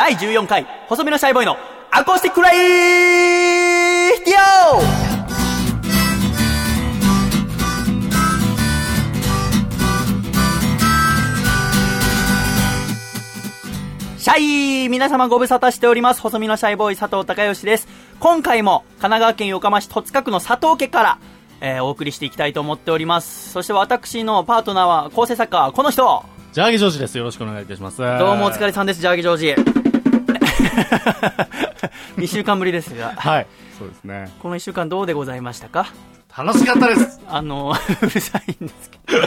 第14回細身のシャイボーイのアコースティックライディオ。シャイ皆様ご無沙汰しております。細身のシャイボーイ佐藤孝義です。今回も神奈川県横浜市戸塚区の佐藤家から、お送りしていきたいと思っております。そして私のパートナーは構成作家この人、 ジャーギジョージです。よろしくお願いいたします。どうもお疲れさんです。ジャーギジョージ2週間ぶりですが、 はい、そうですね。 この1週間どうでございましたか？ 楽しかったです。 うるさいんですけど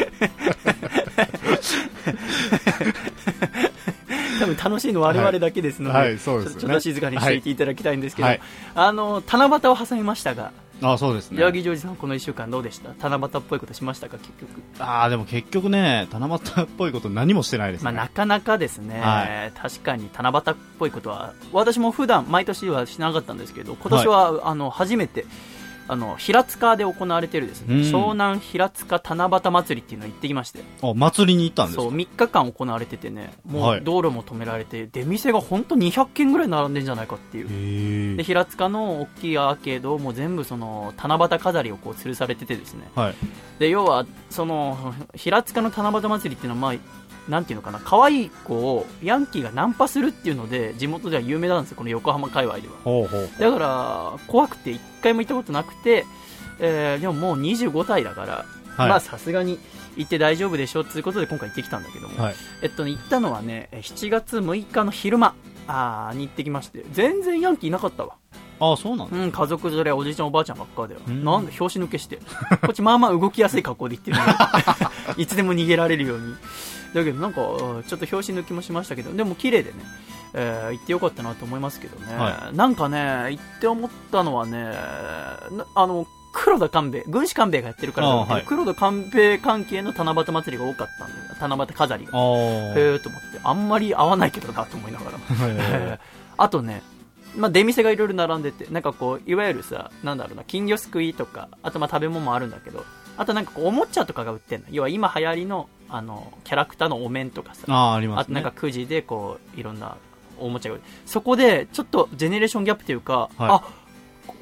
多分楽しいのは我々だけですので、 はいそうですよね、 ちょっと静かにしていていただきたいんですけど、 はい、 七夕を挟みましたが、 そうですね。 ジャーギージョージさんこの1週間どうでした？七夕っぽいことしましたか？結局でも結局ね、七夕っぽいこと何もしてないですね。 なかなかですね、はい、確かに七夕っぽいことは私も普段毎年はしなかったんですけど、今年は、はい、初めて平塚で行われているですね、湘南平塚七夕祭りっていうのを行ってきまして。 祭りに行ったんですか？ そう、3日間行われててね、もう道路も止められて、出店が本当200軒ぐらい並んでんじゃないかっていう。で平塚の大きいアーケードも全部その七夕飾りをこう吊るされててですね、 はい、 で要はその平塚の七夕祭りっていうのは、なんていうのかな、可愛い子をヤンキーがナンパするっていうので地元では有名なんですよ、この横浜界隈では。 ほうほう。 だから怖くて1回も行ったことなくて、でももう25歳だから、はい、まあさすがに行って大丈夫でしょということで今回行ってきたんだけども、はい、行ったのはね7月6日の昼間に行ってきまして、全然ヤンキーいなかったわ。 そうなんだ、 家族連れ、おじいちゃんおばあちゃんばっかでは、なんで拍子抜けしてこっちまあまあ動きやすい格好で行ってるのいつでも逃げられるように。だけどなんかちょっと拍子抜きもしましたけど、でも綺麗でね、行ってよかったなと思いますけどね、はい、なんかね行って思ったのはね、黒田官兵衛、軍師官兵衛がやってるからだけど、黒田官兵衛関係の七夕祭りが多かったんだよ、七夕飾りが。と思ってあんまり合わないけどなと思いながらあとね、出店がいろいろ並んでて、なんかこういわゆるさ、なんだろうな、金魚すくいとか、あと食べ物もあるんだけど、あとなんかこうおもちゃとかが売ってんの。要は今流行りのキャラクターのお面とかさ、 ありますね。 あとなんかくじでこういろんなおもちゃが、そこでちょっとジェネレーションギャップというか、はい、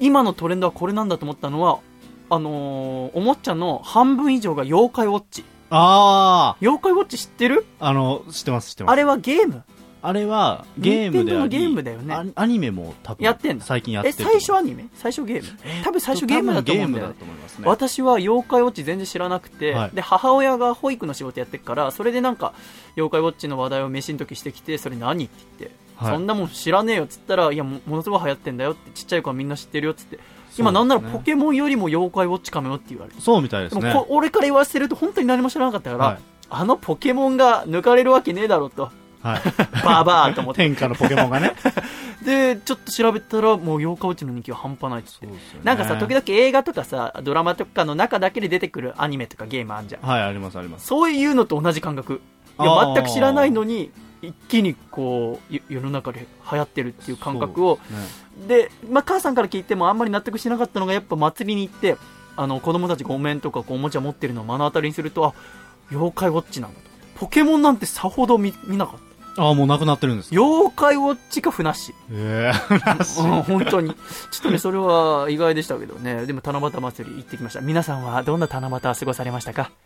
今のトレンドはこれなんだと思ったのは、おもちゃの半分以上が妖怪ウォッチ。妖怪ウォッチ知ってる？ 知ってます。 あれはゲーム？あれはゲームであり、 ゲームだよね。 アニメも多分やってんの。 最近やってる。 最初アニメ？最初ゲーム？多分最初ゲームだと思うんだよね。私は妖怪ウォッチ全然知らなくて、はい、で母親が保育の仕事やってるから、それでなんか妖怪ウォッチの話題を飯の時してきて、それ何って言って、はい、そんなもん知らねえよっつったら、いや ものすごい流行ってんだよって、ちっちゃい子はみんな知ってるよっつって、今なんならポケモンよりも妖怪ウォッチかもよって言われて。 そうみたいですね。 でも俺から言わせると本当に何も知らなかったから、はい、ポケモンが抜かれるわけねえだろうと、はい、バーバーと思って天下のポケモンがねでちょっと調べたらもう妖怪ウォッチの人気は半端ないって言って、なんかさ、時々映画とかさドラマとかの中だけで出てくるアニメとかゲームあんじゃん。 はい、ありますあります。 そういうのと同じ感覚。いや全く知らないのに一気にこう世の中で流行ってるっていう感覚を、で、母さんから聞いてもあんまり納得しなかったのが、やっぱ祭りに行って子供たちがお面とかこうおもちゃ持ってるのを目の当たりにすると、妖怪ウォッチなんだと。ポケモンなんてさほど見なかった。 もうなくなってるんですか？ 妖怪ウォッチかふなっしー。本当にちょっとね、それは意外でしたけどね。でも七夕祭り行ってきました。皆さんはどんな七夕過ごされましたか？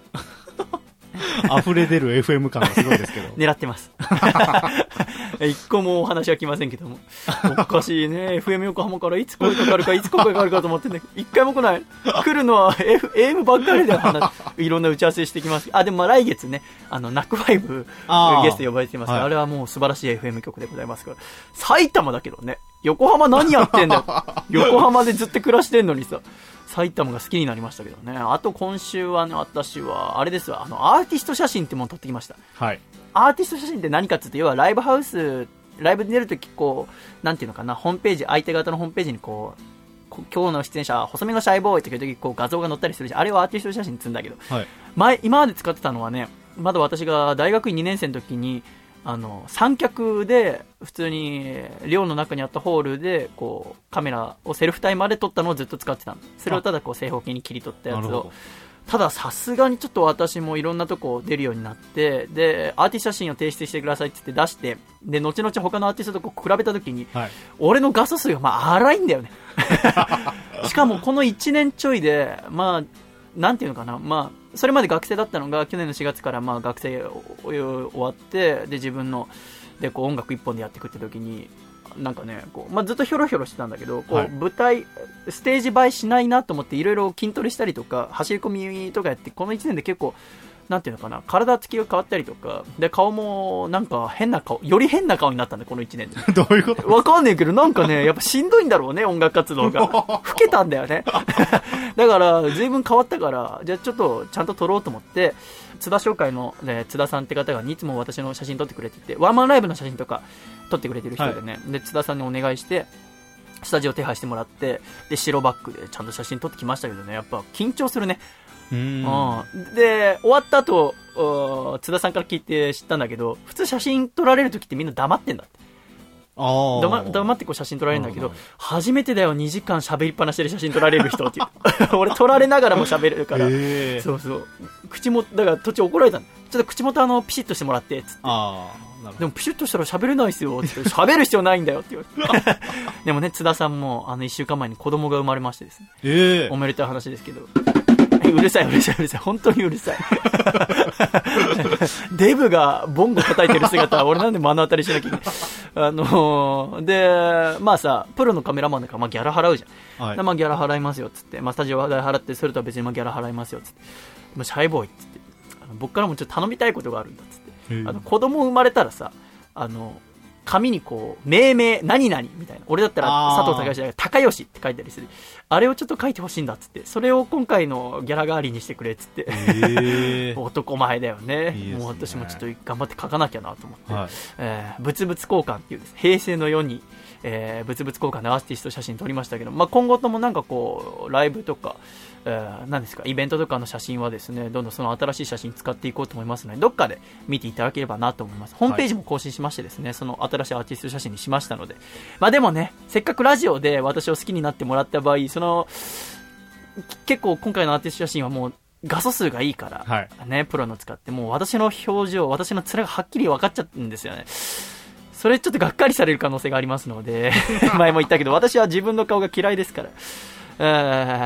溢れ出る FM 感がすごいですけど狙ってます一個もお話は来ませんけども、おかしいね。 FM 横浜からいつ声かかるかいつ声かかるかと思ってね、一回も来ない。来るのは AM ばっかりでいろんな打ち合わせしてきます。でも来月ね、ナックファイブゲスト呼ばれていますから、あれはもう素晴らしい FM 局でございますから。埼玉だけどね、横浜何やってんだよ横浜でずっと暮らしてんのにさ、埼玉が好きになりましたけどね。あと今週はね、私はあれですわ、アーティスト写真ってものを撮ってきました。 はい。 アーティスト写真って何かっていうと、要はライブハウス、ライブに出るときこう、なんていうのかな、ホームページ、相手方のホームページにこう、今日の出演者細身のシャイボーイっていうときこう画像が載ったりするし、あれはアーティスト写真って言うんだけど、はい、今まで使ってたのはね、まだ私が大学院2年生の時に三脚で普通に寮の中にあったホールでこうカメラをセルフタイマーで撮ったのをずっと使ってたの。それをただこう正方形に切り取ったやつをたださすがにちょっと私もいろんなとこ出るようになって、でアーティスト写真を提出してくださいって言って出して、で後々他のアーティストとこう比べた時に、はい、俺の画素数が荒いんだよねしかもこの1年ちょいでなんていうのかな、それまで学生だったのが去年の4月から学生終わって、で自分のでこう音楽一本でやっていくって時になんかねこう、ずっとヒョロヒョロしてたんだけど、こう、はい、舞台ステージ映えしないなと思っていろいろ筋トレしたりとか走り込みとかやって、この1年で結構なんていうのかな、体つきが変わったりとかで、顔もなんか変な顔、より変な顔になったんだこの1年でどういうことわかんねえけど、なんかねやっぱしんどいんだろうね、音楽活動が老けたんだよねだから随分変わったから、じゃあちょっとちゃんと撮ろうと思って、津田商会の、津田さんって方がいつも私の写真撮ってくれてて、ワンマンライブの写真とか撮ってくれてる人でね、はい、で津田さんにお願いしてスタジオ手配してもらって、で白バッグでちゃんと写真撮ってきましたけどね、やっぱ緊張するね。で終わった後津田さんから聞いて知ったんだけど、普通写真撮られる時ってみんな黙ってんだって。黙ってこう写真撮られるんだけど、初めてだよ2時間喋りっぱなしで写真撮られる人っていう俺撮られながらも喋れるから、そうそう口もだから途中怒られたの、ちょっと口元ピシッとしてもらってっつって、でもピシッとしたら喋れないっすよって喋る必要ないんだよって言われてでもね津田さんも1週間前に子供が生まれましてですね、おめでたい話ですけど、うるさい本当にうるさいデブがボンゴ叩いてる姿俺なんで目の当たりしなきゃいけないでさプロのカメラマンだからギャラ払うじゃん、はい、でギャラ払いますよっつって、スタジオ代払って、それとは別にギャラ払いますよっつって、シャイボーイっつって、僕からもちょっと頼みたいことがあるんだっつって、子供生まれたらさ紙にこう命名何々みたいな、俺だったら佐藤孝義だから高吉って書いたりする、あれをちょっと書いてほしいんだっつって、それを今回のギャラ代わりにしてくれっつって、男前だよね。いいですね。もう私もちょっと頑張って書かなきゃなと思って、はい、物々交換っていうです、平成の世に、物々交換でアーティスト写真撮りましたけど、今後ともなんかこうライブとか、何ですかイベントとかの写真はですね、どんどんその新しい写真使っていこうと思いますので、どっかで見ていただければなと思います。ホームページも更新しましてですね、その新しいアーティスト写真にしましたので、でもね、せっかくラジオで私を好きになってもらった場合、結構今回のアーティスト写真はもう画素数がいいから、はいね、プロの使ってもう私の表情、私の面がはっきり分かっちゃうんですよね。それちょっとがっかりされる可能性がありますので前も言ったけど私は自分の顔が嫌いですから、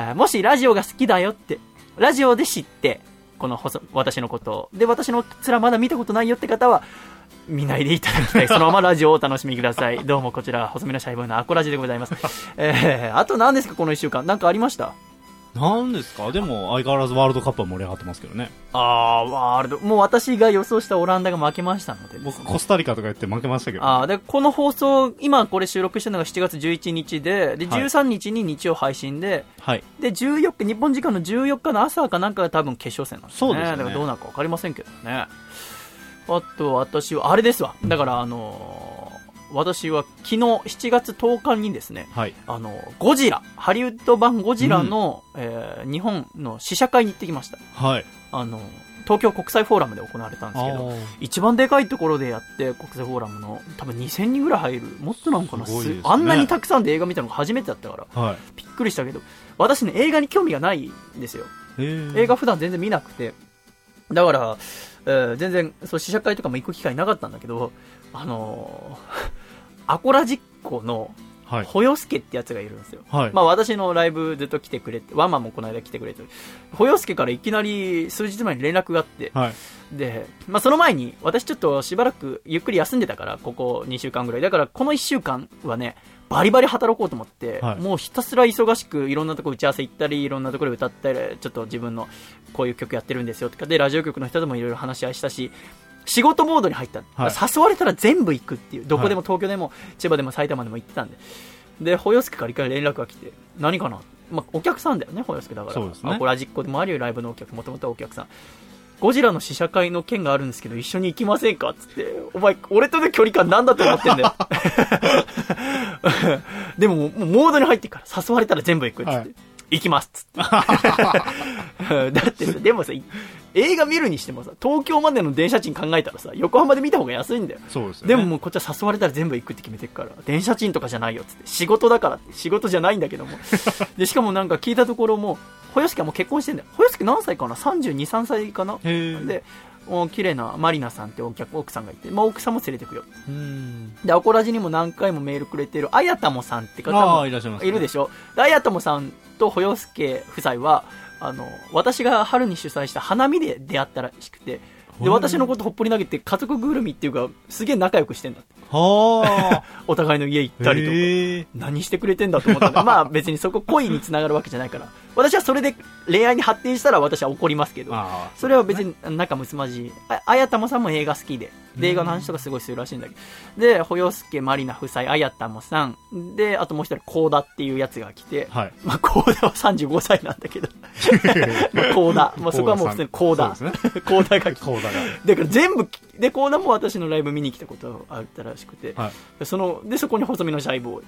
もしラジオが好きだよって、ラジオで知ってこの私のことで、私の面まだ見たことないよって方は見ないでいただきたい。そのままラジオをお楽しみください。どうもこちら細身のシャイボーイのアコラジでございます。あと何ですかこの1週間、なんかありました？ なんですか？でも相変わらずワールドカップは盛り上がってますけどね。 ワールド、もう私が予想したオランダが負けましたので、 僕コスタリカとか言って負けましたけど、ね、 でこの放送今これ収録してるのが7月11日で、13日に日曜配信で、はい、で14日日本時間の14日の朝かなんかが多分決勝戦なんですね。そうですね。だからどうなるか分かりませんけどね。あと私はあれですわ、だから私は昨日7月10日にですね、はい、ゴジラ、ハリウッド版ゴジラの、日本の試写会に行ってきました。はい、東京国際フォーラムで行われたんですけど、一番でかいところでやって、国際フォーラムの多分2000人ぐらい入る、もっとなのかな、ね、あんなにたくさんで映画見たのが初めてだったから、はい、びっくりしたけど、私ね映画に興味がないんですよ。映画普段全然見なくて、だから、全然そう試写会とかも行く機会なかったんだけど、アコラジッコのホヨスケってやつがいるんですよ。はい、私のライブずっと来てくれて、ワンマンもこの間来てくれて、ホヨスケからいきなり数日前に連絡があって、はい、で、その前に私ちょっとしばらくゆっくり休んでたから、ここ2週間ぐらいだから、この1週間はねバリバリ働こうと思って、はい、もうひたすら忙しくいろんなとこ打ち合わせ行ったり、いろんなところで歌ったり、ちょっと自分のこういう曲やってるんですよとかで、ラジオ局の人ともいろいろ話し合いしたし、仕事モードに入った、はい、誘われたら全部行くっていう、どこでも東京でも千葉でも埼玉でも行ってたんで、ホヨスケから一回連絡が来て、何かな、お客さんだよね、ホヨスケだから、そうですね、アコラジッコでもあるよ、ライブのお客、もともとはお客さん、ゴジラの試写会の件があるんですけど一緒に行きませんかっつって、お前俺との距離感なんだと思ってんだよでももうモードに入ってから、誘われたら全部行くっつって、はい、行きますっつってだってさ、でもさ映画見るにしてもさ、東京までの電車賃考えたらさ、横浜で見た方が安いんだよ。そうですよね。でももうこっちは誘われたら全部行くって決めてるから、電車賃とかじゃないよっつって、仕事だからって、仕事じゃないんだけどもでしかもなんか聞いたところも、 ほよすけはもう結婚してんだよ。ほよすけ何歳かな ?32、3歳かな。で、綺麗なマリナさんって奥さんがいて、まあ、奥さんも連れてくよ。で、アコラジにも何回もメールくれてる、あやたもさんって方もいるでしょ。あやたもさんとほよすけ夫妻は、私が春に主催した花見で出会ったらしくて、で、私のことほっぽり投げて家族ぐるみっていうか、すげえ仲良くしてんだって。お互いの家行ったりとか、何してくれてんだと思ったんだ。まあ別にそこ恋につながるわけじゃないから、私はそれで恋愛に発展したら私は怒りますけど、それは別に仲睦まじい。あやたもさんも映画好きで、映画の話とかすごいするらしいんだけど、で、ほよすけ、まりな夫妻、あやたもさんで、あともう一人コーダっていうやつが来て、はい、まあコーダは35歳なんだけどまあコーダ、まあ、そこはもう普通にコーダ、ね、コーダが来て、だから全部で、コーダも私のライブ見に来たことがあったらしくて、はい、そこに細身のシャイボーイ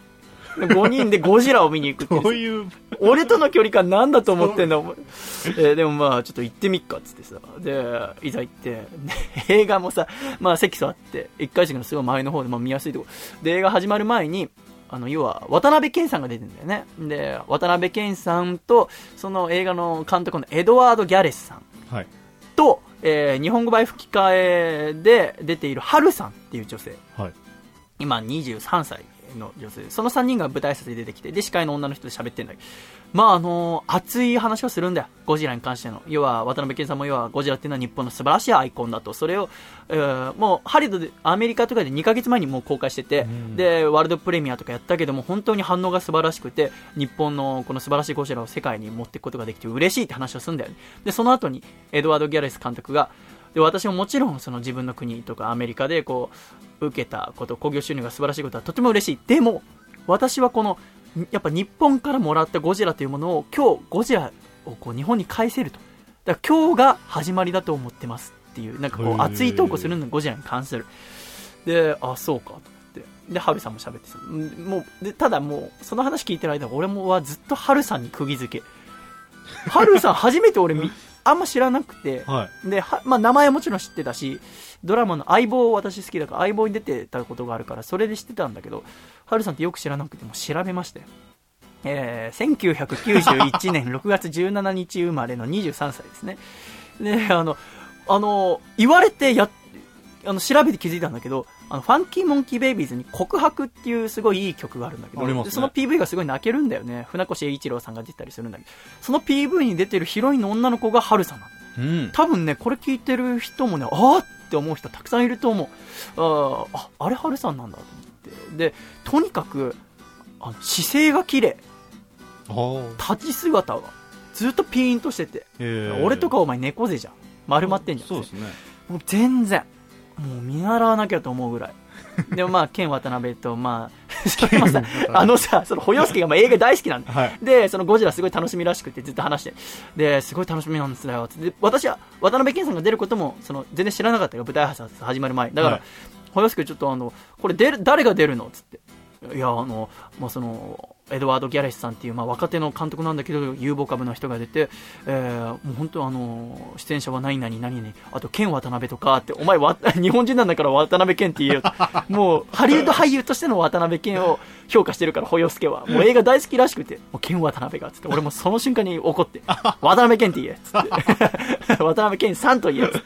5人でゴジラを見に行くっていう。どういう俺との距離感なんだと思ってんだお前。でもまあちょっと行ってみっかっつってさ、でいざ行って、映画もさ、まあ席座って1階席のすごい前の方で、まあ見やすいとこで、映画始まる前に要は渡辺謙さんが出てるんだよね。で渡辺謙さんとその映画の監督のエドワード・ギャレスさん、はい、と、日本語版吹き替えで出ているハルさんっていう女性、はい、今23歳の女性、その3人が舞台挨拶で出てきて、で司会の女の人で喋ってるんだけど、まあ熱い話をするんだよ、ゴジラに関しての。要は渡辺謙さんも要はゴジラっていうのは日本の素晴らしいアイコンだと、それを、もうハリウッドでアメリカとかで2ヶ月前にもう公開してて、でワールドプレミアとかやったけども本当に反応が素晴らしくて、日本のこの素晴らしいゴジラを世界に持っていくことができて嬉しいって話をするんだよね。でその後にエドワード・ギャレス監督が、で私ももちろんその自分の国とかアメリカでこう受けたこと、興行収入が素晴らしいことはとても嬉しい。でも私はこのやっぱ日本からもらったゴジラというものを今日ゴジラをこう日本に返せると、だから今日が始まりだと思ってますっていう、なんかこう熱いトークをするのゴジラに関する。でそうかと思って、でハルさんも喋ってさ、もうでただもうその話聞いてる間俺もはずっとハルさんに釘付け。ハルさん初めて俺あんま知らなくて、はい、でまあ、名前はもちろん知ってたし、ドラマの相棒私好きだから相棒に出てたことがあるからそれで知ってたんだけど、ハルさんってよく知らなくても調べましたよ。1991年6月17日生まれの23歳ですね。で言われて調べて気づいたんだけど、ファンキーモンキーベイビーズに告白っていうすごいいい曲があるんだけど、ね、その PV がすごい泣けるんだよね。船越英一郎さんが出たりするんだけど、その PV に出てるヒロインの女の子がハルさんなの、多分ねこれ聞いてる人もね、あーって思う人たくさんいると思う。あれハルさんなんだと思って。でとにかく姿勢が綺麗、立ち姿がずっとピーンとしてて、俺とかお前猫背じゃん、丸まってんじゃん。そうですね。もう全然もう見習わなきゃと思うぐらい。でもまあケン渡辺とまあそれもさそのほよすけがまあ映画大好きなんだ、はい、でそのゴジラすごい楽しみらしくてずっと話して、ですごい楽しみなんですよって。で私は渡辺謙さんが出ることも全然知らなかったよ、舞台挨拶始まる前だから、はい、ほよすけちょっとこれ誰が出るのっつって、いやまあ、そのエドワード・ギャレスさんっていう、まあ、若手の監督なんだけど有望株の人が出て、もう本当出演者は何々何々、あとケン渡辺とかって、お前日本人なんだから渡辺謙って言えよもうハリウッド俳優としての渡辺謙を評価してるから、ほよすけはもう映画大好きらしくて、もうケン渡辺がつって、俺もその瞬間に怒って渡辺謙って言えつって渡辺謙さんと言えつって、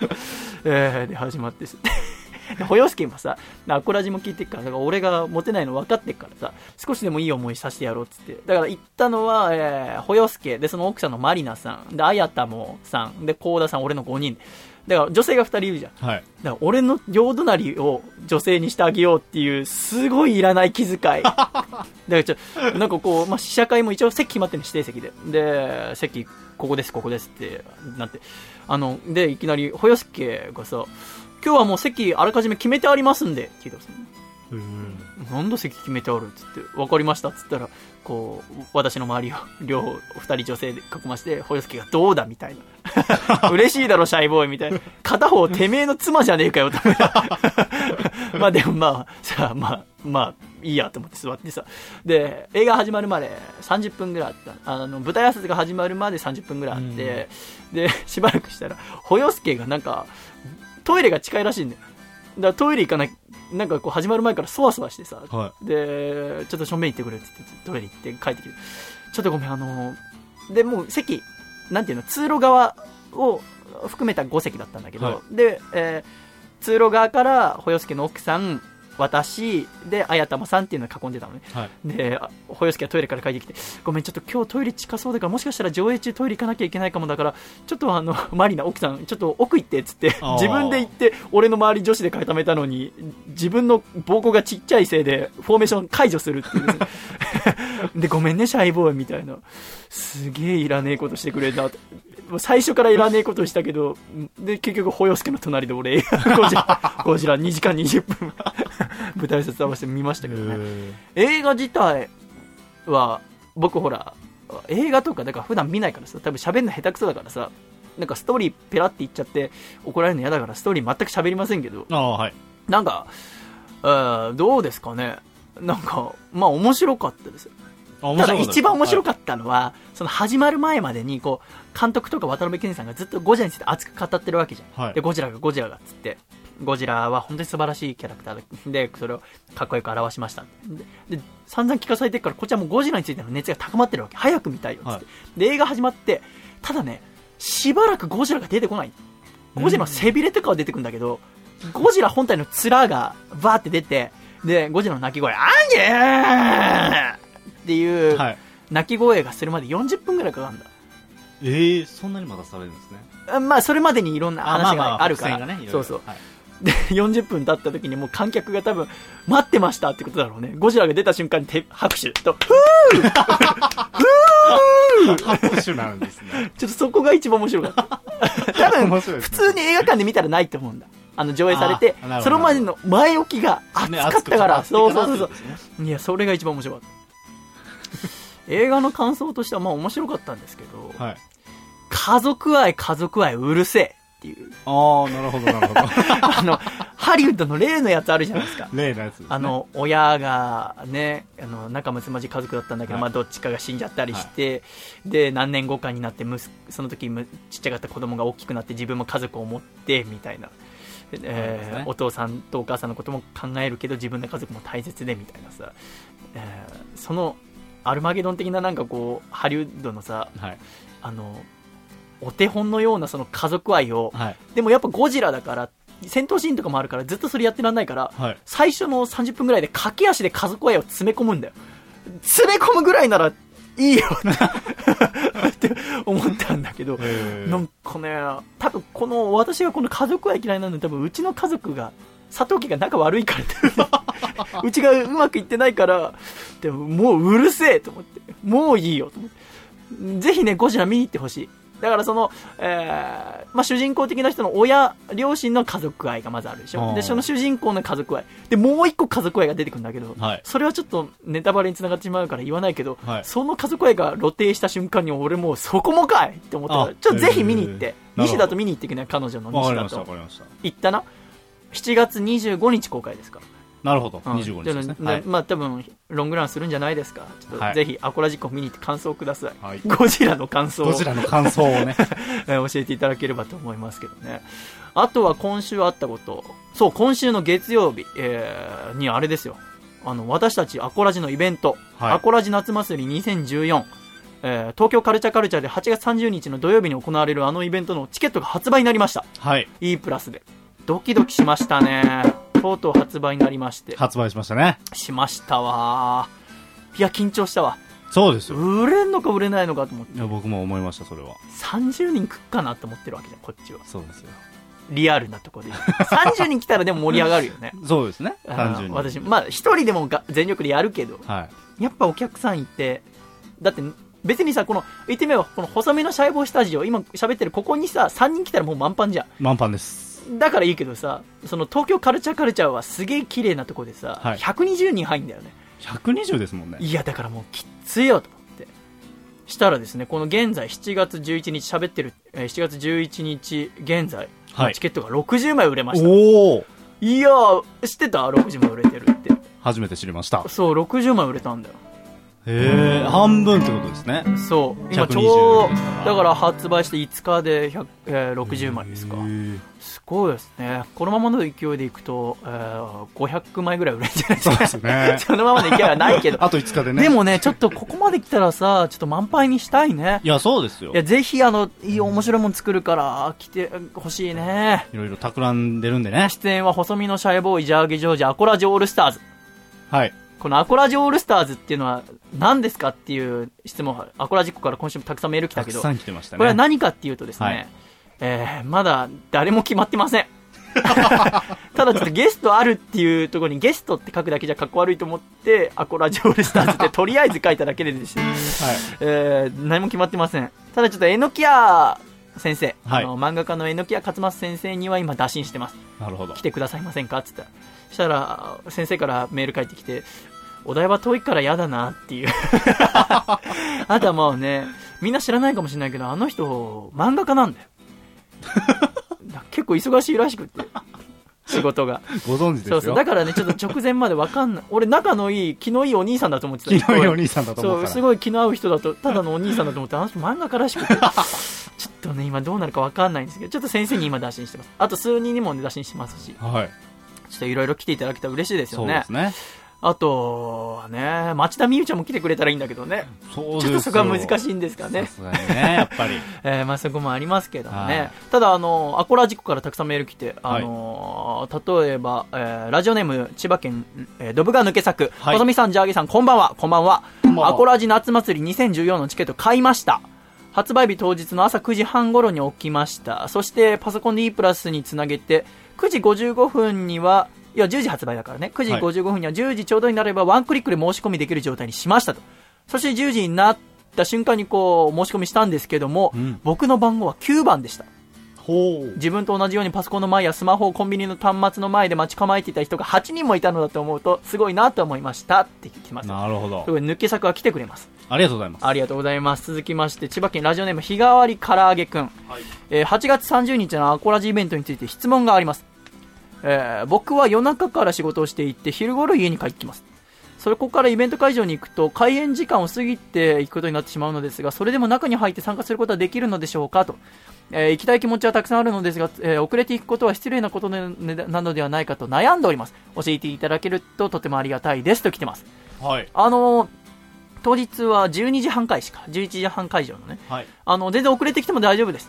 で始まってほよすけもさ、アコラジも聞いてるから、だから俺がモテないの分かってるからさ、少しでもいい思いさせてやろうっつって、だから行ったのは、ほよすけでその奥さんのマリナさんで、あやたもさんで、コーダさん、俺の5人だから女性が2人いるじゃん、はい、だから俺の両隣を女性にしてあげようっていうすごいいらない気遣いだからなんかこう、まあ、試写会も一応席決まってるの、指定席で席ここですってなって、でいきなりほよすけがさ、今日はもう席あらかじめ決めてありますんで聞いたんですよ。なんだ席決めてあるっつって、分かりましたっつったら、こう私の周りを2人女性で囲まして、ほよすけがどうだみたいな嬉しいだろシャイボーイみたいな、片方てめえの妻じゃねえかよとまあでもまあさまあいいやと思って座ってさ、で映画始まるまで30分ぐらいあった、舞台挨拶が始まるまで30分ぐらいあって、でしばらくしたらほよすけがなんかトイレが近いらしいんだよ。だからトイレ行かない、なんかこう始まる前からそわそわしてさ、はい、でちょっと正面行ってくれって言ってトイレ行って帰ってきて、ちょっとごめんでもう席なんていうの、通路側を含めた5席だったんだけど、はい、で、通路側から保与助の奥さん、私で綾玉さんっていうのを囲んでたのね、はい、で保与助はトイレから帰ってきて、ごめんちょっと今日トイレ近そうだからもしかしたら上映中トイレ行かなきゃいけないかもだからちょっとマリナ奥さんちょっと奥行ってっつって自分で行って俺の周り女子で固めたのに自分の膀胱がちっちゃいせいでフォーメーション解除するっていうでごめんねシャイボーイみたいな、すげえいらねえことしてくれたと、最初からいらねえことしたけど、で結局保与助の隣で俺ゴジラ2時間20分舞台挨拶合わせて見ましたけどね。映画自体は僕ほら映画とかだから普段見ないからさ、多分喋るの下手くそだからさ、なんかストーリーペラって言っちゃって怒られるの嫌だからストーリー全く喋りませんけど、 はい、 なんかどうですかね、なんかまあ面白かったですよ。ただ一番面白かったのは、はい、その始まる前までにこう監督とか渡辺謙さんがずっとゴジラについて熱く語ってるわけじゃん、はい、でゴジラがっつってゴジラは本当に素晴らしいキャラクターでそれをかっこよく表しましたで散々聞かされてるからこっちはもうゴジラについての熱が高まってるわけ、早く見たいよっつって、はい、で映画始まってただねしばらくゴジラが出てこない、ゴジラの背びれとかは出てくるんだけど、ゴジラ本体の面がバーって出て、でゴジラの鳴き声あんげーっていう鳴き声がするまで40分ぐらいかかるんだ。 そんなに待たされるんですね。まあそれまでにいろんな話があるから、 ね、 そうそう、はい、で40分経った時にもう観客が多分待ってましたってことだろうね。ゴジラが出た瞬間に拍手とフーフー拍手なんですね。 ちょっとそこが一番面白かった多分普通に映画館で見たらないと思うんだ、上映されてそのまでの前置きが熱かったから、ね、そう、いやそれが一番面白かった映画の感想としてはまあ面白かったんですけど、はい、家族愛うるせえっていう。 なるほどハリウッドの例のやつあるじゃないですか。 例のやつですね。 親がね仲睦まじい家族だったんだけど、はい、まあどっちかが死んじゃったりして、はい、で何年後かになってその時ちっちゃかった子供が大きくなって自分も家族を持ってみたいな、お父さんとお母さんのことも考えるけど自分の家族も大切でみたいなさ、そのアルマゲドン的ななんかこうハリウッドのさ、はい、お手本のようなその家族愛を、はい、でもやっぱゴジラだから戦闘シーンとかもあるからずっとそれやってらんないから、はい、最初の30分ぐらいで駆け足で家族愛を詰め込むんだよ。詰め込むぐらいならいいよって思ったんだけど、なんかね多分私がこの家族愛嫌いなのに多分うちの家族が佐藤家が仲悪いからうちがうまくいってないから、でももううるせえと思って、もういいよと思って、ぜひねゴジラ見に行ってほしい。だからその、まあ、主人公的な人の両親の家族愛がまずあるでしょ。でその主人公の家族愛でもう一個家族愛が出てくるんだけど、はい、それはちょっとネタバレにつながってしまうから言わないけど、はい、その家族愛が露呈した瞬間に俺もうそこもかいって思ったから、ちょっとぜひ見に行って、西田と見に行ってくね、彼女の西田と行ったな。7月25日公開ですから。 なるほど、25日ですね。はい、 まあ多分ロングランするんじゃないですか。ちょっとぜひアコラジコ見に行って感想をください。はい、ゴジラの感想をね教えていただければと思いますけどね。あとは今週あったこと、そう、今週の月曜日、にあれですよ、私たちアコラジのイベント、はい、アコラジ夏祭り2014、東京カルチャーで8月30日の土曜日に行われるあのイベントのチケットが発売になりました。はい、E プラスでドキドキしましたね。とうとう発売になりまして。 発売しましたね。 しましたわ。いや緊張したわ。 そうですよ。 売れんのか売れないのかと思って。 いや僕も思いました。それは 30人来っかなと思ってるわけじゃんこっちは。 そうですよ。 リアルなところで30人来たらでも盛り上がるよねそうですね。30人私まあ一人でも全力でやるけど、はい、やっぱお客さんいて、だって別にさ、この言ってみればこの細めのシャイボースタジオ今喋ってるここにさ3人来たらもう満帆じゃん。 満帆です。 だからいいけどさ、その東京カルチャーはすげえ綺麗なとこでさ、はい、120人入んだよね。 120ですもんね。 いやだからもうきついよと思ってしたらですね、この現在7月11日喋ってる、7月11日現在、はい、チケットが60枚売れました。おー、いや知ってた？60枚売れてるって。 初めて知りました。 そう60枚売れたんだよ。 へえ、半分ってことですね。 そう、今ちょうどだから発売して5日で60枚ですか。すごいですね。このままの勢いでいくと、500枚ぐらい売れるんじゃないですか。 そうですね。 そのままの勢いはないけどあと5日でね。 でもね、ちょっとここまで来たらさ、ちょっと満杯にしたいね。 いや、そうですよ。 いや、ぜひいい面白いもの作るから来てほしいね。 いろいろ企んでるんでね。 出演は細身のシャイボーイ、ジャーゲジョージ、アコラジオールスターズ。 はい。 このアコラジオールスターズっていうのは何ですかっていう質問、アコラジックから今週もたくさんメール来たけど、 たくさん来てましたね。 これは何かっていうとですね、まだ誰も決まってません。ただちょっとゲストあるっていうところにゲストって書くだけじゃかっこ悪いと思ってアコラジオールスターズってとりあえず書いただけでですね、何も決まってません。ただちょっと榎谷先生、漫画家の榎谷勝正先生には今打診してます。 なるほど。 来てくださいませんかって言ったら、そしたら先生からメール返ってきて、お題は遠いから嫌だなっていうあとはもうね、みんな知らないかもしれないけど、あの人漫画家なんだよ結構忙しいらしくて仕事がご存知ですよ。 そうそう、だからね、ちょっと直前まで分かんない。俺仲のいい気のいいお兄さんだと思ってた。 気のいいお兄さんだと思ったら、 そう、すごい気の合う人だと、ただのお兄さんだと思って、あの人漫画家らしくてちょっとね今どうなるか分かんないんですけど、ちょっと先生に今打診してます。あと数人にも、ね、打診してますし、 はい、 ちょっといろいろ来ていただけたら嬉しいですよね。 そうですね。 あとはね、町田美優ちゃんも来てくれたらいいんだけどね。 そうですよ。 ちょっとそこは難しいんですかね。 さすがにね、やっぱり。 まあそこもありますけどね。ただアコラジコからたくさんメール来て、例えば、ラジオネーム千葉県、ドブが抜け咲く、細見さん、ジャーゲさん、こんばんは。こんばんは。アコラジ夏祭り2014のチケット買いました。発売日当日の朝9時半頃に起きました。そしてパソコンで E プラスにつなげて、9時55分には、いや10時発売だからね、9時55分には10時ちょうどになればワンクリックで申し込みできる状態にしましたと。そして10時になった瞬間にこう申し込みしたんですけども、僕の番号は9番でした。自分と同じようにパソコンの前やスマホをコンビニの端末の前で待ち構えていた人が8人もいたのだと思うとすごいなと思いましたって聞きます。 なるほど。 抜け作は来てくれます。 ありがとうございます。 ありがとうございます。続きまして千葉県ラジオネーム日替わりからあげくん、8月30日のアコラジイベントについて質問があります。僕は夜中から仕事をしていて昼頃家に帰ってきます。そこからイベント会場に行くと開演時間を過ぎていくことになってしまうのですが、それでも中に入って参加することはできるのでしょうかと。行きたい気持ちはたくさんあるのですが、遅れていくことは失礼なことなのではないかと悩んでおります。教えていただけるととてもありがたいですと来てます。 はい。 当日は12時半開始か11時半会場のね、 はい、 全然遅れてきても大丈夫です。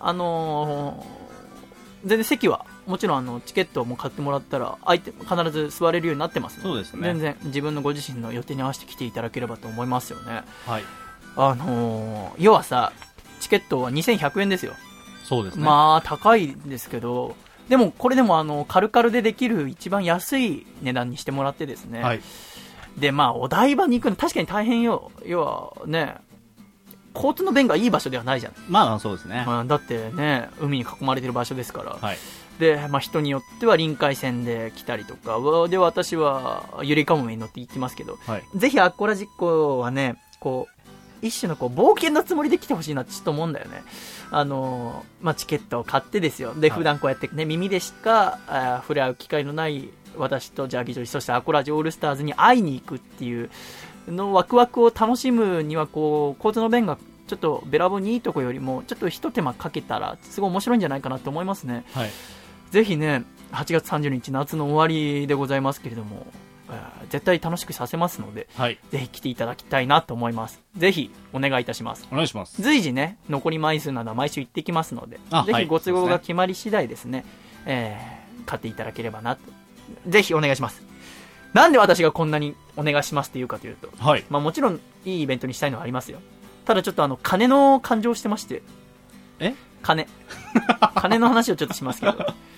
全然席はもちろんチケットも買ってもらったら必ず座れるようになってますので、 そうですね、 全然自分のご自身の予定に合わせて来ていただければと思いますよね。 はい、 要はさ、チケットは2100円ですよ。 そうですね。 まあ高いですけど、でもこれでもカルカルでできる一番安い値段にしてもらってですね、 はい、 でまあお台場に行くの確かに大変よ。要はね、交通の便がいい場所ではないじゃん。 まあそうですね、 だってね、海に囲まれてる場所ですから、 はい、 で、人によっては臨海線で来たりとかで、私はゆりかもめに乗って行きますけど、 はい、 ぜひアッコラジッコはね、こう一種の冒険のつもりで来てほしいなってちょっと思うんだよね。チケットを買ってですよ。で、普段こうやってね、耳でしか触れ合う機会のない私とジャーギージョージ、そしてアコラジオールスターズに会いに行くっていうのワクワクを楽しむには、交通の便がちょっとべらぼうにいいとこよりもちょっと一手間かけたらすごい面白いんじゃないかなと思いますね。 はい、 ぜひね、8月30日夏の終わりでございますけれども、絶対楽しくさせますので、 はい、 ぜひ来ていただきたいなと思います。ぜひお願いいたします。 お願いします。 随時ね、残り枚数などは毎週行ってきますので、ぜひご都合が決まり次第ですね、買っていただければなと。ぜひお願いします。なんで私がこんなにお願いしますって言うかというと、 はい、 もちろんいいイベントにしたいのはありますよ。ただちょっと金の感情してまして、金の話をちょっとしますけど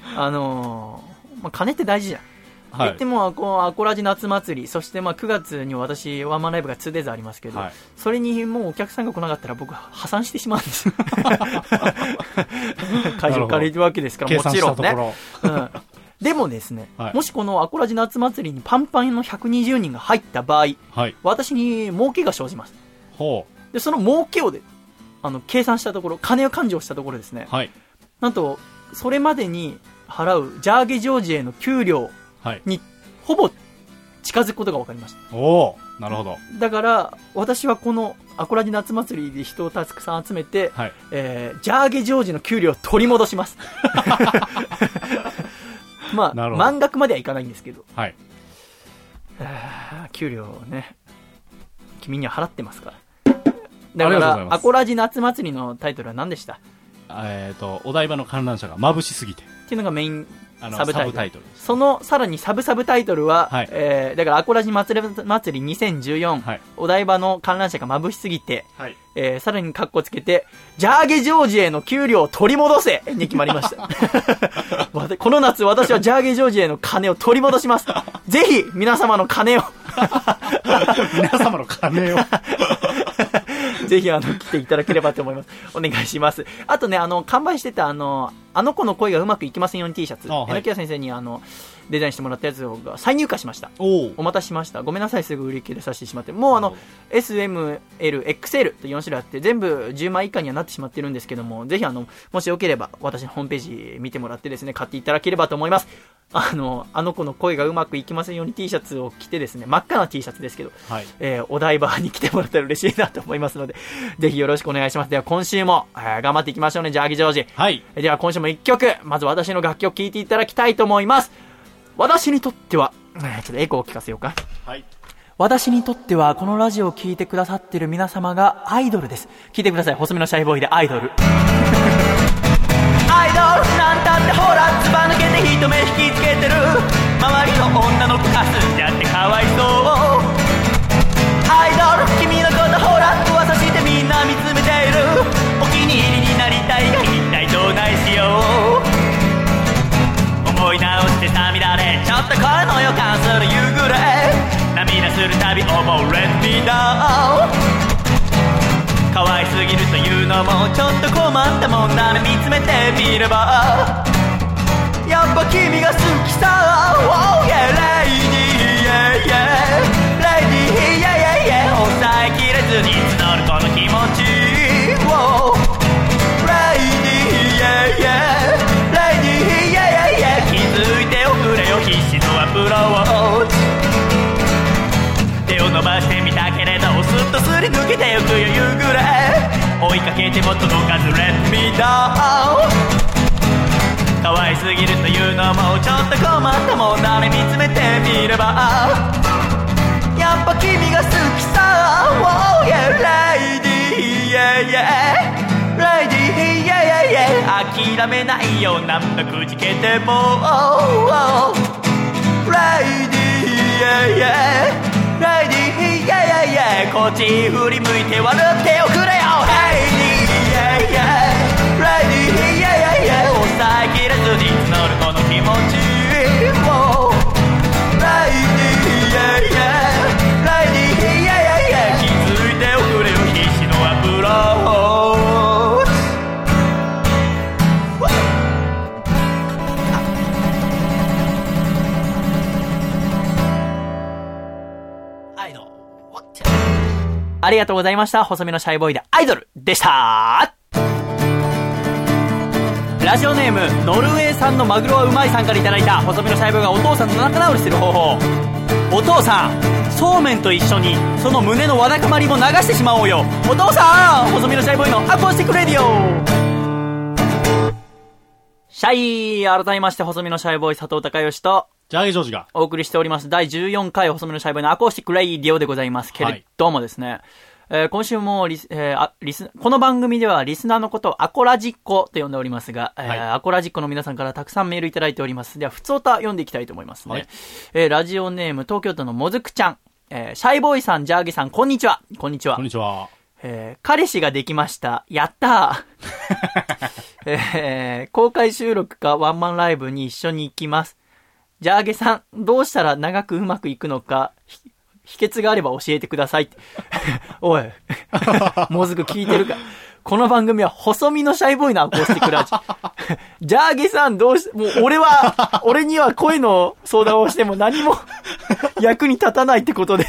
金って大事じゃん。 はい、 言ってもアコラジ夏祭り、そして9月に私ワンマンライブが 2days ありますけど、それにもうお客さんが来なかったら僕破産してしまうんです会場借りるわけですからもちろんね、でもですね、もしこのアコラジ夏祭りにパンパンの120人が入った場合、私に儲けが生じます。でその儲けを計算したところ、金を勘定したところですね、なんとそれまでに払うジャーゲジョージへの給料にほぼ近づくことが分かりました。 なるほど。 だから私はこのアコラジ夏祭りで人をたくさん集めて、 はい、 ジャーゲジョージの給料を取り戻しますまあ満額まではいかないんですけど、 はい、 給料をね君には払ってますから。だからアコラジ夏祭りのタイトルは何でした？ お台場の観覧車が眩しすぎてっていうのがメインサブタイトル。 そのさらにサブタイトルは、はい、だからアコラジ祭り2014、はい、お台場の観覧車が眩しすぎて、はい、さらにカッコつけてジャーゲジョージへの給料を取り戻せに決まりましたこの夏私はジャーゲジョージへの金を取り戻しますぜひ皆様の金を皆様の金をぜひ来ていただければと思います。お願いします。あとね、完売してたあの子の恋がうまくいきませんように T シャツ、榎谷先生にデザインしてもらったやつが再入荷しました。お待たせしました。ごめんなさい、すぐ売り切れさせてしまって。もうSML、XL と4種類あって全部10枚以下にはなってしまってるんですけども、ぜひもしよければ私のホームページ見てもらってですね、買っていただければと思います。あの子の恋がうまくいきませんように T シャツを着てですね、真っ赤な T シャツですけど、はい、お台場に来てもらったら嬉しいなと思いますので、ぜひよろしくお願いします。では今週も、頑張っていきましょうね、ジャーギジョージ。はい。では今週も1曲、まず私の楽曲聴いていただきたいと思います。私にとっては、ちょっとエコーを聞かせようか。はい。私にとってはこのラジオを聴いてくださっている皆様がアイドルです。聴いてください。細身のシャイボーイでアイドル。アイドルなんたってほらずば抜けて人目引きつけてる、周りの女の子かすんじゃってかわいそう。アイドル君のことほら噂してみんな見つめている、お気に入りになりたいが一体どうないしよう。思い直してさみだれちょっと声の予感する夕暮れ、涙するたび思う Let me down。可愛すぎるというのもちょっと困ったもんだね、見つめてみればやっぱ君が好きさ、oh yeah lady yeah yeah lady yeah yeah yeah 抑えきれずに募るこの気持ち、oh lady yeah yeah lady yeah yeah yeah 気づいておくれよ必死のアプローチ、手を伸ばしてみたけれどすっとすり抜けてゆくよ夕暮れ、追いかけても届かず Let me down。 可愛すぎるというのもちょっと困ったもんだね、見つめてみればやっぱ君が好きさ、oh yeah lady yeah yeah lady yeah yeah yeah 諦めないよ何度くじけても、oh lady yeah yeah lady yeah yeah yeah こっち振り向いて笑っておくれよ lady yeah yeah lady yeah yeah yeah 抑えきれずに募るこの気持ち、oh lady yeah yeah lady yeah yeah yeah 気づいておくれよ必死のアプローチ。ありがとうございました。細身のシャイボーイでアイドルでした。ラジオネームノルウェー産のマグロはうまいさんからいただいた細身のシャイボーイがお父さんと仲直りする方法。お父さん、そうめんと一緒にその胸のわだかまりも流してしまおうよ。お父さん、細身のシャイボーイのアコースティックレディオ。シャイ、改めまして細身のシャイボーイ佐藤孝義とジャーギージョージがお送りしております第14回細身のシャイボーイのアコースティックレイディオでございますけれどもですね、今週もこの番組ではリスナーのことをアコラジッコと呼んでおりますが、アコラジッコの皆さんからたくさんメールいただいております。では普通歌読んでいきたいと思いますね、ラジオネーム東京都のもずくちゃん、シャイボーイさん、ジャーギーさん、こんにちは。こんにちは。 こんにちは。 彼氏ができました。やったー、公開収録かワンマンライブに一緒に行きます。ジャーゲさん、どうしたら長くうまくいくのか秘訣があれば教えてくださいおいもずく聞いてるか。この番組は細身のシャイボーイのアコースティックラジジャーゲさん、どうし、もう俺には声の相談をしても何も役に立たないってことで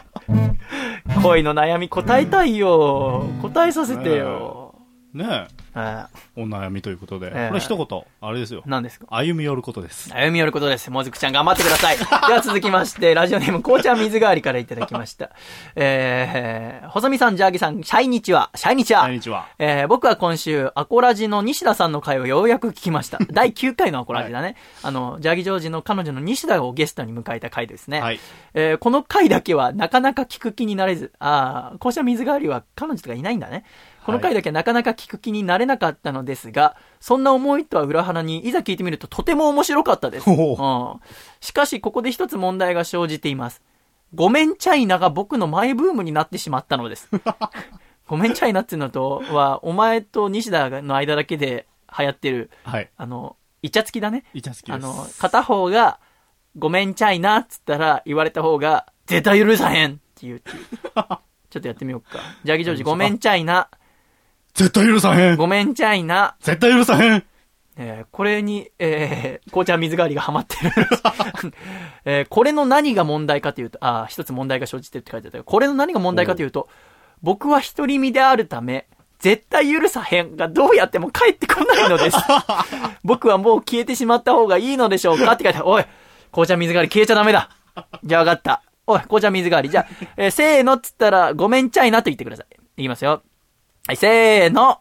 恋の悩み答えたいよ。答えさせてよ。 ねえ。 お悩みということで、これ一言、あれですよ。 何ですか？ 歩み寄ることです。 歩み寄ることです。もずくちゃん頑張ってください。では続きまして、ラジオネーム、こうちゃん水代わりからいただきました。細見さん、ジャーギさん、シャイニチは。僕は今週、アコラジの西田さんの回をようやく聞きました。第9回のアコラジだね。ジャーギジョージの彼女の西田をゲストに迎えた回ですね。はい。この回だけはなかなか聞く気になれず、こうちゃん水代わりは彼女とかいないんだね。この回だけなかなか聞く気になれなかったのですが、そんな思いとは裏腹に、いざ聞いてみるととても面白かったです。しかし、ここで一つ問題が生じています。ごめんチャイナが僕のマイブームになってしまったのです。ごめんチャイナっていうのとは、お前と西田の間だけで流行ってる、はい、イチャつきだね。イチャつきです。片方が、ごめんチャイナっつったら、言われた方が、絶対許さへんって言うっていう。ちょっとやってみようか。ジャーギジョージ、ごめんチャイナ。 絶対許さへん。 ごめんチャイナ。 絶対許さへん。 これに、紅茶水代わりがハマってる。これの何が問題かというと、一つ問題が生じてるって書いてあったけど、これの何が問題かというと、僕は独り身であるため、絶対許さへんがどうやっても帰ってこないのです。僕はもう消えてしまった方がいいのでしょうかって書いてある。おい、紅茶水代わり消えちゃダメだ。じゃあ分かった。おい、紅茶水代わり。じゃあ、せーのっつったら、ごめんチャイナと言ってください。いきますよ。はい、せーの。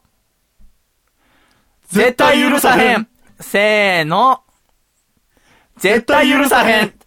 絶対許さへん。せーの。絶対許さへん。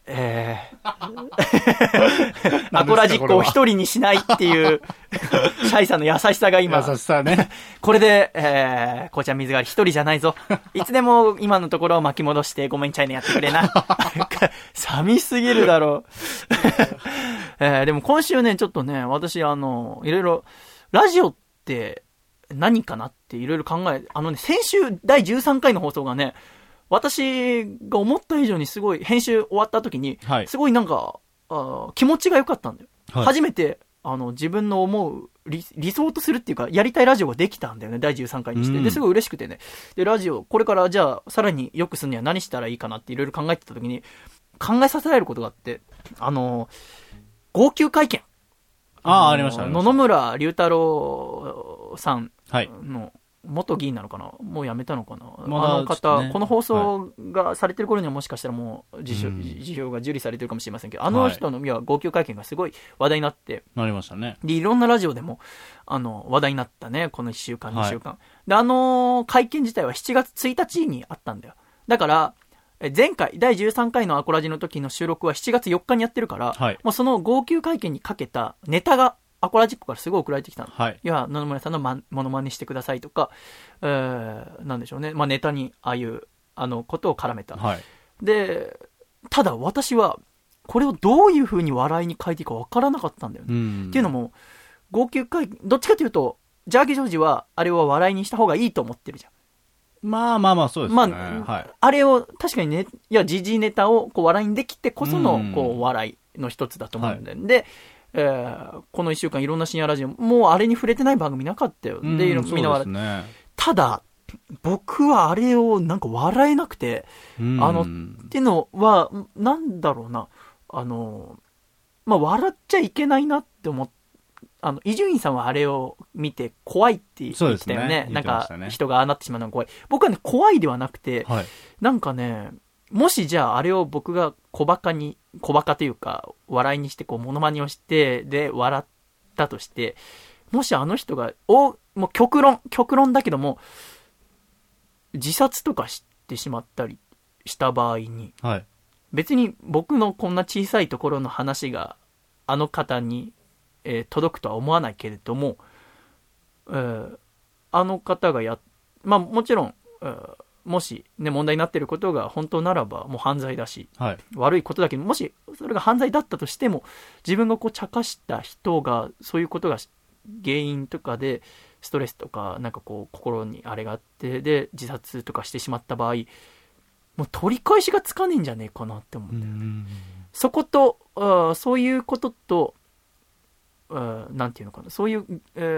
アコラジックを一人にしないっていう、シャイさんの優しさが今。 優しさね。 これで、紅茶水代わり一人じゃないぞ。いつでも今のところを巻き戻してごめんチャイナやってくれな。寂しすぎるだろう。でも今週ね、ちょっとね、私いろいろ、ラジオって何かなっていろいろ考え、先週第13回の放送がね、私が思った以上にすごい編集終わった時に、はい、すごいなんか気持ちが良かったんだよ。はい、初めて自分の思う理想とするっていうかやりたいラジオができたんだよね、第13回にして。ですごい嬉しくてね。でラジオこれからじゃあさらに良くするには何したらいいかなっていろいろ考えてた時に考えさせられることがあって、号泣会見。 ありました。 野々村龍太郎さんの元議員なのかな、もう辞めたのかな、方、この放送がされてる頃にはもしかしたらもう辞表が受理されてるかもしれませんけど、人の号泣会見がすごい話題になってなりましたね。 でいろんなラジオでも話題になったね、この1週間2週間、で会見自体は7月1日にあったんだよ。だから前回第13回のアコラジの時の収録は7月4日にやってるから、もうその号泣会見にかけたネタがアコラジックからすごい送られてきたの。いや、野々村さんのモノマネしてくださいとか、なんでしょうね。ネタにああいう、ことを絡めた。で、ただ私は、これをどういう風に笑いに変えていいか分からなかったんだよね。っていうのも、号泣会、どっちかというと、ジャーギジョージは、あれは笑いにした方がいいと思ってるじゃん。 まあ、そうですね。 あれを、確かにね、いや、時事ネタをこう笑いにできてこその、笑いの一つだと思うんだよ。で、この1週間いろんな深夜ラジオ、もうあれに触れてない番組なかったよ。で、みんな笑って。ただ、僕はあれをなんか笑えなくて、っていうのは、なんだろうな、笑っちゃいけないなって思って、伊集院さんはあれを見て怖いって言ってたよね。なんか、人がああなってしまうのが怖い。僕はね、怖いではなくて、なんかね、もしじゃああれを僕が小バカというか笑いにしてこうモノマネをしてで笑ったとして、もしあの人がもう極論だけども自殺とかしてしまったりした場合に、別に僕のこんな小さいところの話があの方に、届くとは思わないけれども、あの方がもちろん、もし、ね、問題になっていることが本当ならばもう犯罪だし、悪いことだけど、もしそれが犯罪だったとしても自分がこう茶化した人がそういうことが原因とかでストレスとかなんかこう心にあれがあってで自殺とかしてしまった場合、もう取り返しがつかねえんじゃねえかなって思って、そことそういうこととなんていうのかな、そういう、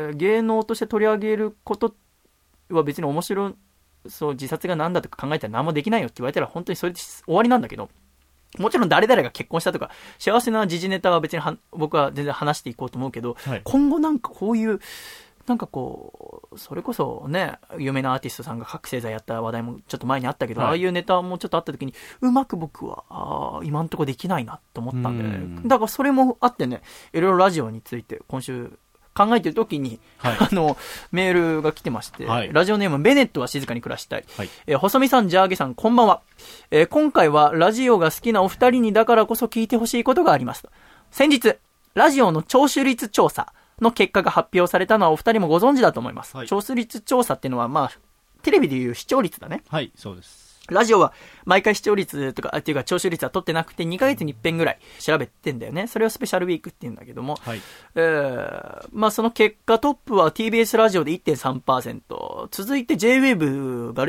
芸能として取り上げることは別に面白い、そう自殺が何だとか考えたら何もできないよって言われたら本当にそれで終わりなんだけど、もちろん誰々が結婚したとか幸せな時事ネタは別に僕は全然話していこうと思うけど、今後なんかこういうなんかこう、それこそね、有名なアーティストさんが覚醒剤やった話題もちょっと前にあったけど、ああいうネタもちょっとあった時に、うまく僕は、今んとこできないなと思ったんでね。だからそれもあってね、いろいろラジオについて今週考えてる時に、メールが来てまして、ラジオネームベネットは静かに暮らしたい。細見さん、ジャーゲさん、こんばんは。今回はラジオが好きなお二人にだからこそ聞いてほしいことがあります。先日、ラジオの聴取率調査の結果が発表されたのはお二人もご存知だと思います。聴取率調査っていうのは、まあ、テレビでいう視聴率だね。 はい、そうです。 ラジオは毎回視聴率とか、っていうか聴取率は取ってなくて2ヶ月に一遍ぐらい調べてんだよね。それをスペシャルウィークって言うんだけども。まあその結果トップは TBS ラジオで 1.3%、続いて JWAVE が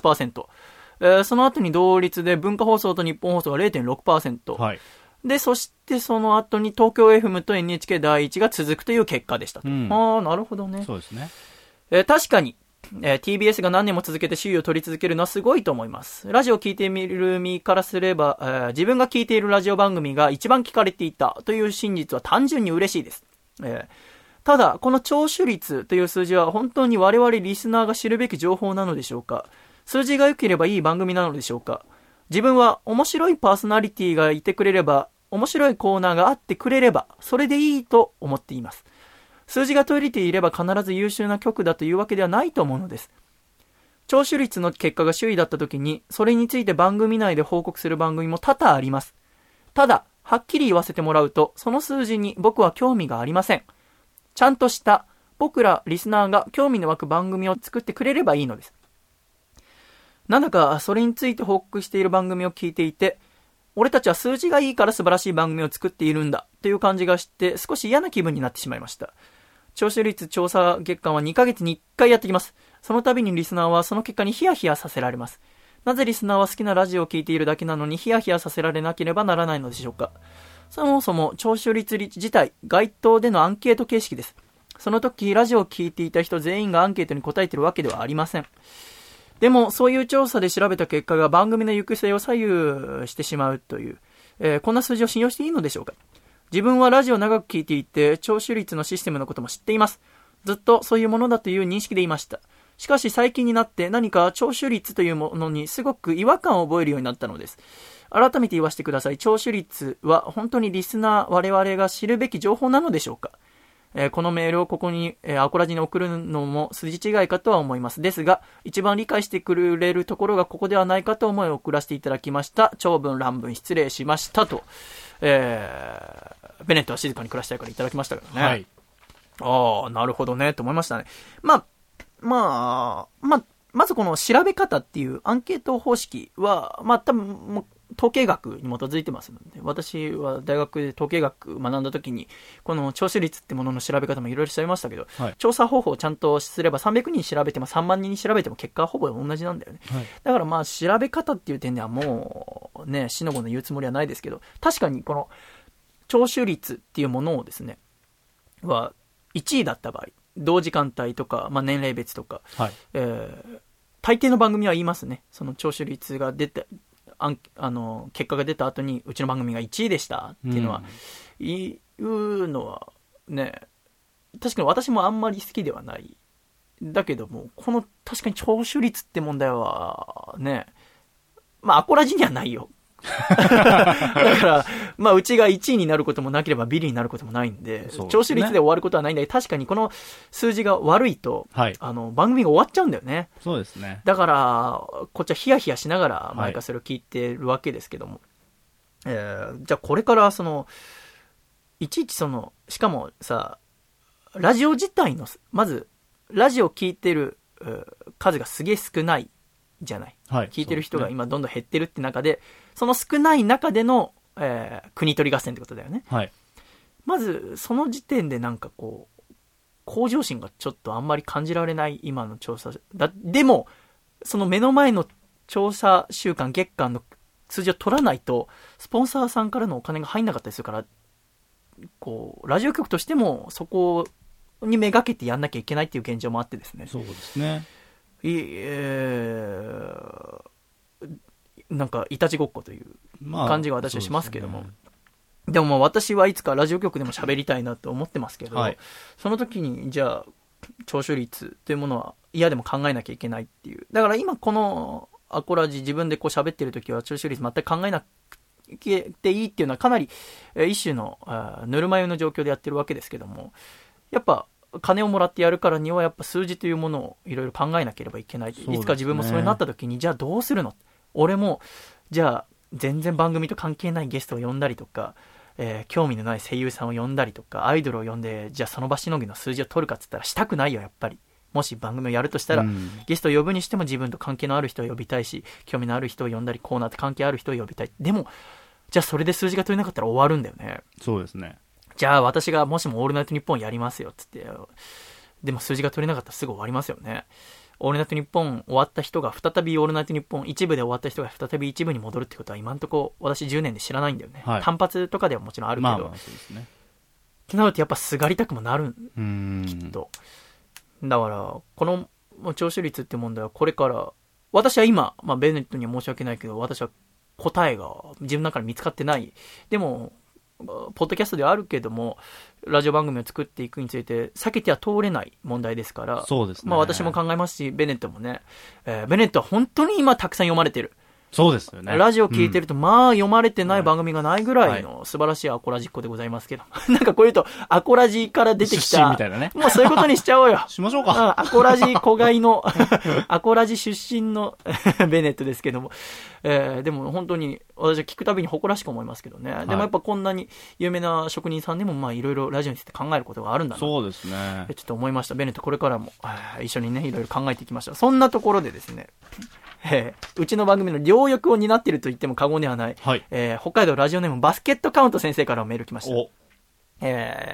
0.8%、その後に同率で文化放送と日本放送が 0.6%、で、そしてその後に東京 FM と NHK 第一が続くという結果でしたと。ああ、なるほどね。 そうですね。 確かに、TBS が何年も続けて首位を取り続けるのはすごいと思います。ラジオを聞いてみる身からすれば、自分が聞いているラジオ番組が一番聞かれていたという真実は単純に嬉しいです。ただ、この聴取率という数字は本当に我々リスナーが知るべき情報なのでしょうか？数字が良ければいい番組なのでしょうか？自分は面白いパーソナリティがいてくれれば、面白いコーナーがあってくれれば、それでいいと思っています。数字が取れていれば必ず優秀な局だというわけではないと思うのです。聴取率の結果が首位だった時に、それについて番組内で報告する番組も多々あります。ただ、はっきり言わせてもらうと、その数字に僕は興味がありません。ちゃんとした、僕らリスナーが興味の湧く番組を作ってくれればいいのです。なんだかそれについて報告している番組を聞いていて、俺たちは数字がいいから素晴らしい番組を作っているんだという感じがして少し嫌な気分になってしまいました。聴取率調査月間は2ヶ月に1回やってきます。その度にリスナーはその結果にヒヤヒヤさせられます。なぜリスナーは好きなラジオを聞いているだけなのにヒヤヒヤさせられなければならないのでしょうか。そもそも聴取率自体街頭でのアンケート形式です。その時ラジオを聞いていた人全員がアンケートに答えているわけではありません。でも、そういう調査で調べた結果が番組の行く末を左右してしまうという、こんな数字を信用していいのでしょうか。自分はラジオを長く聞いていて、聴取率のシステムのことも知っています。ずっとそういうものだという認識でいました。しかし最近になって何か聴取率というものにすごく違和感を覚えるようになったのです。改めて言わせてください。聴取率は本当にリスナー、我々が知るべき情報なのでしょうか。このメールをここに、アコラジに送るのも筋違いかとは思います。ですが、一番理解してくれるところがここではないかと思い送らせていただきました。長文乱文失礼しましたと、ベネットは静かに暮らしたいからいただきましたけどね。はい。ああ、なるほどね、と思いましたね。まずこの調べ方っていうアンケート方式は、多分、統計学に基づいてますので、私は大学で統計学学んだ時にこの聴取率ってものの調べ方もいろいろ調べましたけど、調査方法をちゃんとすれば300人調べても3万人に調べても結果はほぼ同じなんだよね、だから調べ方っていう点ではもうね、死の子の言うつもりはないですけど、確かにこの聴取率っていうものをですねは1位だった場合、同時間帯とか、年齢別とか、大抵の番組は言いますね。その聴取率が出て結果が出た後にうちの番組が1位でしたっていうのは、言うのはね、確かに私もあんまり好きではない。だけども、この確かに聴取率って問題はね、アコラジにはないよ。だから、うちが1位になることもなければビリになることもないんで、聴取率で終わることはないんだけど、確かにこの数字が悪いと、番組が終わっちゃうんだよね。 そうですね。 だから、こっちはヒヤヒヤしながら毎回それを聞いてるわけですけども。じゃあこれからいちいちしかもさ、ラジオ自体の、まず、ラジオを聞いてる数がすげえ少ないじゃない。聞いてる人が今どんどん減ってるって中で、その少ない中での、国取り合戦ってことだよね。まず、その時点でなんかこう、向上心がちょっとあんまり感じられない今の調査。でも、その目の前の調査週間、月間の数字を取らないと、スポンサーさんからのお金が入んなかったりするから、こう、ラジオ局としてもそこにめがけてやんなきゃいけないっていう現状もあってですね。 そうですね。 なんかいたちごっこという感じが私はしますけども、でも私はいつかラジオ局でも喋りたいなと思ってますけど、その時にじゃあ聴取率というものは嫌でも考えなきゃいけないっていう。だから今このアコラジ自分でこう喋ってるときは聴取率全く考えなきゃいいっていうのはかなり一種のぬるま湯の状況でやってるわけですけども、やっぱ金をもらってやるからにはやっぱ数字というものをいろいろ考えなければいけない。いつか自分もそれになったときにじゃあどうするの？俺もじゃあ全然番組と関係ないゲストを呼んだりとか、興味のない声優さんを呼んだりとか、アイドルを呼んでじゃあその場しのぎの数字を取るかっつったらしたくないよやっぱり。もし番組をやるとしたら、ゲストを呼ぶにしても自分と関係のある人を呼びたいし、興味のある人を呼んだり、コーナーと関係ある人を呼びたい。でもじゃあそれで数字が取れなかったら終わるんだよね。 そうですね。 じゃあ私がもしもオールナイトニッポンやりますよっつって、でも数字が取れなかったらすぐ終わりますよね。オールナイトニッポン終わった人が再びオールナイトニッポン一部で終わった人が再び一部に戻るってことは今んとこ私10年で知らないんだよね、はい、単発とかではもちろんあるけど、そうですね。ってなるとやっぱすがりたくもなるきっと。だからこの聴取率って問題はこれから私は今、ベネットには申し訳ないけど私は答えが自分の中で見つかってない。でもポッドキャストではあるけどもラジオ番組を作っていくについて避けては通れない問題ですから、 そうですね。 私も考えますしベネットもね、ベネットは本当に今たくさん読まれてる。 そうですよね。 ラジオ聞いてると、読まれてない番組がないぐらいの素晴らしいアコラジっ子でございますけど、なんかこういうとアコラジから出てきた出身みたいなね。 もうそういうことにしちゃおうよ。 しましょうか。 アコラジ子飼いのアコラジ出身のベネットですけども、でも本当に私は聞くたびに誇らしく思いますけどね、でもやっぱこんなに有名な職人さんでもいろいろラジオについて考えることがあるんだな。 そうですね。 ちょっと思いました。ベネットこれからも一緒にねいろいろ考えていきましょう。そんなところでですね、うちの番組の両翼を担っていると言っても過言ではない、はい、北海道ラジオネームバスケットカウント先生からメール来ました。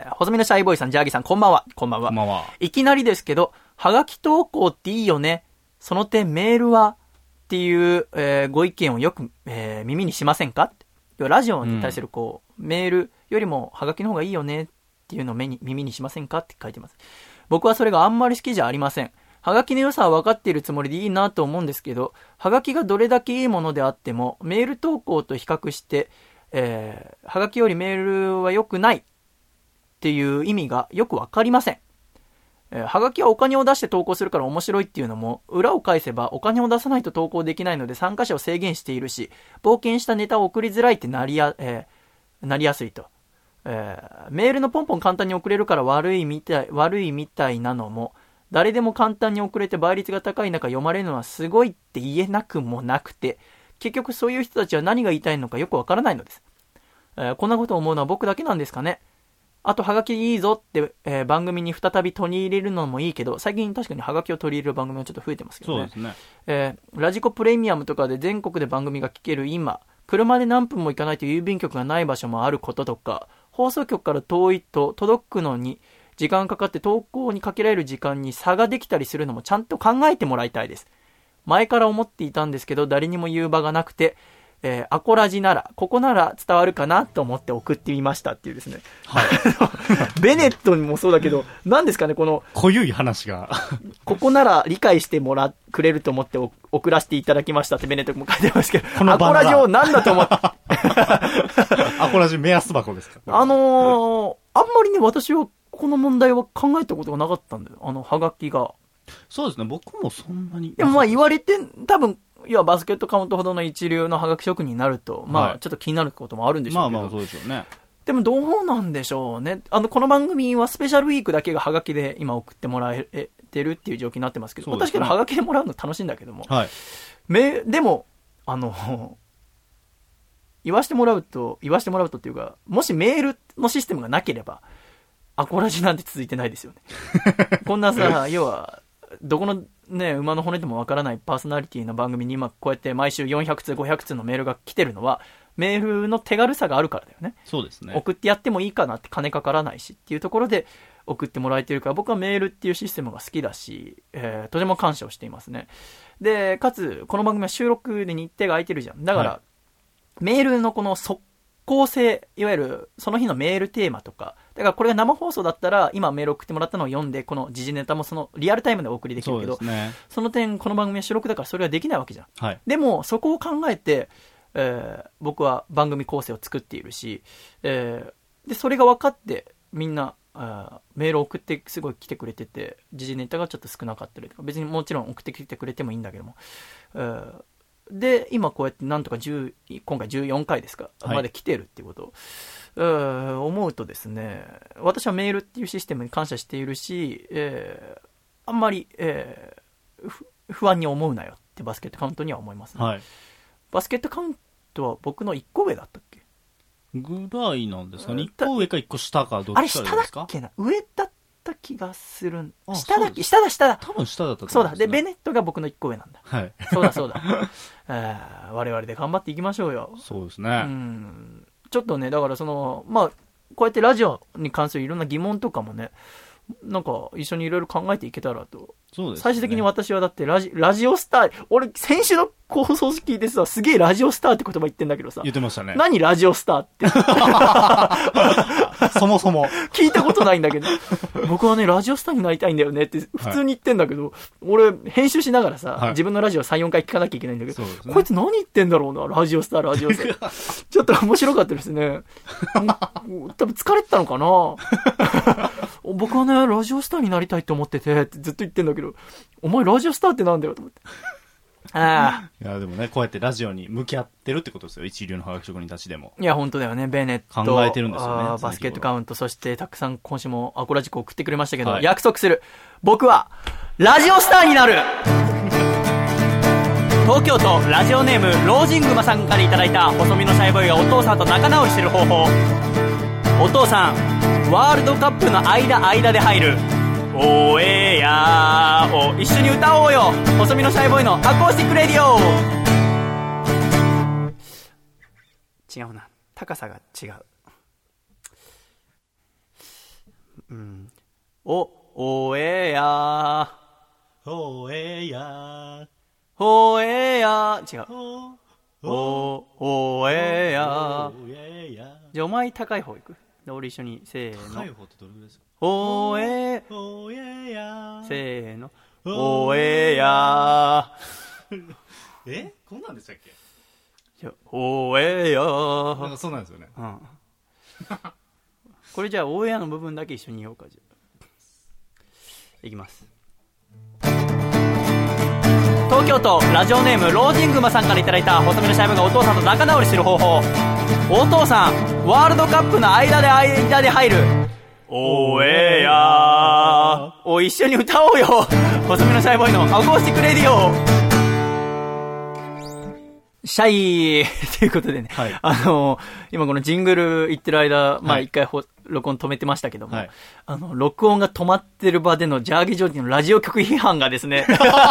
細身のシャイボーイさん、ジャーギーさん、こんばんは。こんばんは。こんばんは。いきなりですけど、はがき投稿っていいよね。その点メールはっていう、ご意見をよく、耳にしませんか？ラジオに対するメールよりもはがきの方がいいよねっていうのを耳にしませんかって書いてます。僕はそれがあんまり好きじゃありません。はがきの良さは分かっているつもりでいいなと思うんですけど、はがきがどれだけいいものであっても、メール投稿と比較して、はがきよりメールは良くないっていう意味がよく分かりません。はがきはお金を出して投稿するから面白いっていうのも、裏を返せばお金を出さないと投稿できないので参加者を制限しているし、冒険したネタを送りづらいってなりやすいと。メールのポンポン簡単に送れるから悪いみたいなのも、誰でも簡単に送れて倍率が高い中読まれるのはすごいって言えなくもなくて、結局そういう人たちは何が言いたいのかよくわからないのです。こんなことを思うのは僕だけなんですかね。あとはがきいいぞって、番組に再び取り入れるのもいいけど、最近確かにはがきを取り入れる番組はちょっと増えてますけどね。そうですね。ラジコプレミアムとかで全国で番組が聞ける今、車で何分も行かないと郵便局がない場所もあることとか、放送局から遠いと届くのに時間かかって投稿にかけられる時間に差ができたりするのもちゃんと考えてもらいたいです。前から思っていたんですけど誰にも言う場がなくて、アコラジならここなら伝わるかなと思って送ってみましたっていうですね、はい、ベネットにもそうだけど何ですかね、この濃ゆい話がここなら理解してくれると思って送らせていただきましたってベネットも書いてますけど、このアコラジを何だと思ってアコラジ目安箱ですか？ あんまりね私はこの問題は考えたことがなかったんだよ、はがきが。 そうですね、僕もそんなに。 でも言われて多分いやバスケットカウントほどの一流のはがき職人になると、はい、ちょっと気になることもあるんでしょうけど、 そうでしょうね。 でもどうなんでしょうね。この番組はスペシャルウィークだけがはがきで今送ってもらえてるっていう状況になってますけど、確かにはがきでもらうの楽しいんだけども、はい、でも言わしてもらうとっていうか、もしメールのシステムがなければアコラジなんて続いてないですよねこんなさ、要はどこのね馬の骨でもわからないパーソナリティの番組に今こうやって毎週400通500通のメールが来てるのはメールの手軽さがあるからだよね。 そうですね。 送ってやってもいいかなって、金かからないしっていうところで送ってもらえてるから、僕はメールっていうシステムが好きだし、とても感謝をしていますね。でかつこの番組は収録で日程が空いてるじゃん。だから、はい、メールのこの即効性、いわゆるその日のメールテーマとか、だからこれが生放送だったら今メール送ってもらったのを読んでこの時事ネタもそのリアルタイムでお送りできるけど、 その点この番組は収録だからそれはできないわけじゃん、はい、でもそこを考えて、僕は番組構成を作っているし、でそれが分かってみんなメール送ってすごい来てくれてて、時事ネタがちょっと少なかったりとか、別にもちろん送ってきてくれてもいいんだけども、で今こうやってなんとか今回14回ですか、まで来てるっていうことを、思うとですね、私はメールっていうシステムに感謝しているし、あんまり、不安に思うなよってバスケットカウントには思いますね、はい、バスケットカウントは僕の1個上だったっけぐらいなんですかね。1個上か1個下かどっちかですか。 あれ下だっけな、上だった気がする。下だっけ、下だ多分下だったと思うんですね。そうだ。でベネットが僕の1個上なんだ。 はい。 そうだ我々で頑張っていきましょうよ。 そうですね。 ちょっとね、だからこうやってラジオに関するいろんな疑問とかもね、なんか一緒にいろいろ考えていけたらと。 そうですね。 最終的に私はだってラジオスター、俺先週の放送聞いてさ、すげえラジオスターって言葉言ってんだけどさ。 言ってましたね。 何ラジオスターって。 そもそも。 聞いたことないんだけど。僕はね、ラジオスターになりたいんだよねって普通に言ってんだけど、俺編集しながらさ、自分のラジオ3、4回聞かなきゃいけないんだけど、こいつ何言ってんだろうな、ラジオスター。ちょっと面白かったですね。多分疲れてたのかな。僕はね、ラジオスターになりたいと思っててってずっと言ってんだけど、お前ラジオスターってなんだよと思って。 いやでもね、こうやってラジオに向き合ってるってことですよ、一流のハガキ職人たちでも。 いや本当だよね。ベネット考えてるんですよね。 バスケットカウント、そしてたくさん今週もアコラジコ送ってくれましたけど、約束する、僕はラジオスターになる。東京都ラジオネームロージングマさんからいただいた細身のシャイボーイがお父さんと仲直りしてる方法。お父さん、ワールドカップの間で入るおえやーを一緒に歌おうよ。細身のシャイボーイのアコースティックレディオ。違うな、高さが違う。おえやーおえやーおえやー違う。おえやー。じゃあお前高い方行く。で俺一緒にせーの。 高い方ってどれぐらいですか。 おえやせーの。おえやこんなんでしたっけ。 おえやなんかそうなんですよね。 これじゃあおえやの部分だけ一緒に言おうか。じゃあいきます。東京都ラジオネームロージングマさんからいただいた細身のシャイボーイがお父さんと仲直りしてる方法。お父さん、ワールドカップの間で入るおえやーを一緒に歌おうよ。細身のシャイボーイのアコースティックレディオ。シャイということでね、はい、今このジングル言ってる間、一回録音止めてましたけども、はい、録音が止まってる場でのジャーギージョーディのラジオ局批判がですね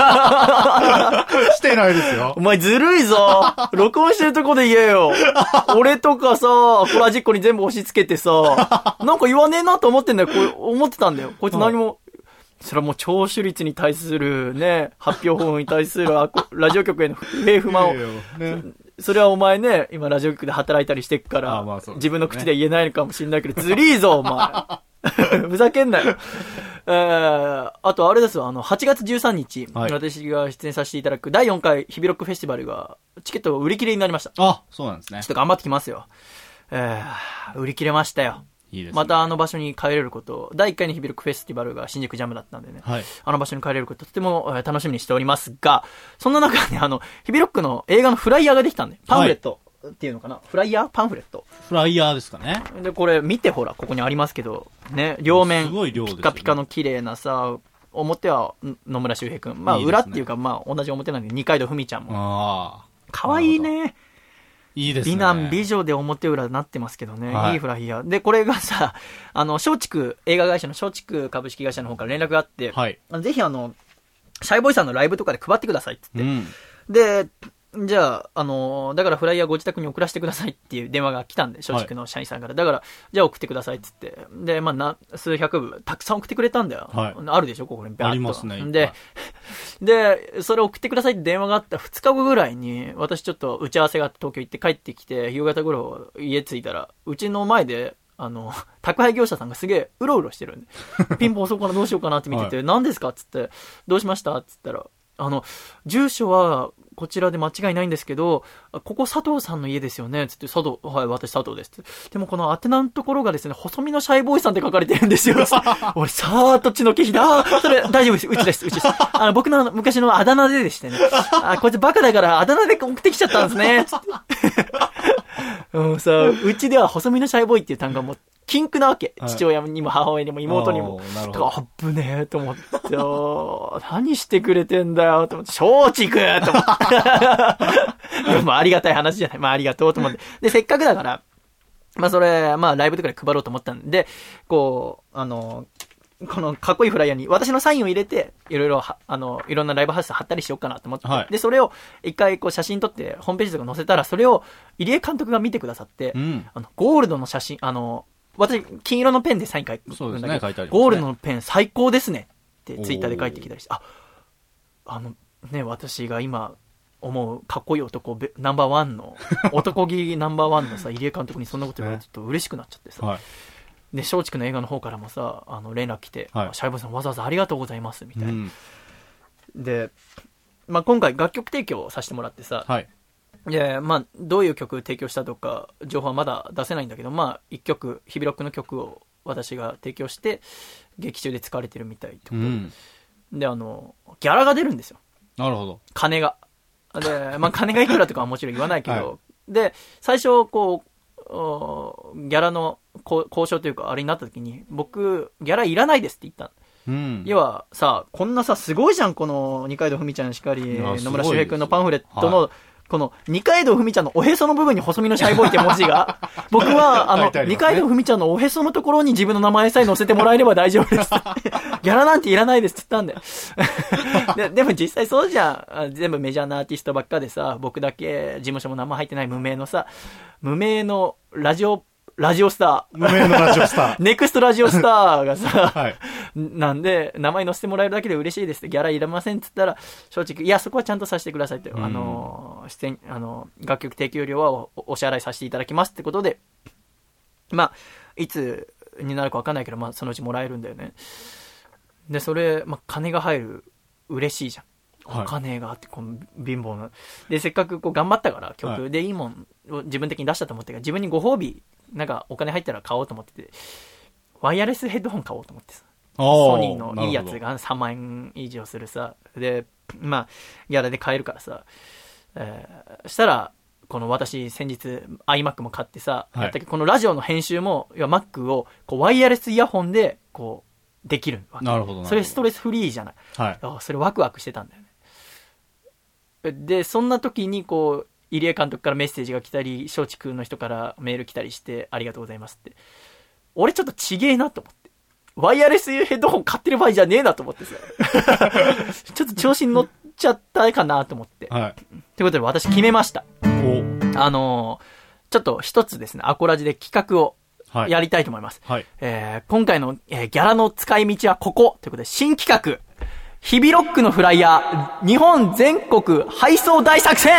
してないですよ。 お前ずるいぞ。録音してるとこで言えよ。俺とかさ、アコラジッコに全部押し付けてさ、なんか言わねえなと思ってんだよ。思ってたんだよ。こいつ何も、それはもう聴取率に対するね、発表法に対するラジオ局への不平不満を、それはお前ね、今ラジオ局で働いたりしてっから、自分の口で言えないのかもしれないけど、ずりーぞ、お前。ふざけんなよ。あとあれですよ、8月13日、私が出演させていただく第4回ヒビロックフェスティバルが、チケットが売り切れになりました。 あ、そうなんですね。 ちょっと頑張ってきますよ。売り切れましたよ。 いいですね、 また場所に帰れること、第1回のヒビロックフェスティバルが新宿ジャムだったんでね、はい、場所に帰れることとても、楽しみにしておりますが、そんな中でヒビロックの映画のフライヤーができたんで、パンフレットっていうのかな、フライヤーパンフレット。 フライヤーですかね。 で、これ見てほら、ここにありますけど、ね、両面、ピカピカの綺麗なさ、表は野村周平くん。裏っていうか、同じ表なんで、二階堂ふみちゃんも。かわいいね。 いいですね。 美男美女で表裏になってますけどね、はい、いいフライヤーで、これがさ、松竹映画会社の松竹株式会社の方から連絡があって、はい、ぜひシャイボーイさんのライブとかで配ってくださいって言って、でじゃあだからフライヤーご自宅に送らせてくださいっていう電話が来たんで、松竹の社員さんから、だからじゃあ送ってくださいって言って、で数百部たくさん送ってくれたんだよ、はい、あるでしょここにありますね。 でそれ送ってくださいって電話があった2日後ぐらいに、私ちょっと打ち合わせがあって東京行って帰ってきて、夕方頃家着いたら、うちの前で宅配業者さんがすげえうろうろしてるんでピンポンそこからどうしようかなって見てて、何ですかっつって、どうしましたっつったら、 住所はこちらで間違いないんですけど、ここ佐藤さんの家ですよねつって、はい、私佐藤ですって。でもこの宛名のところがですね、細身のシャイボーイさんって書かれてるんですよ。俺、さーっと血の気ひだ。それ、大丈夫です。うちです。僕の昔のあだ名でしてね。こいつバカだからあだ名で送ってきちゃったんですね。つって。うちでは細身のシャイボーイっていう単語はもう、禁句なわけ。父親にも母親にも妹にも。あぶねえと思って、何してくれてんだよと思って、松竹と思って。でもありがたい話じゃない。まあありがとうと思って。で、せっかくだから、まあそれ、まあライブとかで配ろうと思ったんで、このかっこいいフライヤーに私のサインを入れて、いろんなライブハウス貼ったりしようかなと思って、はい、で、それを一回こう写真撮ってホームページとか載せたら、それを入江監督が見てくださって、ゴールドの写真、私、金色のペンでサイン書くんだけど、そうですね、書いてありますね、ゴールドのペン最高ですねってツイッターで書いてきたりして、私が今思うかっこいい男ナンバーワンの、男気ナンバーワンのさ、入江監督にそんなこと言われてちょっと嬉しくなっちゃってさ、はい、で、松竹の映画の方からもさ、連絡来て、はい、シャイボーイさんわざわざありがとうございます、みたいな。で、まあ、今回楽曲提供させてもらってさ、はい、で、まあ、どういう曲提供したとか、情報はまだ出せないんだけど、まあ、一曲、ヒビロックの曲を私が提供して、劇中で使われてるみたいと、で、ギャラが出るんですよ。なるほど。金が。で、まあ、金がいくらとかはもちろん言わないけど、はい、で、最初、こう、ギャラの交渉というか、あれになった時に、僕、ギャラいらないですって言ったの。要はさ、こんなさ、すごいじゃん、この二階堂ふみちゃんしかり、野村周平君のパンフレットの、はい、この二階堂ふみちゃんのおへその部分に細身のシャイボーイって文字が、僕は二階堂ふみちゃんのおへそのところに自分の名前さえ載せてもらえれば大丈夫です。ギャラなんていらないですって言ったんだよ。でも実際そうじゃん。全部メジャーなアーティストばっかでさ、僕だけ事務所も名前入ってない無名のラジオスター。無名のラジオスター。ネクストラジオスターがさ、はい、なんで、名前載せてもらえるだけで嬉しいですって、ギャラいらませんって言ったら、正直、いや、そこはちゃんとさせてくださいって、楽曲提供料はお支払いさせていただきますってことで、まあ、いつになるか分かんないけど、まあ、そのうちもらえるんだよね。で、それ、まあ、金が入る、嬉しいじゃん。お金があって、この貧乏な。で、せっかくこう頑張ったから、曲でいいもんを自分的に出したと思ってから、自分にご褒美、なんかお金入ったら買おうと思ってて、ワイヤレスヘッドホン買おうと思ってさ。ソニーのいいやつが3万円以上するさ。で、まあ、ギャラで買えるからさ。したら、この私先日 iMac も買ってさ、やったけど、このラジオの編集も、Mac をこうワイヤレスイヤホンで、こう、できるわけ。なるほど。それストレスフリーじゃない。はい。それワクワクしてたんだよね。で、そんな時にこう、入江監督からメッセージが来たり、松竹の人からメール来たりして、ありがとうございますって。俺ちょっとちげえなと思って。ワイヤレスヘッドホン買ってる場合じゃねえなと思ってさ。ちょっと調子に乗っちゃったかなと思って。はい。ということで私決めました。ちょっと一つですね、アコラジで企画をやりたいと思います。はい。今回の、ギャラの使い道はここということで、新企画。ヒビロックのフライヤー、日本全国配送大作戦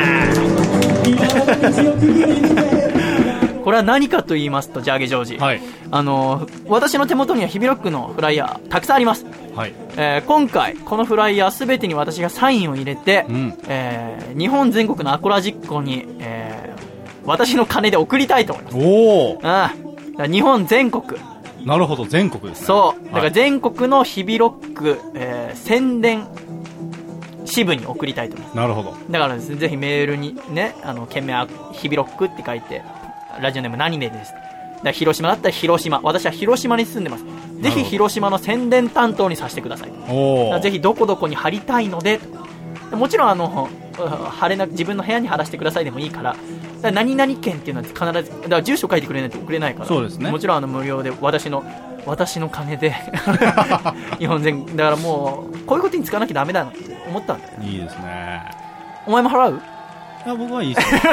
これは何かと言いますと、ジャーゲジョージ。はい。私の手元にはヒビロックのフライヤー、たくさんあります。はい。今回、このフライヤーすべてに私がサインを入れて、日本全国のアコラジッコに、私の金で送りたいと思います。おー。日本全国。 なるほど、全国ですね。 そう。だから全国のヒビロック、宣伝支部に送りたいと思います。 なるほど。 だからですね、ぜひメールにね、件名ヒビロックって書いて、ラジオネーム何名です。だから広島だったら広島。私は広島に住んでます。ぜひ広島の宣伝担当にさせてください。ぜひどこどこに貼りたいので、もちろん貼れなく自分の部屋に貼らせてくださいでもいいから、何々県っていうのは必ず、だから住所書いてくれないと送れないから。そうですね。もちろん無料で私の金で日本全、だからもうこういうことに使わなきゃダメだなって思ったんだよね。 いいですね。 お前も払う？ いや、僕はいいですよ。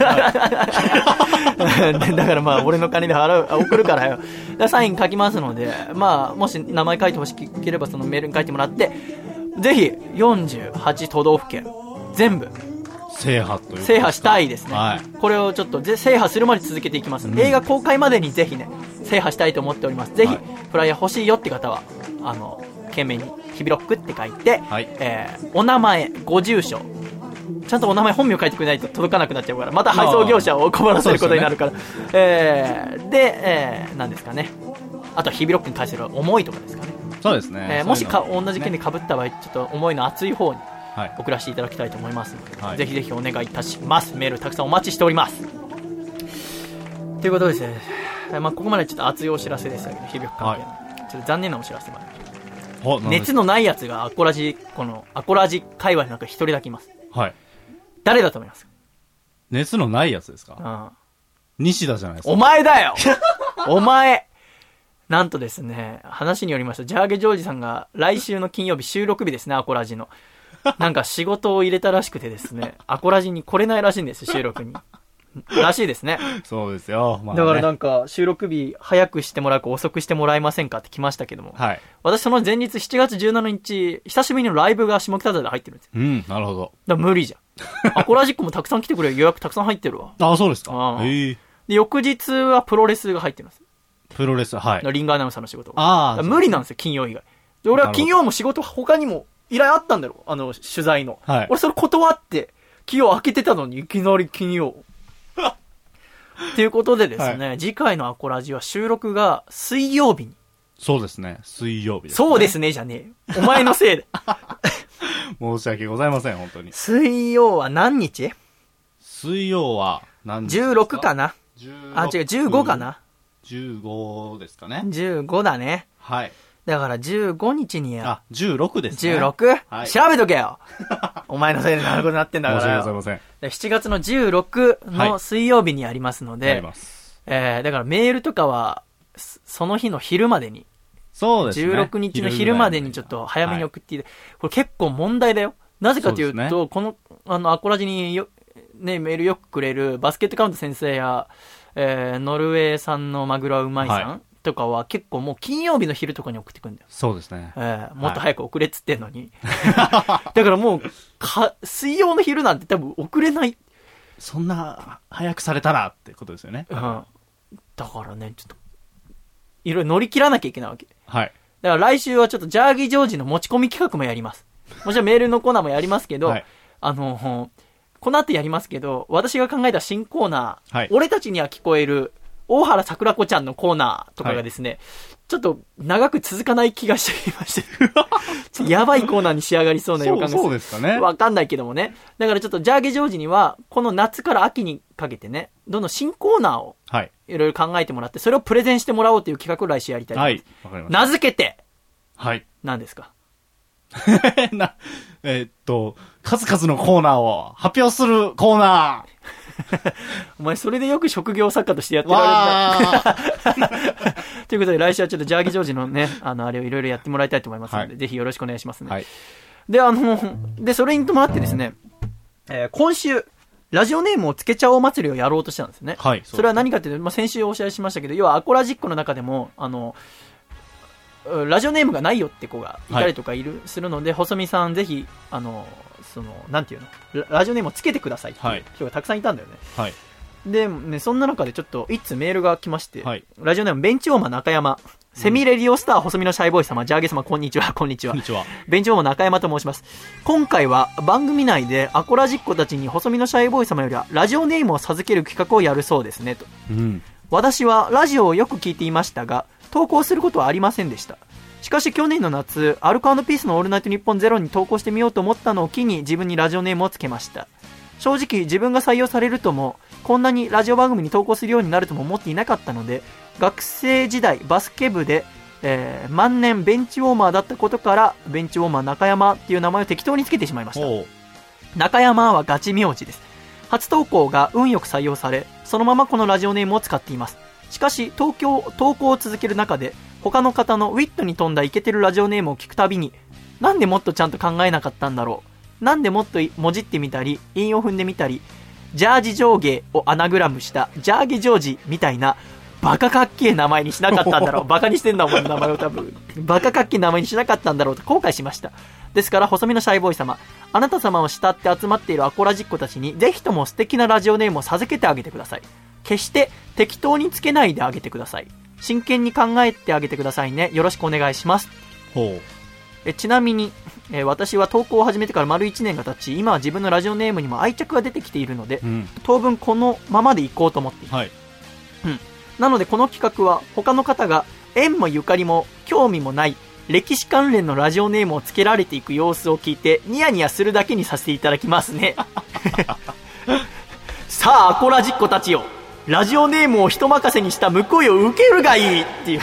だからまあ俺の金で送るからよ。だサイン書きますので、まあもし名前書いてほしければそのメールに書いてもらって、ぜひ48都道府県全部制覇したいですね。はい、これをちょっと制覇するまで続けていきます、映画公開までにぜひね制覇したいと思っております。ぜひ、フライヤー欲しいよって方は懸命にヒビロックって書いて、 はい、 お名前、ご住所、ちゃんとお名前本名書いてくれないと届かなくなっちゃうから、また配送業者を困らせることになるから、何ですかね、あとはヒビロックに対する思いとかですかね。 そうですね、 もし同じ件で被った場合、ちょっと思いの熱い方に送らせていただきたいと思いますので、はい、ぜひぜひお願いいたします。メールたくさんお待ちしております。ということですね、ここまでちょっと熱いお知らせでしたけど、ヒビロック関係の、ちょっと残念なお知らせまで。熱のないやつがこのアコラジ界隈の中一人だけいます。 はい。 誰だと思いますか？ 熱のないやつですか？ うん。 西田じゃないですか。 お前だよお前なんとですね、話によりました、ジャーゲジョージさんが来週の金曜日収録日ですね、アコラジの。なんか仕事を入れたらしくてですね、アコラジに来れないらしいんです、収録に。らしいですね。 そうですよ。 まあね、だからなんか収録日早くしてもらうか遅くしてもらえませんかって来ましたけども。 はい。 私その前日7月17日、久しぶりのライブが下北沢で入ってるんですよ。 うん、なるほど。 だから無理じゃん。アコラジックもたくさん来てくれる、予約たくさん入ってるわ。 あ、そうですか。 で、翌日はプロレスが入ってるんです。 プロレス、はい。 リングアナウンサーの仕事。 無理なんですよ、金曜以外。で、俺は金曜も仕事他にも依頼あったんだろ、取材の。 はい。 俺それ断って、金曜開けてたのにいきなり金曜。ということでですね、はい、次回のアコラジは収録が水曜日に。 そうですね、水曜日ですね。 そうですね、じゃねえよ。お前のせいで。 申し訳ございません、本当に。 水曜は何日？ 水曜は何日ですか？ 16 かな？あ、違う、15かな ？15ですかね。 15だね。 はい。 だから15日にあ、16ですね。 16？ はい。 調べとけよお前のせいでなることになってんだから。 申し訳ございません。 7月の16の水曜日にやりますので、 やります。 だからメールとかは、その日の昼までに。 そうですね。 16日の昼までにちょっと早めに送っていただいて、これ結構問題だよ。なぜかというと、ね、この、アコラジにね、メールよくくれるバスケットカウント先生や、ノルウェー産のマグロはうまいさん、はい、とかは結構もう金曜日の昼とかに送ってくるんだよ。 そうですね。 もっと早く送れっつってんのに。だからもう、水曜の昼なんて多分送れない。 そんな早くされたらってことですよね。 うん。だからね、ちょっと、いろいろ乗り切らなきゃいけないわけ。 はい。 だから来週はちょっとジャーギージョージの持ち込み企画もやります。もちろんメールのコーナーもやりますけど、はい、この後やりますけど、私が考えた新コーナー、はい、俺たちには聞こえる、大原桜子ちゃんのコーナーとかがですね、はい、ちょっと長く続かない気がしていまして、やばいコーナーに仕上がりそうな予感がする。 そうですかね。 わかんないけどもね。だからちょっとジャーゲジョージには、この夏から秋にかけてね、どんどん新コーナーを、いろいろ考えてもらって、それをプレゼンしてもらおうという企画を来週やりたいと思います。 はい、わかりました。 名付けて、 はい。 何ですか数々のコーナーを発表するコーナー。 お前それでよく職業作家としてやってられるんだ。ということで来週はちょっとジャーギジョージのね、あれをいろいろやってもらいたいと思いますので、はい、ぜひよろしくお願いしますね。はい、で、それに伴ってですね、今週、ラジオネームをつけちゃおう祭りをやろうとしたんですね。はい。それは何かというと、先週お知らせしましたけど、要はアコラジックの中でも、ラジオネームがないよって子がいたりとかするので、細見さんぜひ、なんていうの、ラジオネームをつけてくださいっていう人がたくさんいたんだよね。はい。で、ね、そんな中でちょっと、一通メールが来まして、はい、ラジオネーム、ベンチオーマ中山、セミレディオスター細身のシャイボーイ様、ジャーゲ様、こんにちは、こんにちは。こんにちは。ベンチオーマ中山と申します。今回は番組内でアコラジッコたちに細身のシャイボーイ様よりはラジオネームを授ける企画をやるそうですね、と。うん。私はラジオをよく聞いていましたが、投稿することはありませんでした。しかし去年の夏、アルコ&ピースのオールナイトニッポンゼロに投稿してみようと思ったのを機に自分にラジオネームをつけました。正直自分が採用されるとも、こんなにラジオ番組に投稿するようになるとも思っていなかったので、学生時代バスケ部で、万年ベンチウォーマーだったことから、ベンチウォーマー中山っていう名前を適当につけてしまいました。中山はガチ名字です。初投稿が運よく採用され、そのままこのラジオネームを使っています。しかし投稿を続ける中で、他の方のウィットに富んだイケてるラジオネームを聞くたびに、なんでもっとちゃんと考えなかったんだろう、なんでもっともじってみたり韻を踏んでみたり、ジャージ上下をアナグラムしたジャーゲジョージみたいなバカかっけえ名前にしなかったんだろうバカにしてんだお前の名前を多分バカかっけえ名前にしなかったんだろうと後悔しました。ですから細身のシャイボーイ様、あなた様を慕って集まっているアコラジッコたちにぜひとも素敵なラジオネームを授けてあげてください。決して適当につけないであげてください。真剣に考えてあげてくださいね。よろしくお願いします。 ほう。 ちなみに、私は投稿を始めてから丸1年が経ち、今は自分のラジオネームにも愛着が出てきているので、当分このままでいこうと思っています、なのでこの企画は他の方が縁もゆかりも興味もない歴史関連のラジオネームをつけられていく様子を聞いてニヤニヤするだけにさせていただきますねさあアコラジっ子たちよ、ラジオネームを人任せにした報いを受けるがいいっていう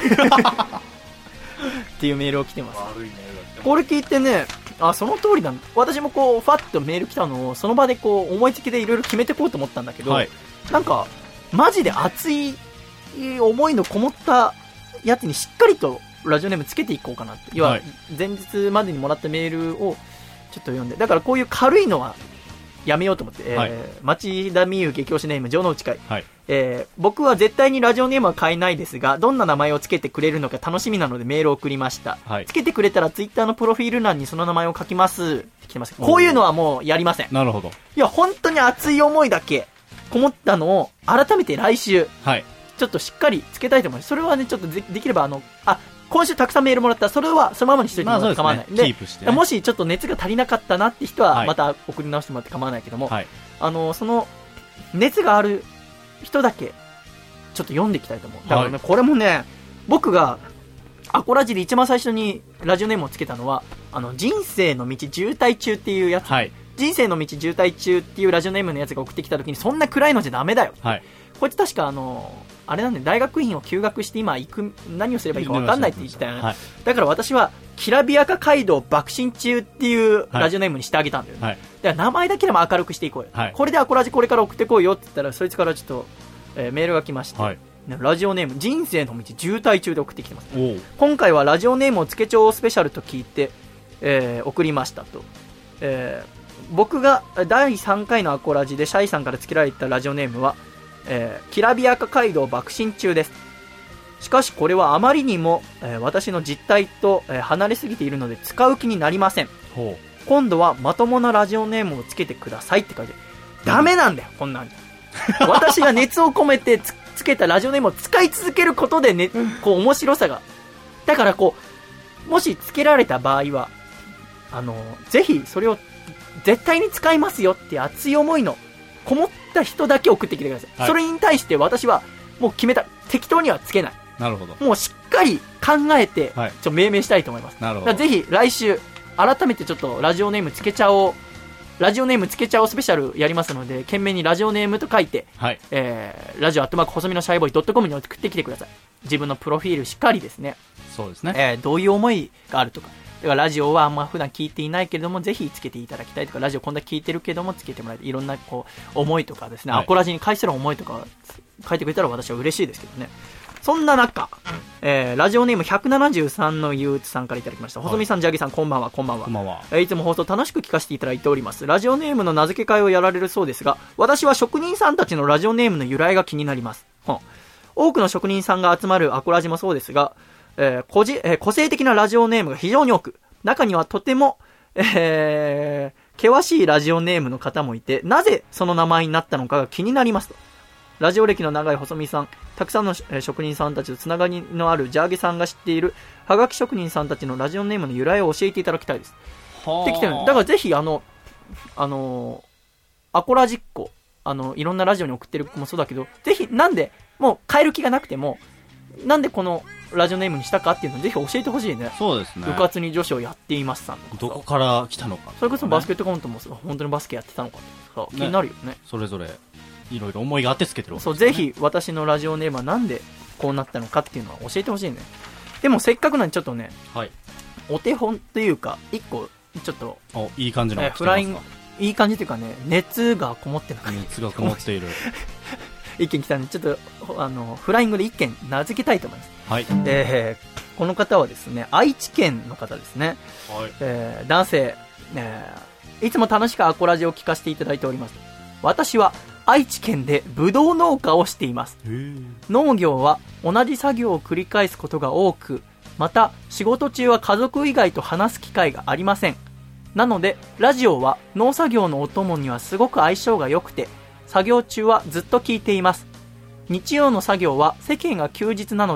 っていうメールを来てます。悪いメールだ。これ聞いてね、あ、その通りだ。私もこうファッとメール来たのをその場でこう思いつきでいろいろ決めていこうと思ったんだけど、なんかマジで熱い思いのこもったやつにしっかりとラジオネームつけていこうかなって。要は前日までにもらったメールをちょっと読んで、だからこういう軽いのはやめようと思って、町田美優激推しネーム城之内会、僕は絶対にラジオネームは変えないですが、どんな名前をつけてくれるのか楽しみなのでメールを送りました、つけてくれたらツイッターのプロフィール欄にその名前を書きますって来てます。こういうのはもうやりません。 なるほど。 いや本当に熱い思いだけこもったのを改めて来週、ちょっとしっかりつけたいと思います。それはねちょっとできれば今週たくさんメールもらったらそれはそのままにしといてもらって構わない、でキープしてね、もしちょっと熱が足りなかったなって人はまた送り直してもらって構わないけども、その熱がある人だけちょっと読んでいきたいと思う。だからね、これもね、僕がアコラジで一番最初にラジオネームをつけたのは人生の道渋滞中っていうやつ、人生の道渋滞中っていうラジオネームのやつが送ってきた時に、そんな暗いのじゃダメだよ、こいつ確かあれなんで大学院を休学して今何をすればいいか分かんないって言ってたよね、だから私はきらびやか街道爆心中っていうラジオネームにしてあげたんだよ、だから名前だけでも明るくしていこうよ、これでアコラジこれから送ってこいよって言ったら、そいつからちょっと、メールが来まして、ラジオネーム人生の道渋滞中で送ってきてます。今回はラジオネームをつけちょうスペシャルと聞いて、送りましたと、僕が第3回のアコラジでシャイさんからつけられたラジオネームはきらびやか街道爆心中です。しかしこれはあまりにも、私の実態と、離れすぎているので使う気になりません。今度はまともなラジオネームをつけてくださいって書いて、ダメなんだよこんなん私が熱を込めて つけたラジオネームを使い続けることでね、こう面白さが、だからこうもしつけられた場合はぜひそれを絶対に使いますよって熱い思いのこもった人だけ送ってきてください、それに対して私はもう決めた、適当にはつけない。 なるほど。 もうしっかり考えて、命名したいと思います。なるほど。ぜひ来週改めてちょっとラジオネームつけちゃおうスペシャルやりますので、懸命にラジオネームと書いて、ラジオ細身のシャイボーイ.com に送ってきてください。自分のプロフィールしっかりですね。 そうですね。 どういう思いがあるとか、だからラジオはあんま普段聞いていないけれどもぜひつけていただきたいとか、ラジオこんな聞いてるけどもつけてもらいたい、いろんなこう思いとかですね、アコラジに関する思いとか書いてくれたら私は嬉しいですけどね。そんな中、ラジオネーム173のゆうつさんからいただきました。細見さん、ジャギさん、こんばんは。こんばんは。こんばんは。いつも放送楽しく聞かせていただいております。ラジオネームの名付け替えをやられるそうですが、私は職人さんたちのラジオネームの由来が気になります。多くの職人さんが集まるアコラジもそうですが、個性的なラジオネームが非常に多く、中にはとても、険しいラジオネームの方もいて、なぜその名前になったのかが気になりますと。ラジオ歴の長い細見さん、たくさんの職人さんたちとつながりのあるジャーゲさんが知っているはがき職人さんたちのラジオネームの由来を教えていただきたいです。できてる。だからぜひアコラジっ子、いろんなラジオに送ってる子もそうだけど、ぜひなんでもう変える気がなくても、なんでこのラジオネームにしたかっていうのをぜひ教えてほしいね。そうですね。部活に女子をやっていますさんとか、 どこから来たのか、ね、 それこそバスケットカウントも本当にバスケやってたのかとか、気になるよね。 それぞれいろいろ思いがあってつけてるわけですね。そう、ぜひ私のラジオネームはなんでこうなったのかっていうのは教えてほしいね。でもせっかくなんでちょっとね、お手本というか一個ちょっといい感じのフライング、いい感じというかね、熱がこもってる、 熱がこもっている一件来たんで、ちょっとフライングで一件名付けたいと思います。この方はですね、愛知県の方ですね。男性、いつも楽しくアコラジを聞かせていただいております。私は愛知県でブドウ農家をしています。農業は同じ作業を繰り返すことが多く、また仕事中は家族以外と話す機会がありません。なのでラジオは農作業のお供にはすごく相性が良くて、作業中はずっと聞いています。日曜の作業は世間が休日なので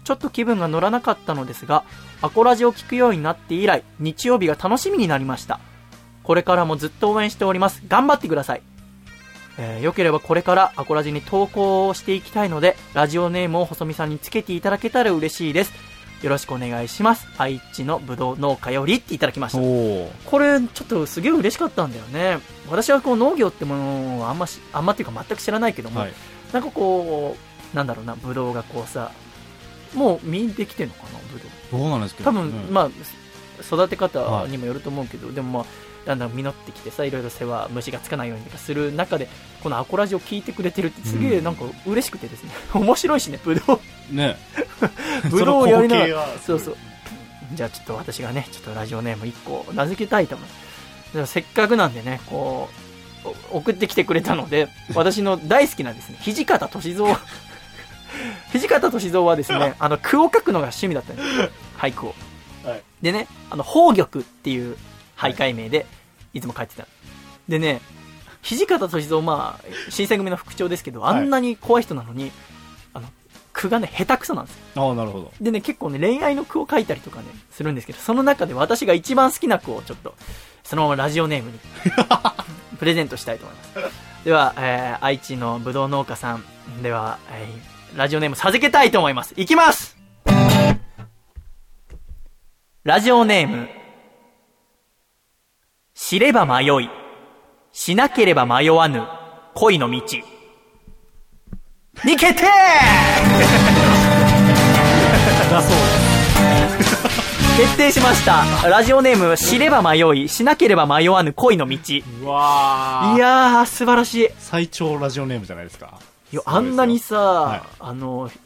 ちょっと気分が乗らなかったのですが、アコラジを聞くようになって以来、日曜日が楽しみになりました。これからもずっと応援しております。頑張ってください。よければこれからアコラジに投稿していきたいので、ラジオネームを細見さんにつけていただけたら嬉しいです。よろしくお願いします。愛知のぶどう農家よりっていただきました。これちょっとすげえ嬉しかったんだよね。私はこう農業ってものをあんまっていうか全く知らないけども、はい、なんかこうなんだろうな、ぶどうがこうさ、もう実できてんのかな、ぶどう。 どうなんですけど、 多分、まあ育て方にもよると思うけど、でもまあだんだん実ってきてさ、いろいろ世話、虫がつかないようにとかする中で、このアコラジを聞いてくれてるってすげえなんか嬉しくてですね、面白いしね、ぶどうねぶどうをやりながら、そうそう、じゃあちょっと私がね、ちょっとラジオネーム1個名付けたいと思う。せっかくなんでね、こう送ってきてくれたので、私の大好きなですね、土方歳三土方歳三はですね、句を書くのが趣味だったんですよ、俳句を、はい、でね、宝玉っていう俳諧名でいつも書いてた。でね、土方歳三、まあ新選組の副長ですけど、あんなに怖い人なのに、句がね下手くそなんですよ。 ああ、なるほど。 でね、結構ね恋愛の句を書いたりとかねするんですけど、その中で私が一番好きな句をちょっとそのままラジオネームにプレゼントしたいと思います。では、愛知のぶどう農家さんでは、ラジオネーム授けたいと思います。いきます。ラジオネーム、知れば迷い、しなければ迷わぬ恋の道に決定だそうです。決定しました。ラジオネーム、知れば迷い、しなければ迷わぬ恋の道。 うわー、 いやー素晴らしい。 最長ラジオネームじゃないですか。 いや、あんなにさ、はい、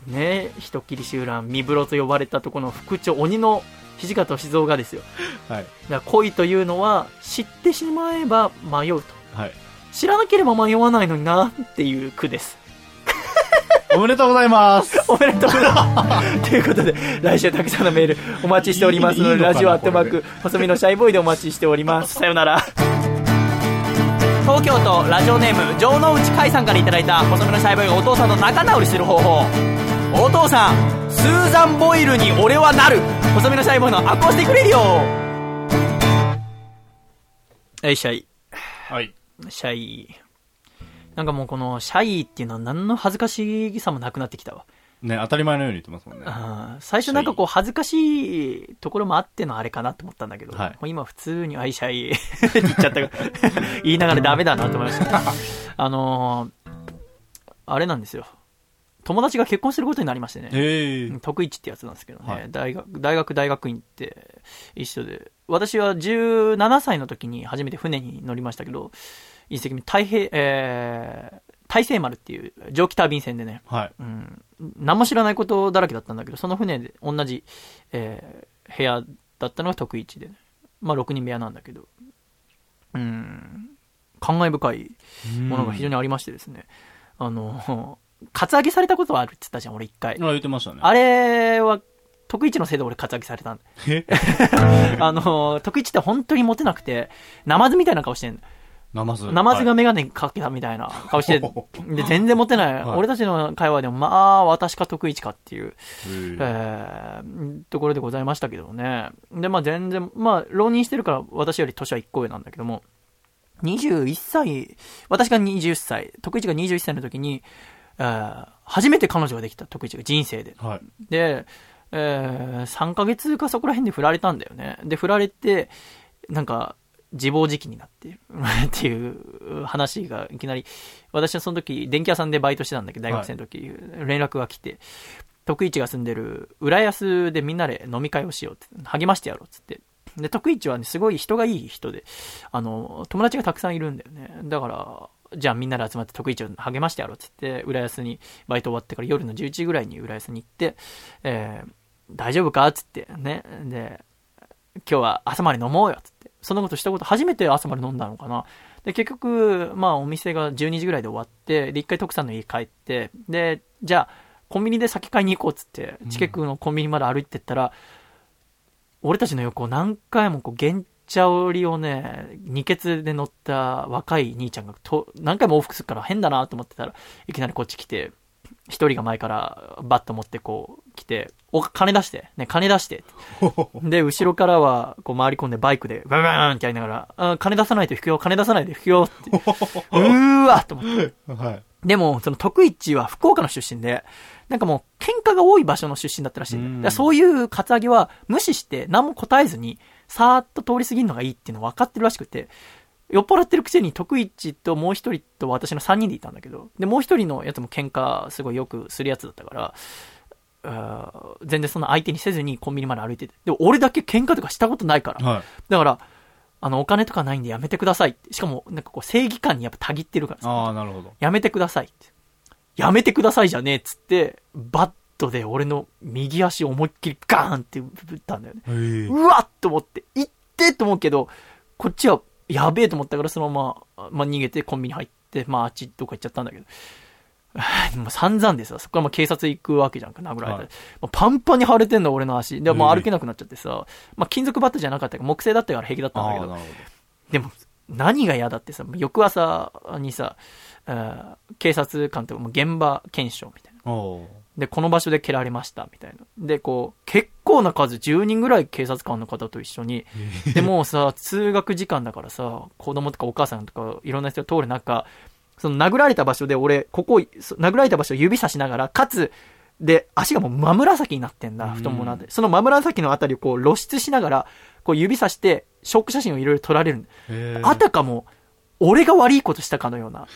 ね、人切り集団、三風呂と呼ばれたところの副長、鬼の土方歳三がですよ、はい、だから恋というのは知ってしまえば迷うと、はい、知らなければ迷わないのになっていう句です。 おめでとうございます。 おめでとうございますということで、来週たくさんのメールお待ちしておりますので、ラジオアットマーク細身のシャイボーイでお待ちしております。さよなら。東京都ラジオネーム城之内海さんからいただいた細身のシャイボーイがお父さんと仲直りする方法。お父さん、スーザン・ボイルに俺はなる。細身のシャイボーイのアコースティックレディオ。シャイ、 はい、 シャイ、なんかもうこのシャイっていうのは何の恥ずかしさもなくなってきたわね。当たり前のように言ってますもんね。 最初なんかこう恥ずかしいところもあってのあれかなと思ったんだけど、はい、もう今普通にシャイって言っちゃった言いながらダメだなと思いましたあれなんですよ、友達が結婚することになりましてね、徳一ってやつなんですけどね、はい、大学院って一緒で、私は17歳の時に初めて船に乗りましたけど、一隻目大西丸っていう蒸気タービン船でね、はい、何も知らないことだらけだったんだけど、その船で同じ、部屋だったのが徳一で、ね、まあ6人部屋なんだけど、感慨深いものが非常にありましてですね、カツアゲされたことはあるって言ったじゃん、俺一回。 言ってましたね。 あれは徳一のせいで俺カツアゲされたんだ。徳一って本当にモテなくて、ナマズみたいな顔してんだ。ナマズがメガネかけたみたいな顔して、で全然モテない、はい、俺たちの会話でもまあ私か徳一かっていう、ところでございましたけどね。でまあ全然まあ浪人してるから私より年は1個上なんだけども、21歳、私が20歳、徳一が21歳の時に、初めて彼女ができた、徳一が人生で、はい、で、3ヶ月かそこら辺で振られたんだよね。で振られてなんか自暴自棄になってっていう話がいきなり、私はその時電気屋さんでバイトしてたんだけど、大学生の時、はい、連絡が来て、徳一が住んでる浦安でみんなで飲み会をしようって励ましてやろうっつって、で徳一はねすごい人がいい人で、友達がたくさんいるんだよね。だからじゃあみんなで集まって徳一を励ましてやろうっつって、浦安にバイト終わってから夜の11時ぐらいに浦安に行って、大丈夫かっつってね、で今日は朝まで飲もうよっつって、そんなことしたこと初めて朝まで飲んだのかな。で結局まあお店が12時ぐらいで終わって、で一回徳さんの家帰って、でじゃあコンビニで酒買いに行こうっつって近くのコンビニまで歩いてったら、俺たちの横を何回もこう原茶織をね二ケツで乗った若い兄ちゃんが何回も往復するから変だなと思ってたら、いきなりこっち来て、一人が前からバット持ってこう来て、 金出して、ね、金出して。で、後ろからは、こう回り込んでバイクで、バンバンってやりながら、金出さないと引くよ、金出さないと引くよって。わと思って。はい。でも、その徳一は福岡の出身で、なんかもう、喧嘩が多い場所の出身だったらしいんだ。そういうカツアゲは無視して、何も答えずに、さーっと通り過ぎるのがいいっていうの分かってるらしくて、酔っ払ってるくせに徳一ともう一人と私の3人でいたんだけど、で、もう一人のやつも喧嘩すごいよくするやつだったから、全然そんな相手にせずにコンビニまで歩いてて。でも俺だけ喧嘩とかしたことないから。はい、だから、お金とかないんでやめてくださいって。しかも、なんかこう正義感にやっぱたぎってるからさ。 ああ、なるほど。 やめてくださいって。やめてくださいじゃねえっつって、バットで俺の右足を思いっきりガーンって打ったんだよね。うわっと思って、行ってと思うけど、こっちはやべえと思ったからそのまま、逃げてコンビニ入って、あっちどっか行っちゃったんだけど。もう散々でさ、そこからもう警察行くわけじゃんか、殴られて。はい、パンパンに腫れてんの、俺の足。で、もう歩けなくなっちゃってさ、金属バットじゃなかったけど、木製だったから平気だったんだけど。でも、何が嫌だってさ、翌朝にさ、警察官とも現場検証みたいな。で、この場所で蹴られました、みたいな。で、こう、結構な数、10人ぐらい警察官の方と一緒に。で、もうさ、通学時間だからさ、子供とかお母さんとか、いろんな人が通る中、その殴られた場所で俺、殴られた場所を指さしながら、かつ、で、足がもう真紫になってんだ、太ももなんで。その真紫のあたりをこう露出しながら、こう指さして、ショック写真をいろいろ撮られる。あたかも、俺が悪いことしたかのような。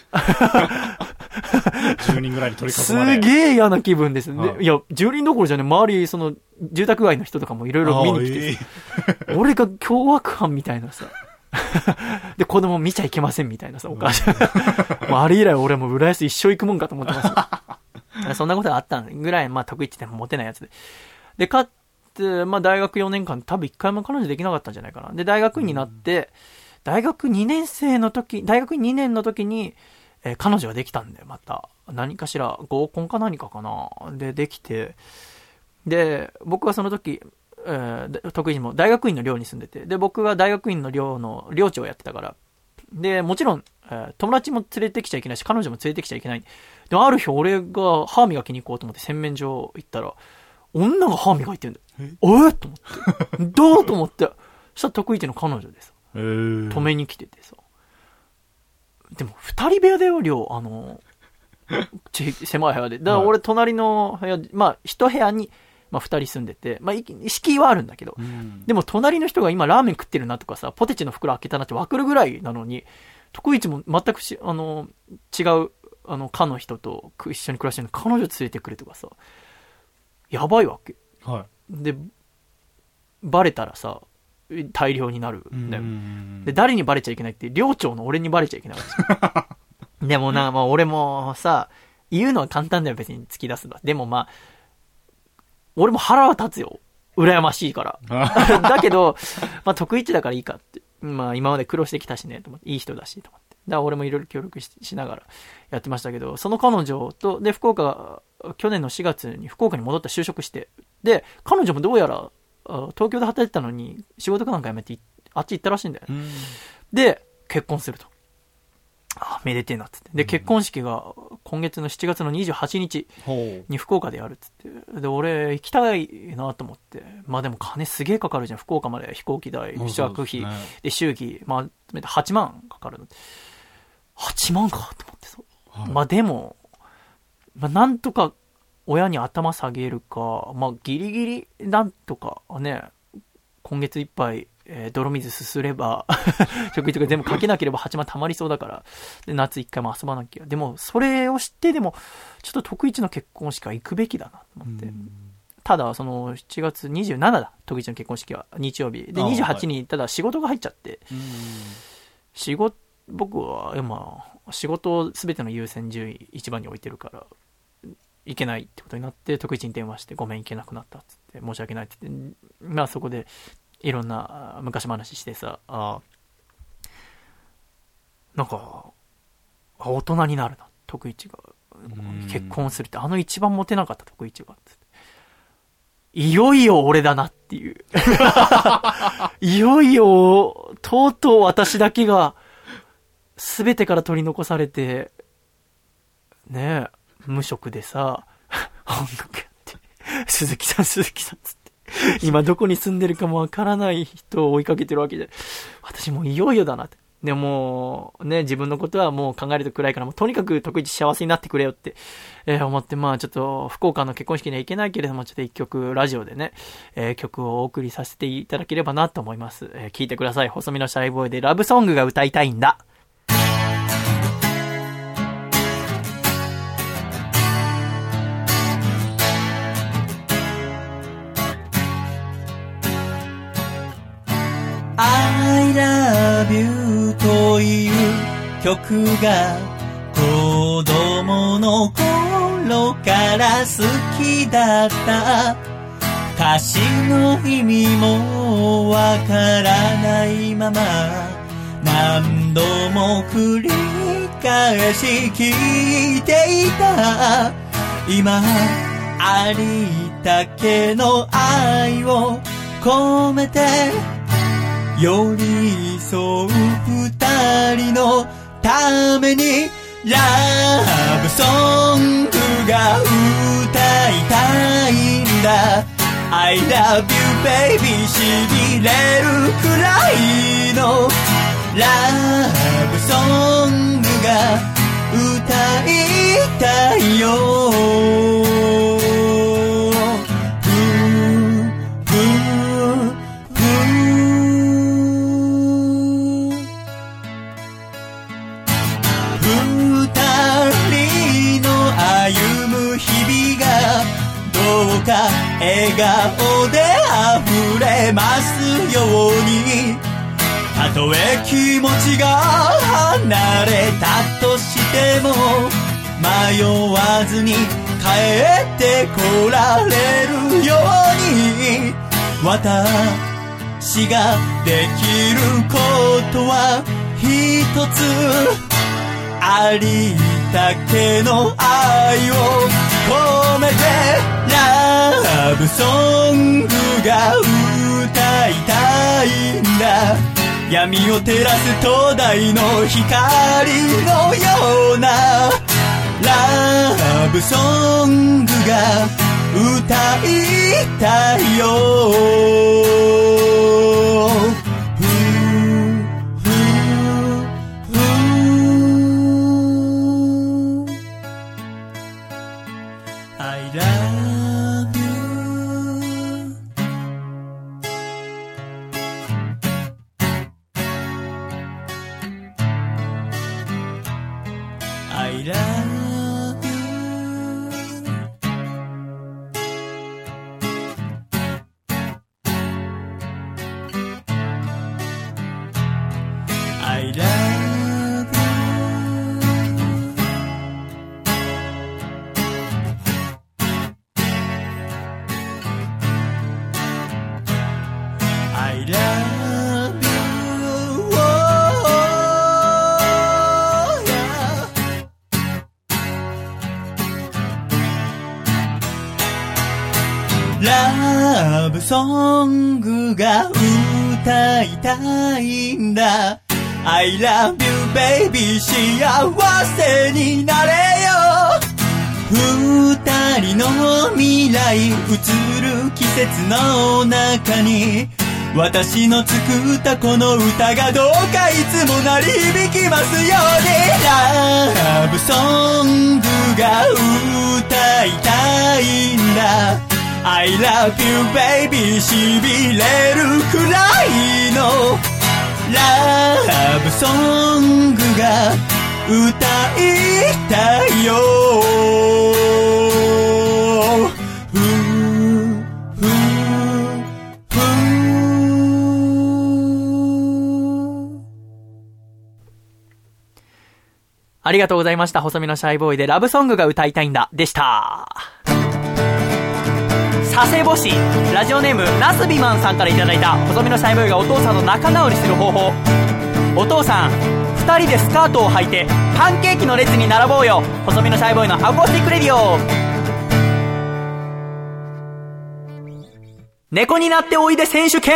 10人ぐらいに取り囲まれ。 すげえ嫌な気分ですね。いや、10人どころじゃね、周り、その、住宅街の人とかもいろいろ見に来て、俺が凶悪犯みたいなさ。で、子供見ちゃいけませんみたいなさ、お母さん。もうあれ以来俺も浦安一生行くもんかと思ってます。そんなことがあったぐらい、得意ってモテないやつで。で、大学4年間多分一回も彼女できなかったんじゃないかな。で、大学院になって、大学2年の時に、彼女ができたんだよ、また。何かしら、合コンか何かかな。で、できて、で、僕はその時、得意にも大学院の寮に住んでて、で、僕が大学院の寮の寮長をやってたから、で、もちろん、友達も連れてきちゃいけないし、彼女も連れてきちゃいけない。で、ある日俺が歯磨きに行こうと思って洗面所行ったら、女が歯磨いてるんだよ。と思って。どうと思って。そしたら得意の彼女でさ、止めに来ててさ。でも、二人部屋だよ、寮。狭い部屋で。だから俺、隣の部屋、一部屋に、二人住んでて、敷居はあるんだけど、でも隣の人が今ラーメン食ってるなとかさ、ポテチの袋開けたなって分かるぐらいなのに、得意も全く違う、科の人と一緒に暮らしてるの彼女連れてくれとかさ、やばいわけ。はい。で、バレたらさ、大量になるんだよ。で、誰にバレちゃいけないって、寮長の俺にバレちゃいけないわけ。でも俺もさ、言うのは簡単だよ、別に突き出すのは。でも俺も腹は立つよ。羨ましいから。だけど、得意だからいいかって。今まで苦労してきたしね、と思って。いい人だし、と思って。だから俺もいろいろ協力 しながらやってましたけど、その彼女と、で、去年の4月に福岡に戻って就職して、で、彼女もどうやら、東京で働いてたのに、仕事かなんか辞めて、あっち行ったらしいんだよ。で、結婚すると。めでてえなっつって。で、結婚式が今月の7月の28日に福岡でやるっつって。で、俺行きたいなと思って。でも金すげえかかるじゃん。福岡まで飛行機代、宿泊費、で、祝儀、8万かかる。8万かと思ってさ。はい、でも、なんとか親に頭下げるか、ギリギリなんとかね、今月いっぱい、泥水すすれば食費とか全部かけなければ8万溜まりそうだから、で夏1回も遊ばなきゃ。でもそれを知ってでもちょっと得意の結婚式は行くべきだなと思って。ただその7月27だ、得意の結婚式は日曜日で、28にただ仕事が入っちゃって、僕は今仕事を全ての優先順位一番に置いてるから行けないってことになって、得意に電話してごめん行けなくなったっつって申し訳ないって言って、そこでいろんな昔話してさ、なんか大人になるな、得意が結婚するって、一番モテなかった得意がいよいよ俺だなっていういよいよとうとう私だけが全てから取り残されてねえ、無職でさ音楽やって鈴木さんつって。今どこに住んでるかもわからない人を追いかけてるわけで、私もういよいよだなって。でも、ね、自分のことはもう考えると暗いから、もうとにかく徳一幸せになってくれよって、思って、まあちょっと、福岡の結婚式には行けないけれども、ちょっと一曲、ラジオでね、曲をお送りさせていただければなと思います。聞いてください。細身のシャイボーイでラブソングが歌いたいんだ。 I love you という曲が子供の頃から好きだった。歌詞の意味もわからないまま何度も繰り返し聴いていた。今ありったけの愛を込めて寄り添う二人のためにラブソングが歌いたいんだ。 I love you baby しびれるくらいのラブソングが歌いたいよ。笑顔で溢れますように、たとえ気持ちが離れたとしても迷わずに帰ってこられるように、私ができることは一つ、ありったけの愛を込めてラブソングが歌いたいんだ。闇を照らす灯台の光のようなラブソングが歌いたいよ。ラブソングが歌いたいんだ。 I love you baby 幸せになれよ。二人の未来映る季節の中に私の作ったこの歌がどうかいつも鳴り響きますように。ラブソングが歌いたいんだ。 I love you baby しびれるくらいのラブソングが歌いたいよ。 ありがとうございました。細身のシャイボーイでラブソングが歌いたいんだでした。佐世保市ラジオネームナスビマンさんからいただいた、細身のシャイボーイがお父さんの仲直りする方法。お父さん、2人でスカートを履いてパンケーキの列に並ぼうよ。細身のシャイボーイのアコースティックレディオ。猫になっておいで選手権。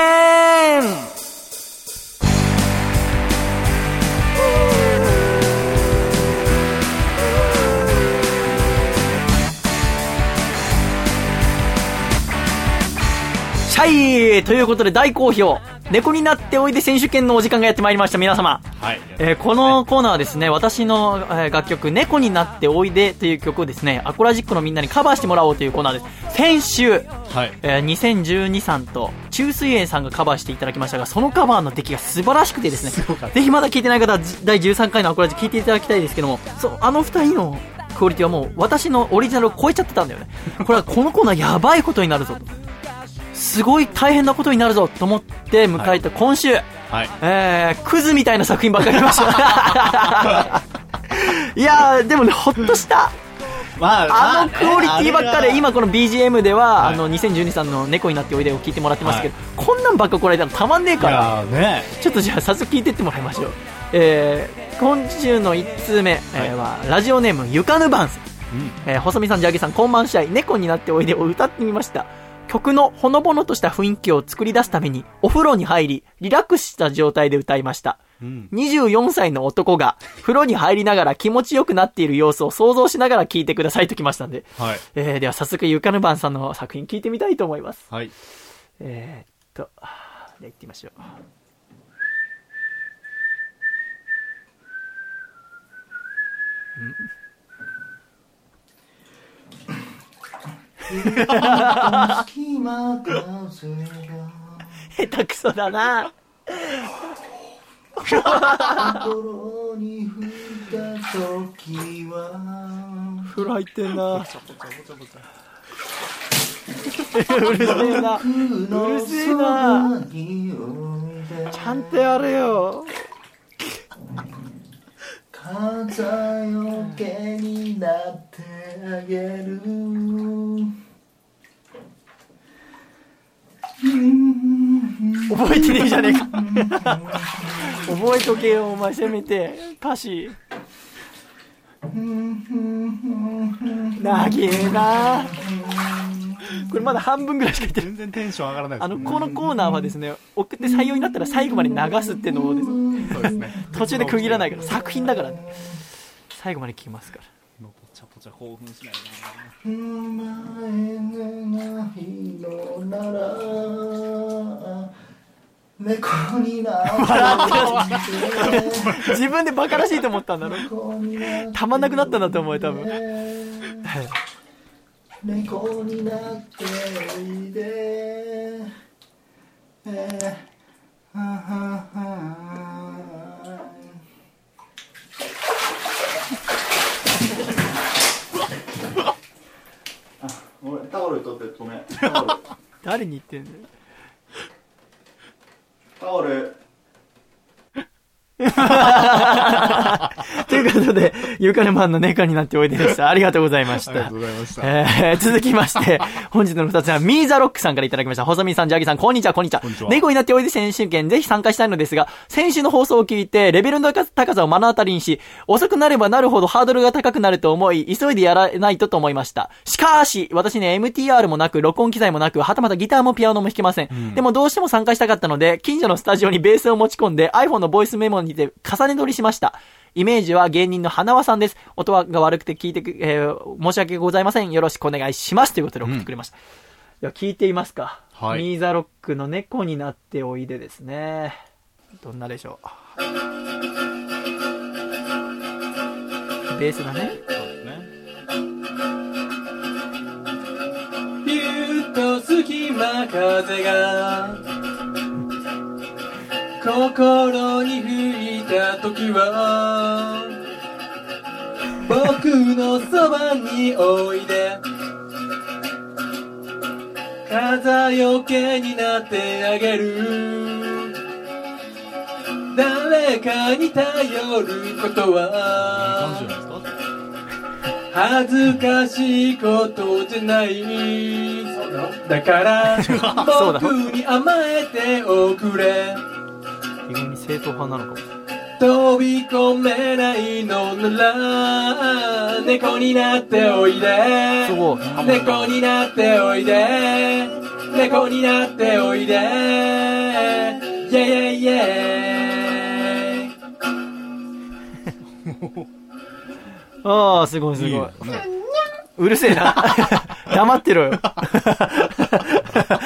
シャイということで大好評、猫になっておいで選手権のお時間がやってまいりました。皆様、 はい、 このコーナーはですね、私の楽曲猫になっておいでという曲をですね、アコラジックのみんなにカバーしてもらおうというコーナーです。先週、はい、2012さんと中水園さんがカバーしていただきましたが、そのカバーの出来が素晴らしくてですね、ぜひまだ聞いてない方は第13回のアコラジ聞いていただきたいですけども、あの2人のクオリティはもう私のオリジナルを超えちゃってたんだよね。これはこのコーナーやばいことになるぞと、すごい大変なことになるぞと思って迎えた今週、はい、クズみたいな作品ばっかりありましたいやーでもね、ほっとした、あのクオリティばっかで、今この BGM では、2012さんの猫になっておいでを聞いてもらってますけど、こんなんばっかこらえたらたまんねえから、ちょっとじゃあ早速聞いてってもらいましょう。今週の1通目、はラジオネームゆかぬばんす、細見さん、ジャギさん、こんばんしゃい。猫になっておいでを歌ってみました。曲のほのぼのとした雰囲気を作り出すためにお風呂に入りリラックスした状態で歌いました、24歳の男が風呂に入りながら気持ちよくなっている様子を想像しながら聴いてくださいときましたんで、はい、では早速ゆかぬばんさんの作品聴いてみたいと思います。はい、じゃあ行ってみましょう。下手くそだな心に吹いた時は風呂入ってんなうるせえなうるせえな、ちゃんとやれよ。風よけになってあげる、覚えてねえじゃねえか覚えとけよお前、せめて歌詞長えな。これまだ半分ぐらいしか言ってる。 全然テンション上がらないです、 このコーナーはですね、送って採用になったら最後まで流すっていうのをですね、そうですね途中で区切らないから、作品だからね、最後まで聞きますから。 ぽちゃぽちゃ興奮しないな猫になって自分でバカらしいと思ったんだろう。たまんなくなったんだと思うよ多分猫になっておいで、 俺タオル取ってごめん誰に言ってんのよ。 タオルということで、ゆかねマンの猫になっておいででした。ありがとうございました。ありがとうございました。続きまして、本日の2つは、ミーザロックさんからいただきました。細見さん、ジャギさん、こんにちは、こんにちは。猫になっておいで選手権、ぜひ参加したいのですが、先週の放送を聞いて、レベルの高さを目の当たりにし、遅くなればなるほどハードルが高くなると思い、急いでやらないと思いました。しかし、私ね、MTR もなく、録音機材もなく、はたまたギターもピアノも弾けません。でもどうしても参加したかったので、近所のスタジオにベースを持ち込んで、iPhone のボイスメモにて重ね撮りしました。イメージは芸人の花輪さんです。音が悪くて聞いて申し訳ございません。よろしくお願いします。ということで送ってくれました。では聞いていますか。はい、ミーザロックの猫になっておいでですね。どんなでしょう。ベースだね。そうですね。ビューと隙間風が心に吹いた時は僕のそばにおいで、風よけになってあげる、誰かに頼ることは恥ずかしいことじゃない、だから僕に甘えておくれ。意外に正統派なのかも。飛び込めないのなら猫になっておいで、猫になっておいで、猫になっておいで、イェイイェイイェイああ、すごいすごい。いいね、うるせえな。黙ってろよ。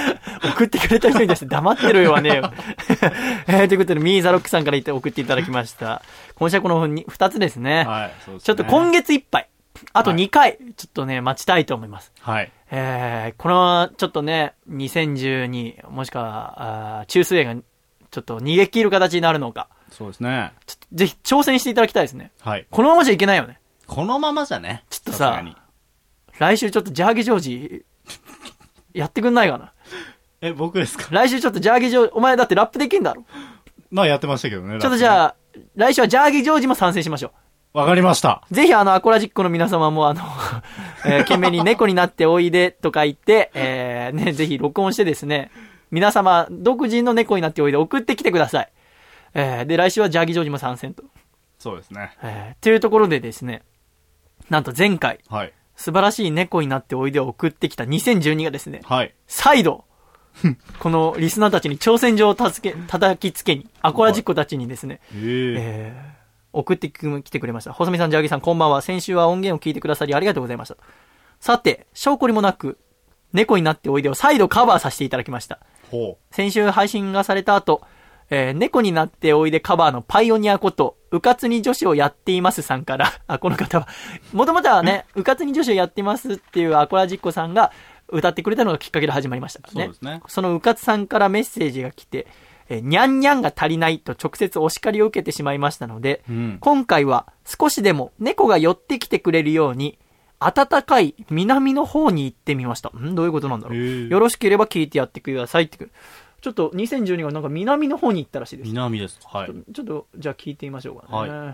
送ってくれた人に対して黙ってるよはねえよ。ということで、ミーザロックさんから送っていただきました。今週はこの2つですね。はい、そうですね。ちょっと今月いっぱい、あと2回、ちょっとね、待ちたいと思います。はい。この、ちょっとね、2012、もしくは、中水泳が、ちょっと逃げ切る形になるのか。そうですね。ちょっとぜひ挑戦していただきたいですね。はい。このままじゃいけないよね。 このままじゃね。 ちょっとさ、来週ちょっとジャーギジョージ、やってくんないかな。 僕ですか？ 来週ちょっとジャーギジョージ、お前だってラップできんだろ。 まあやってましたけどね。 ちょっとじゃあ、来週はジャーギジョージも参戦しましょう。 わかりました。 ぜひアコラジックの皆様も懸命に猫になっておいでとか言って、ね、ぜひ録音してですね、皆様独自の猫になっておいで送ってきてください。で、来週はジャーギジョージも参戦と。 そうですね。 というところでですね、なんと前回、はい、素晴らしい猫になっておいでを送ってきた2012がですね、はい、再度、このリスナーたちに挑戦状を叩きつけに、アコラジッコたちにですね、送ってきてくれました。細見さん、ジャーギさん、こんばんは。先週は音源を聞いてくださりありがとうございました。さて、証拠りもなく、猫になっておいでを再度カバーさせていただきました。先週配信がされた後、猫になっておいでカバーのパイオニアこと、うかつに女子をやっていますさんから、この方は、もともとはね、うかつに女子をやっていますっていうアコラジッコさんが歌ってくれたのがきっかけで始まりましたからね。そうですね。そのうかつさんからメッセージが来て、にゃんにゃんが足りないと直接お叱りを受けてしまいましたので、今回は少しでも猫が寄ってきてくれるように、暖かい南の方に行ってみました。どういうことなんだろう。よろしければ聞いてやってくださいって。ちょっと2012がなんか南の方に行ったらしいです。 南です。はい。 ちょっとじゃあ聞いてみましょうかね。はい。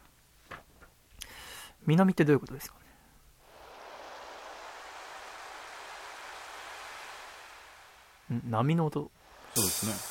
南ってどういうことですかね。波の音。 そうですね。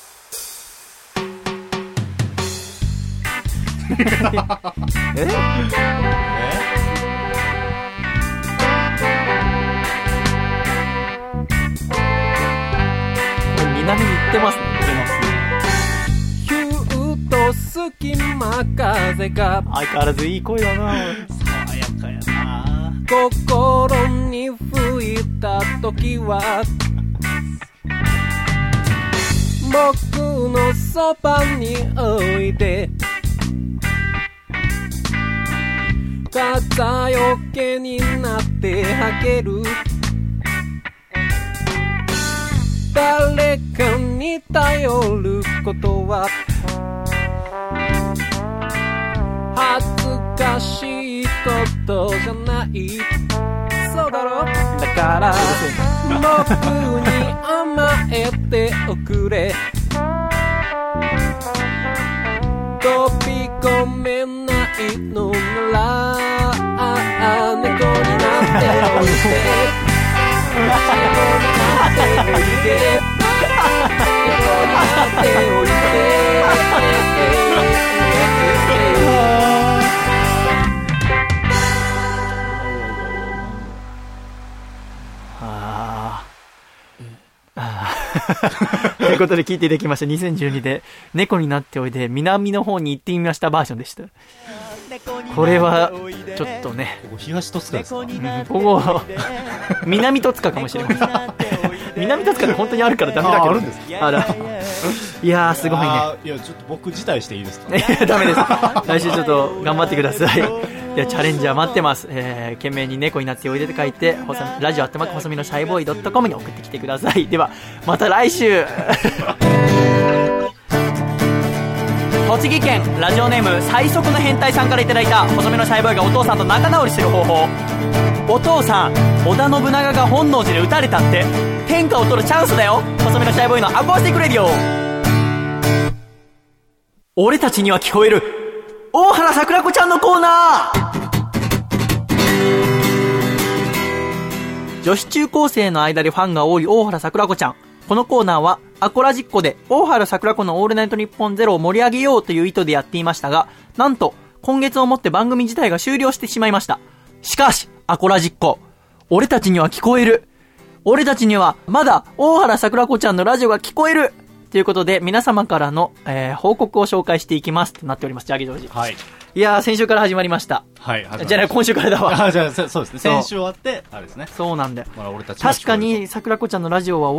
南に行ってますね。 ヒューと隙間風が相変わらずいい声だな。 爽やかやな。 心に吹いた時は僕のそばにおいで、風よけになってあげる。誰かに頼ることは恥ずかしいことじゃない。そうだろ。だから僕に甘えておくれ。飛び込めないのなら猫になっておいで。猫になっておいで。猫になっておいで。 ということで聞いていただきました。2012で猫になっておいで南の方に行ってみましたバージョンでした。これはちょっとね、 ここ東戸塚ですか？ ここ南戸塚かもしれません。南戸塚で本当にあるからダメだけど。 あるんですか？あら。 いやーすごいね。 いやちょっと僕辞退していいですか？ ダメです。来週ちょっと頑張ってください。いやチャレンジャー待ってます。懸命に猫になっておいでと書いてラジオ@細身のシャイボーイ.comに送ってきてください。ではまた来週。栃木県ラジオネーム最速の変態さんからいただいた細身のシャイボーイがお父さんと仲直りする方法。お父さん、織田信長が本能寺で撃たれたって。天下を取るチャンスだよ。細身のシャイボーイのアコースティックレディオ。俺たちには聞こえる大原桜子ちゃんのコーナー。女子中高生の間でファンが多い大原桜子ちゃん。このコーナーはアコラジッコで大原桜子のオールナイトニッポンゼロを盛り上げようという意図でやっていましたが、なんと今月をもって番組自体が終了してしまいました。しかしアコラジッコ、俺たちには聞こえる。俺たちにはまだ大原桜子ちゃんのラジオが聞こえるということで、皆様からの、報告を紹介していきますとなっております。ジャギジョージ。はい。いやー、先週から始まりました。はい。じゃあね、今週からだわ。 じゃあ、そうですね。先週終わって、あれですね。 そうなんだよ。 まあ、俺たち確かに、桜子ちゃんのラジオは終わっ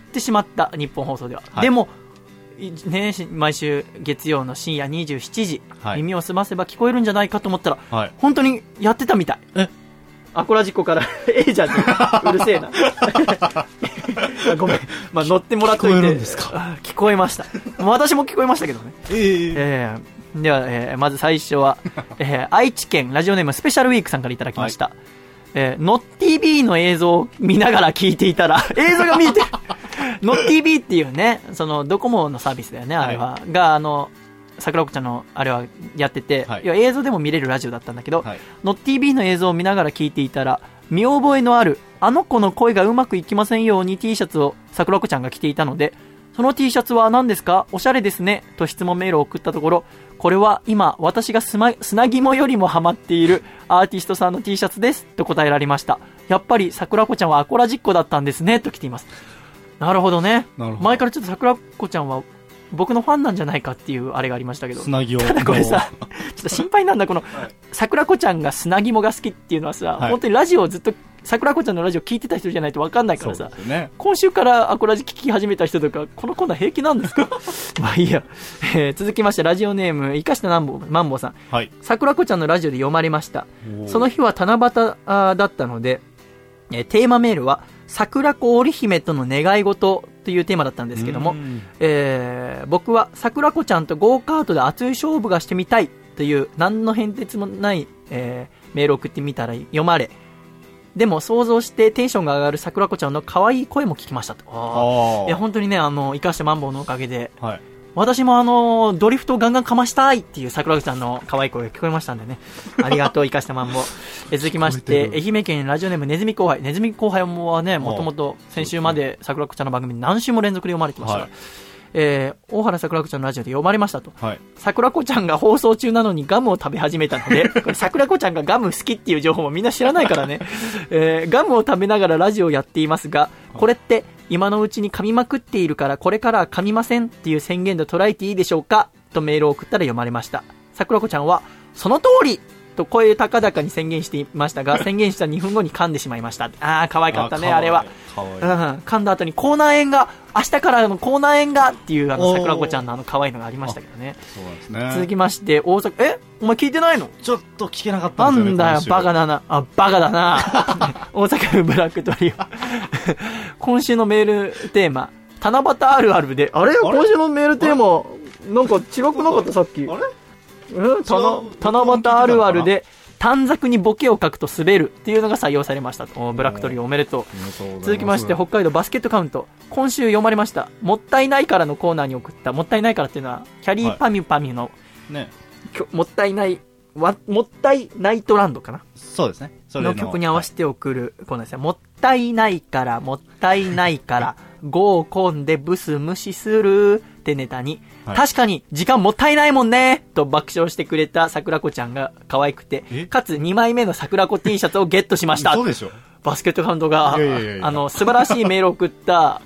ってしまった日本放送では、でもね、毎週月曜の深夜27時、耳を澄ませば聞こえるんじゃないかと思ったら、本当にやってたみたい。アコラジコからじゃんね、うるせえなごめん、乗ってもらっといて。聞こえるんですか？聞こえました。私も聞こえましたけどね。では、まず最初は、愛知県ラジオネームスペシャルウィークさんからいただきました。ノッ TV の映像を見ながら聞いていたら映像が見えてるノッ TV っていうね、そのドコモのサービスだよね、あれは、が桜子ちゃんのあれはやってて、いや映像でも見れるラジオだったんだけど、ノッ TV の映像を見ながら聞いていたら、見覚えのあるあの子の声がうまくいきませんように T シャツを桜子ちゃんが着ていたので、その T シャツは何ですか、おしゃれですねと質問メールを送ったところ、これは今私が砂肝よりもハマっているアーティストさんの T シャツですと答えられました。やっぱり桜子ちゃんはアコラジッコだったんですねと来ています。なるほどね。前からちょっと桜子ちゃんは僕のファンなんじゃないかっていうあれがありましたけど、 砂肝。 ただこれさ、ちょっと心配なんだ、この桜子ちゃんが砂肝が好きっていうのはさ、本当にラジオをずっと桜子ちゃんのラジオ聞いてた人じゃないと分かんないからさ、今週からアコラジ聞き始めた人とか、このコーナー平気なんですかまあいいや、続きましてラジオネーム生かしたマンボウさん、桜子ちゃんのラジオで読まれました。その日は七夕だったので、テーマメールは桜子織姫との願い事というテーマだったんですけども、僕は桜子ちゃんとゴーカートで熱い勝負がしてみたいという何の変哲もない、メールを送ってみたら読まれ、でも想像してテンションが上がる桜子ちゃんの可愛い声も聞きましたと。いや本当にね、生かしてマンボウのおかげで、私もドリフトをガンガンかましたいっていう桜子ちゃんの可愛い声が聞こえましたんでね、ありがとう生かしたマンボウ。続きまして愛媛県ラジオネームネズミ後輩。ネズミ後輩はね、もともと先週まで桜子ちゃんの番組に何週も連続で読まれてました、大原桜子ちゃんのラジオで読まれましたと、桜子ちゃんが放送中なのにガムを食べ始めたのでこれ桜子ちゃんがガム好きっていう情報もみんな知らないからね、ガムを食べながらラジオをやっていますが、これって今のうちに噛みまくっているからこれからは噛みませんっていう宣言で捉えていいでしょうかとメールを送ったら読まれました。桜子ちゃんはその通りと声高々に宣言していましたが、宣言した2分後に噛んでしまいました。可愛かったね、あれは。噛んだ後に口内炎が、明日からの口内炎がっていう桜子ちゃんの可愛いのがありましたけどね。 そうですね。 続きまして大阪、お前聞いてないの？ ちょっと聞けなかったんですよね。 なんだよ、バカだな。バカだな。大阪府ブラックトリオ。今週のメールテーマ、七夕あるあるで、今週のメールテーマ、なんか違くなかったさっき。七夕あるあるで短冊にボケを書くと滑るっていうのが採用されましたと。ブラックトリオおめでとう。続きまして北海道バスケットカウント。今週読まれました。もったいないからのコーナーに送った、もったいないからっていうのはキャリーパミュパミュの、もったいないもったいないトランドかな。 そうですね。それの曲に合わせて送るコーナーですね。もったいないからもったいないから合コンでブス無視するってネタに、確かに時間もったいないもんねと爆笑してくれた桜子ちゃんが可愛くて、かつ2枚目の桜子 T シャツをゲットしました。 そうでしょ。 バスケットカウントが素晴らしいメールを送った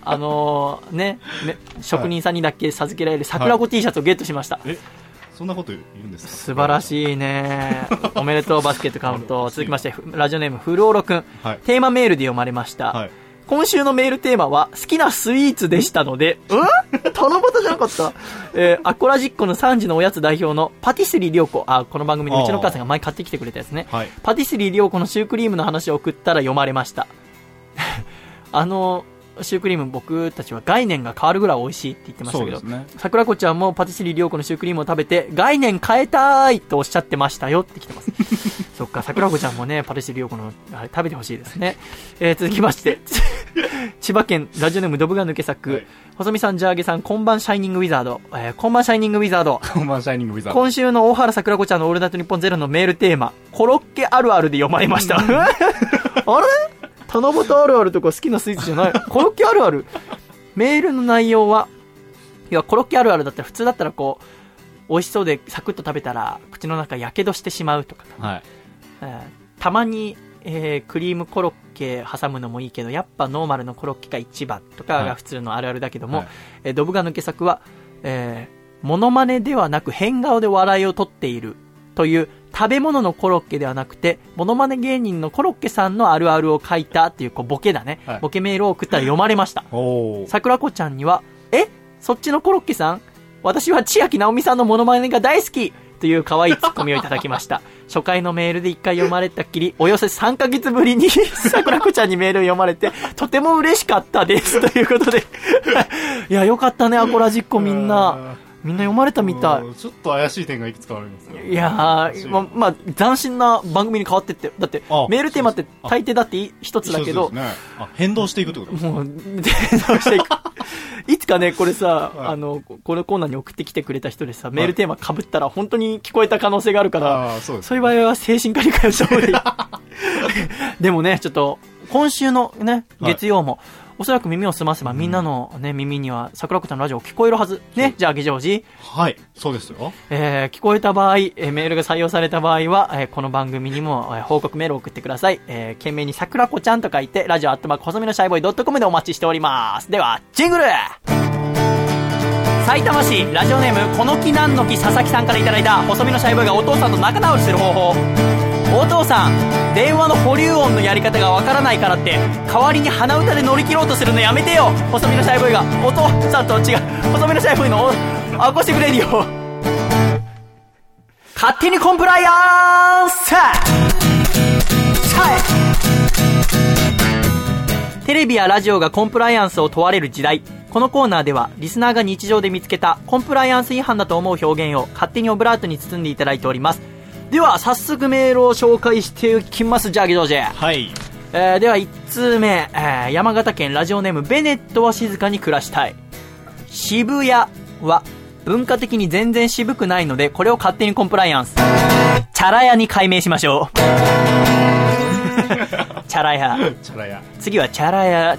職人さんにだけ授けられる桜子 T シャツをゲットしました。 そんなこと言うんですか？ 素晴らしいね。おめでとうバスケットカウント。続きましてラジオネームフルオロくん、テーマメールで読まれました、今週のメールテーマは好きなスイーツでしたので、七夕じゃなかった、アコラジッコの3時のおやつ代表のパティスリー涼子、この番組にうちの母さんが前買ってきてくれたやつね、パティスリー涼子のシュークリームの話を送ったら読まれましたシュークリーム僕たちは概念が変わるぐらい美味しいって言ってましたけど、桜子ちゃんもパティスリー涼子のシュークリームを食べて概念変えたいとおっしゃってましたよって来てますそっか、桜子ちゃんもねパティスリー涼子のあれ食べてほしいですね、続きまして千葉県ラジオネームドブが抜け作、細見さんジャーゲさんこんばんシャイニングウィザード、こんばんシャイニングウィザード、 こんばんシャイニングウィザード。 今週の大原桜子ちゃんのオールナイトニッポンゼロのメールテーマ、コロッケあるあるで読まれましたあれ七夕あるあるとか好きなスイーツじゃないコロッケあるある。メールの内容は、いやコロッケあるあるだったら普通だったらこう美味しそうでサクッと食べたら口の中やけどしてしまうとか、たまに、クリームコロッケ挟むのもいいけどやっぱノーマルのコロッケが一番とかが普通のあるあるだけども、ドブが抜け作は、モノマネではなく変顔で笑いを取っているという食べ物のコロッケではなくて、モノマネ芸人のコロッケさんのあるあるを書いたっていう、ボケだね、はい、ボケメールを送ったら読まれました。桜子ちゃんには、そっちのコロッケさん、私は千秋直美さんのモノマネが大好きという可愛いツッコミをいただきました。初回のメールで1回読まれたっきり、およそ3ヶ月ぶりに桜子ちゃんにメールを読まれて、とても嬉しかったですということでいや、よかったね、アコラジッコみんな読まれたみたい。 ちょっと怪しい点がいくつかあるんですよ。 いやー、まあ、斬新な番組に変わってって、だってメールテーマって大抵だって一つだけど、 ね、変動していくってことですか。もう変動していくいつかね、これさ、はい、このコーナーに送ってきてくれた人でさ、メールテーマ被ったら本当に聞こえた可能性があるから、そういう場合は精神科に通った方がいいでもね、ちょっと今週のね、月曜も、はい、おそらく耳を澄ませばみんなの、ね、耳には桜子ちゃんのラジオ聞こえるはずね。じゃあゲジョージ、 はい、そうですよ。 聞こえた場合、メールが採用された場合は、この番組にも、報告メールを送ってください。懸命に桜子ちゃんと書いて、ラジオ細身のシャイボーイ .com でお待ちしております。ではジングル。埼玉市ラジオネームこの木なんの木佐々木さんからいただいた細身のシャイボーイがお父さんと仲直りする方法。お父さん、電話の保留音のやり方がわからないからって代わりに鼻歌で乗り切ろうとするのやめてよ。細身のシャイボーイがお父さんと違う細身のシャイボーイのアコースティックレディオ勝手にコンプライアンス。テレビやラジオがコンプライアンスを問われる時代、このコーナーではリスナーが日常で見つけたコンプライアンス違反だと思う表現を勝手にオブラートに包んでいただいております。では早速メールを紹介していきます。じゃあゲドージ、 はい。 では1通目、山形県ラジオネームベネットは静かに暮らしたい。渋谷は文化的に全然渋くないのでこれを勝手にコンプライアンス。チャラ屋に改名しましょうチャラ屋。次はチャラ屋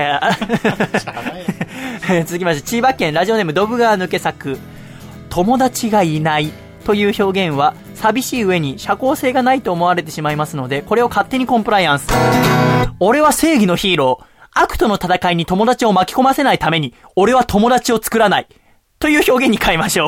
続きまして千葉県ラジオネームドブが抜け咲く。友達がいないという表現は寂しい上に社交性がないと思われてしまいますのでこれを勝手にコンプライアンス。俺は正義のヒーロー、悪との戦いに友達を巻き込ませないために俺は友達を作らないという表現に変えましょう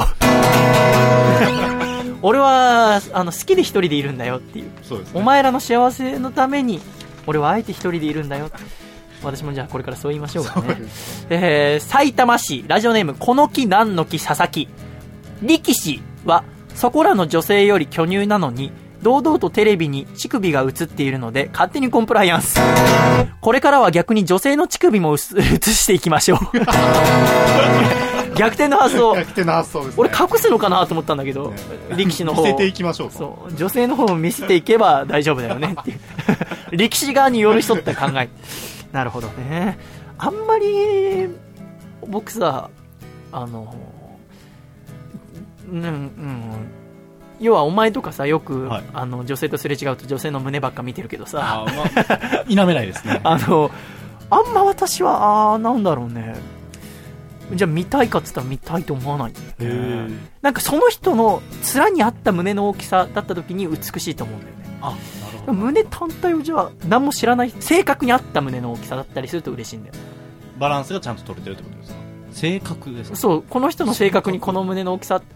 俺は好きで一人でいるんだよっていう、そうですね、お前らの幸せのために俺はあえて一人でいるんだよ。私もじゃあこれからそう言いましょうかね。埼玉市ラジオネームこの木なんの木佐々木。力士はそこらの女性より巨乳なのに堂々とテレビに乳首が映っているので勝手にコンプライアンス。これからは逆に女性の乳首も映していきましょう逆転の発想ですね。俺隠すのかなと思ったんだけど、力士の方見せていきましょうか。 そう、女性の方を見せていけば大丈夫だよねっていう力士側に寄り添った考えなるほどね。あんまり僕さ要はお前とかさよく、はい、女性とすれ違うと女性の胸ばっか見てるけどさ、 否めないですね。 あんま私はなんだろうね、じゃあ見たいかっつったら見たいと思わないんだよね。なんかその人の面に合った胸の大きさだった時に美しいと思うんだよね。あ、なるほど。胸単体をじゃあ何も知らない正確に合った胸の大きさだったりすると嬉しいんだよ。 バランスがちゃんと取れてるってことですか。性格ですか。 そう、この人の性格にこの胸の大きさ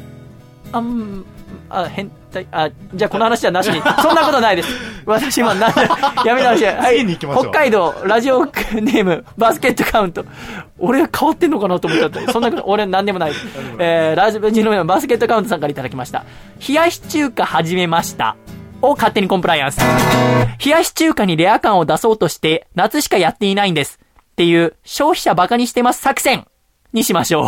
変態、じゃあこの話はなしにそんなことないです私今やめ直し、はい、北海道ラジオネームバスケットカウント。俺変わってんのかなと思っちゃったそんなこと俺なんでもないラジオネームバスケットカウントさんからいただきました。冷やし中華始めましたを勝手にコンプライアンス。冷やし中華にレア感を出そうとして夏しかやっていないんですっていう消費者バカにしてます作戦にしましょう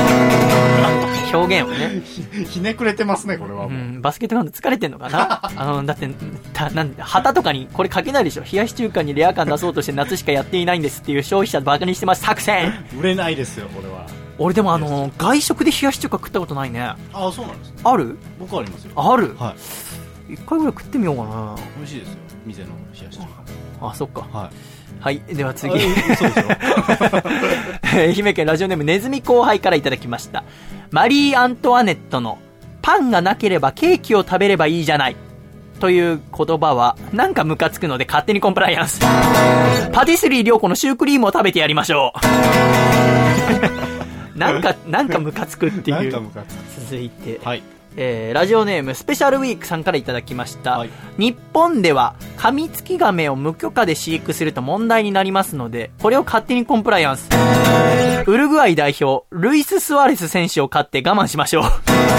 表現をねひねくれてますねこれは。 バスケットカウント疲れてんのかなだって旗とかにこれ書けないでしょ。冷やし中華にレア感出そうとして夏しかやっていないんですっていう消費者バカにしてます作戦売れないですよこれは。 俺でも外食で冷やし中華食ったことないね。 あ、そうなんですね。 ある？ 僕ありますよ。 ある？ はい。 一回ぐらい食ってみようかな。 美味しいですよ店の冷やし中華。あ、そっか。 はいはい、では次愛媛県ラジオネームネズミ後輩からいただきました。マリー・アントワネットのパンがなければケーキを食べればいいじゃないという言葉はなんかムカつくので勝手にコンプライアンス。パティスリー涼子のシュークリームを食べてやりましょうなんかムカつくっていう。続いて、 はい、 ラジオネームスペシャルウィークさんからいただきました、 はい、 日本ではカミツキガメを無許可で飼育すると問題になりますので、これを勝手にコンプライアンス。ウルグアイ代表ルイス・スアレス選手を飼って我慢しましょう。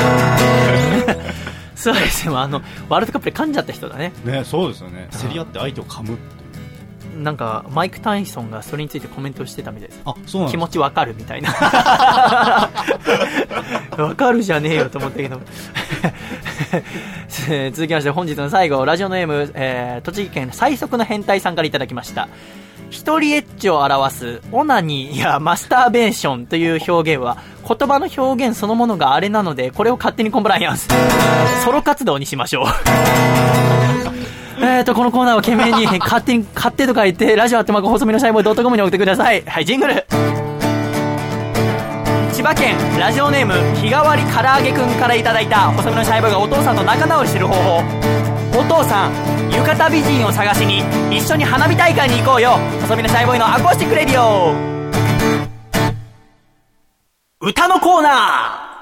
スアレスはワールドカップで噛んじゃった人だね。 ね、そうですよね。競り合って相手を噛むっていう。 なんかマイク・タイソンがそれについてコメントしてたみたいです。 あ、そうなんですか。 気持ちわかるみたいな。わかるじゃねえよと思ったけど。続きまして本日の最後、ラジオネーム、栃木県最速の変態さんからいただきました。一人エッチを表すオナニーやマスターベーションという表現は言葉の表現そのものがあれなので、これを勝手にコンプライアンス。ソロ活動にしましょう。このコーナーは懸命に勝手と書いてラジオ@細身のシャイボーイ.comに送ってください。はい、ジングル。千葉県ラジオネーム日替わり唐揚げくんからいただいた細身のシャイボーイがお父さんと仲直りする方法。お父さん、浴衣美人を探しに一緒に花火大会に行こうよ。細身のシャイボーイのアコースティックレディオ。歌のコーナー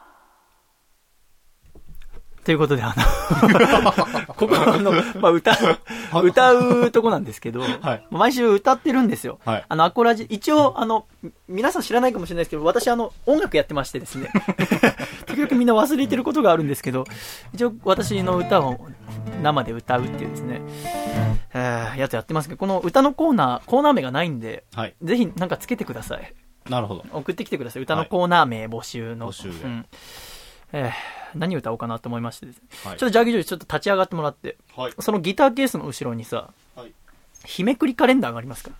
ということで、ここ歌うとこなんですけど、はい、毎週歌ってるんですよ。はい、アコラジ、一応、皆さん知らないかもしれないですけど、私音楽やってましてですね、時々みんな忘れてることがあるんですけど、一応私の歌を生で歌うっていうですね、やつやってますけど、この歌のコーナー名がないんで、はい、ぜひなんかつけてください。 なるほど。 送ってきてください。歌のコーナー名募集の。 募集で。 何歌おうかなと思いましてですね、 はい、 ちょっとジャギジョーちょっと立ち上がってもらって、はい、そのギターケースの後ろにさ、はい、日めくりカレンダーがありますから、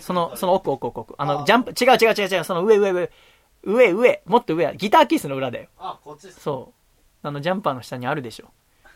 その奥、ジャンプ、違う、その上、もっと上、ギターケースの裏だよ。 あ、こっちです。 そう。ジャンパーの下にあるでしょ。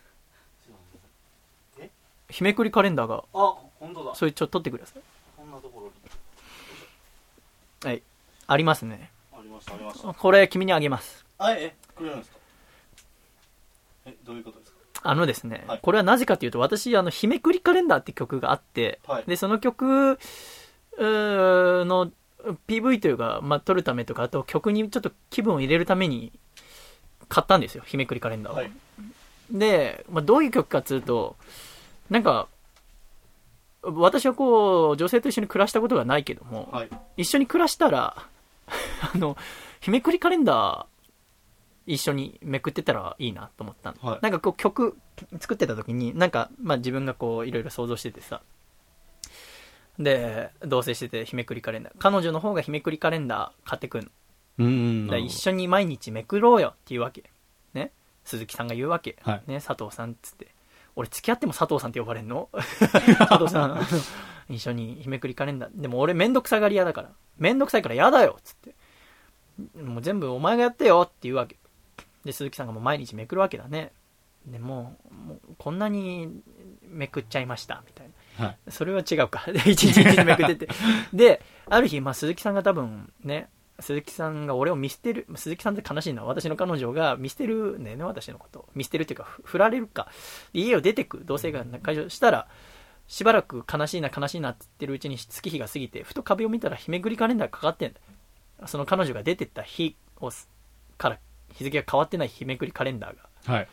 日めくりカレンダーが。 あ、本当だ。 それちょっと取ってください。 こんなところに。はい。ありますね。 ありました。 これ君にあげます。 くれるんですか？どういうことですか？ ですね、 はい、 これはなぜかというと、私日めくりカレンダーって曲があって、はい、でその曲の PV というか、撮るためとか、あと曲にちょっと気分を入れるために買ったんですよ、日めくりカレンダーを。はい、で、どういう曲かというと、なんか私は女性と一緒に暮らしたことがないけども、はい、一緒に暮らしたら日めくりカレンダー一緒にめくってたらいいなと思ったの、はい、なんか曲作ってた時になんか、自分がいろいろ想像しててさ、で同棲してて日めくりカレンダー、彼女の方が日めくりカレンダー買ってくんの、一緒に毎日めくろうよっていうわけね、鈴木さんが言うわけ、はい、ね、佐藤さんっつって、俺付き合っても佐藤さんって呼ばれんの佐藤さん一緒に日めくりカレンダー、でも俺めんどくさがり屋だから、めんどくさいから嫌だよっつって、もう全部お前がやってよって言うわけで、鈴木さんがもう毎日めくるわけだね。でもうこんなにめくっちゃいましたみたいな、はい、それは違うかで一日めくっててである日、鈴木さんが多分ね、鈴木さんが俺を見捨てる、鈴木さんって悲しいのは私の彼女が見捨てるんだよね、私のこと見捨てるっていうか振られるか、家を出てく同棲が解消したら、しばらく悲しいなって言ってるうちに月日が過ぎて、ふと壁を見たら日めくりカレンダーがかかってんだよ。その彼女が出てった日から日付が変わってない日めくりカレンダーが、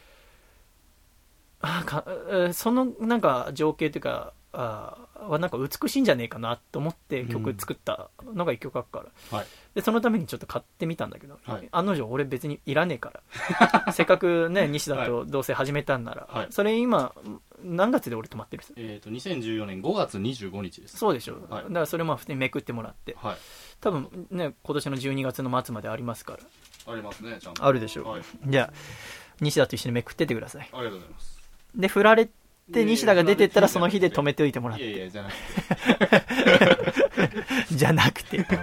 はい、そのなんか情景というかはなんか美しいんじゃねえかなと思って曲作ったのが一曲あるから、はい、でそのためにちょっと買ってみたんだけど、はい、案の定俺別にいらねえからせっかくね西田と同棲始めたんなら、はい、それ今何月で俺泊まってるんですか ？2014年5月25日です。 そうでしょ、はい、だからそれも普通にめくってもらって、はい、多分ね今年の12月の末までありますから。 ありますね、ちゃんとあるでしょう、はい、じゃあ西田と一緒にめくっててください。 ありがとうございます。 で振られて西田が出てったらその日で止めておいてもらって。 いやじゃなくてじゃなくてで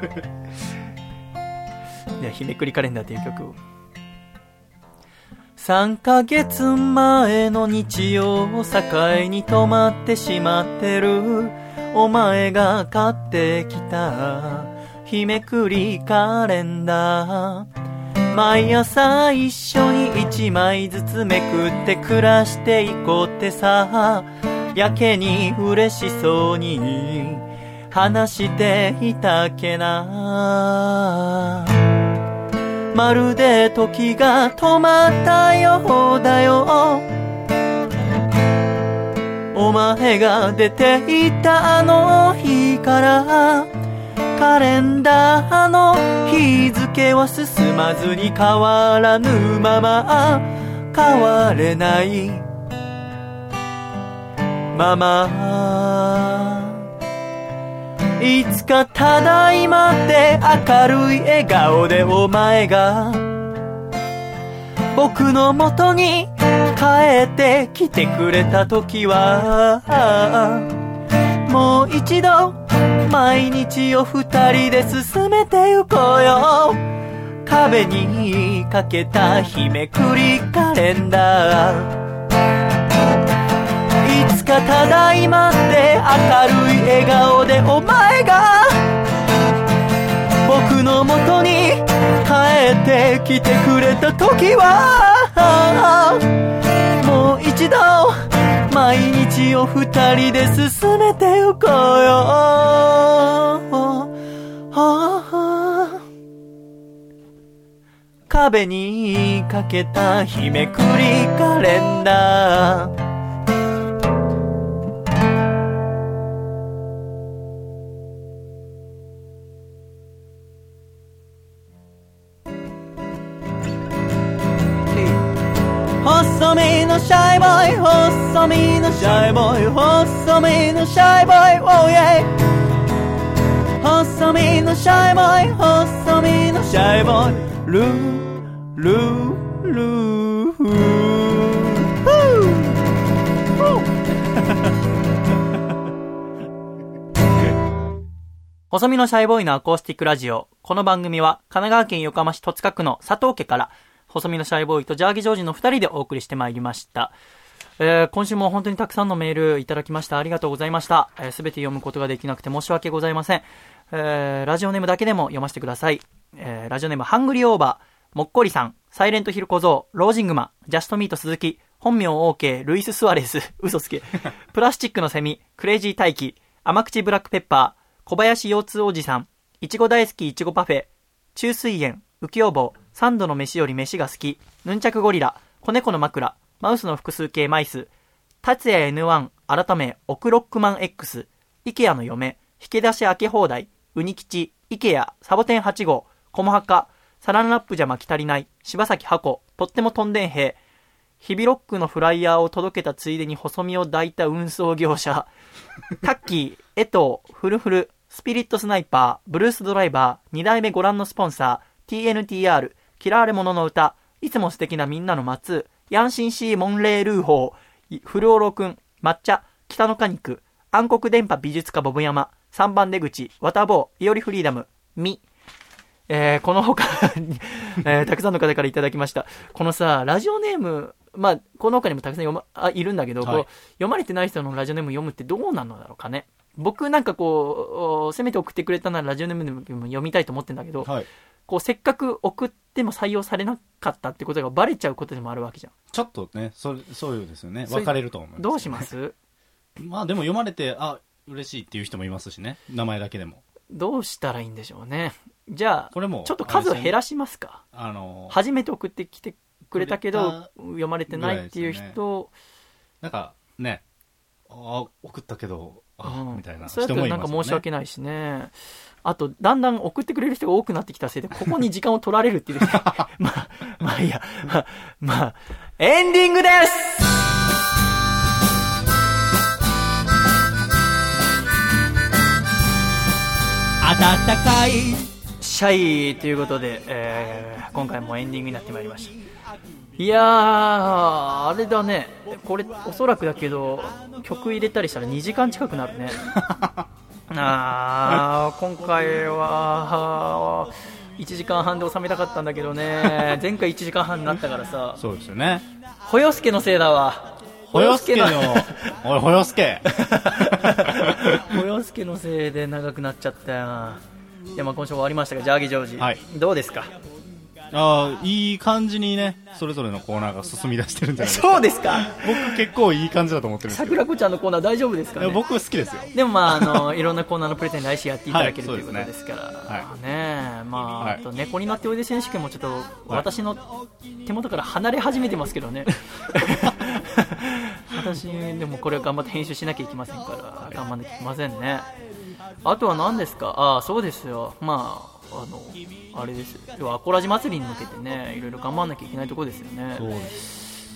は日めくりカレンダーという曲を。3ヶ月前の日曜を境に止まってしまってるお前が買ってきた日めくりカレンダー、毎朝一緒に1枚ずつめくって暮らしていこうってさ、やけに嬉しそうに話していたけな。 まるで時が止まったようだよ。お前が出て行ったあの日からカレンダーの日付は進まずに変わらぬまま変われないまま、いつかただいまって明るい笑顔でお前が僕の元に帰ってきてくれた時は、もう一度毎日を二人で進めてゆこうよ。壁にかけた日めくりカレンダー、いつかただいまって明るい笑顔でお前が僕の元に帰ってきてくれた時は、もう一度毎日を二人で進めてゆこうよ。壁にかけた日めくりカレンダー、細身のシャイボーイ、細身のシャイボーイ、細身のシャイボーイ、oh yeah。細身のシャイボーイ、細身のシャイボーイ、ルールールーフー細身のシャイボーイのアコースティックラジオ。この番組は神奈川県横浜市戸塚区の佐藤家から細身のシャイボーイとジャーギジョージの2人でお送りしてまいりました。今週も本当にたくさんのメールいただきました。ありがとうございました。すべて読むことができなくて申し訳ございません。ラジオネームだけでも読ませてください。ラジオネームハングリーオーバー、もっこりさん、サイレントヒル小僧、ロージングマ、ジャストミート鈴木、本名 OK、ルイス・スアレス、嘘つけ、プラスチックのセミ、クレイジー大輝、甘口ブラックペッパー、小林腰痛おじさん、いちご大好きいちごパフェ、虫垂炎、浮世坊、三度の飯より飯が好き、ヌンチャクゴリラ、子猫の枕、マウスの複数形マイス、達也 N1、改め、オクロックマン X、イケアの嫁、引き出し開け放題、ウニ吉、イケア、サボテン8号、コモハカ、サランラップじゃ巻き足りない、柴崎箱、とってもとんでん兵、ヒビロックのフライヤーを届けたついでに細身を抱いた運送業者、タッキー、エトー、フルフル、スピリットスナイパー、ブルースドライバー、2代目ご覧のスポンサー、TNTR、嫌われ者の歌、いつも素敵なみんなの松、ヤンシンシーモンレールーホー、フルオロくん、抹茶、北の果肉、暗黒電波美術家ボブ山、3番出口、ワタボー、イオリフリーダム、ミ。この他、たくさんの方からいただきました。このさ、ラジオネーム、まあ、この他にもたくさんいるんだけど、はい、こう読まれてない人のラジオネーム読むってどうなのだろうかね。僕なんかこう、せめて送ってくれたならラジオネームでも読みたいと思ってんだけど、はい、こうせっかく送っても採用されなかったってことがバレちゃうことでもあるわけじゃん。 ちょっとね、そういうですよね。分かれると思います、ね。 どうしますまあでも読まれて、嬉しいっていう人もいますしね。名前だけでも。 どうしたらいいんでしょうね。じゃあ、 これもちょっと数を減らしますか。初めて送ってきてくれたけど、読まれてないっていう人、 ね、なんかね、送ったけど、みたいな人もいますよね。 そうやってなんか申し訳ないしね。あと、だんだん送ってくれる人が多くなってきたせいで、ここに時間を取られるっていう、ね。まあいいや。まあ、エンディングです温かいシャイということで、今回もエンディングになってまいりました。いやー、あれだね。これ、おそらくだけど、曲入れたりしたら2時間近くなるね。今回は1時間半で収めたかったんだけどね。前回1時間半になったからさ。 そうですよね。 ほよすけのせいだわ。 ほよすけのおいほよすけほよすけのせいで長くなっちゃったよ。でも今週終わりましたが、ジャーギジョージ、 はい、 どうですか。 いい感じにね、それぞれのコーナーが進み出してるんじゃないですか。 そうですか。 僕結構いい感じだと思ってるんですけど。 桜子ちゃんのコーナー大丈夫ですかね。 僕好きですよ。 でもいろんなコーナーのプレゼン来週やっていただけるということですから。あと猫になっておいで選手権もちょっと私の手元から離れ始めてますけどね。私でもこれを頑張って編集しなきゃいけませんから頑張んなきゃいけませんね。あとは何ですか。そうですよ。あれです。要はアコラジ祭りに向けてね、いろいろ頑張んなきゃいけないところですよね。 そうです。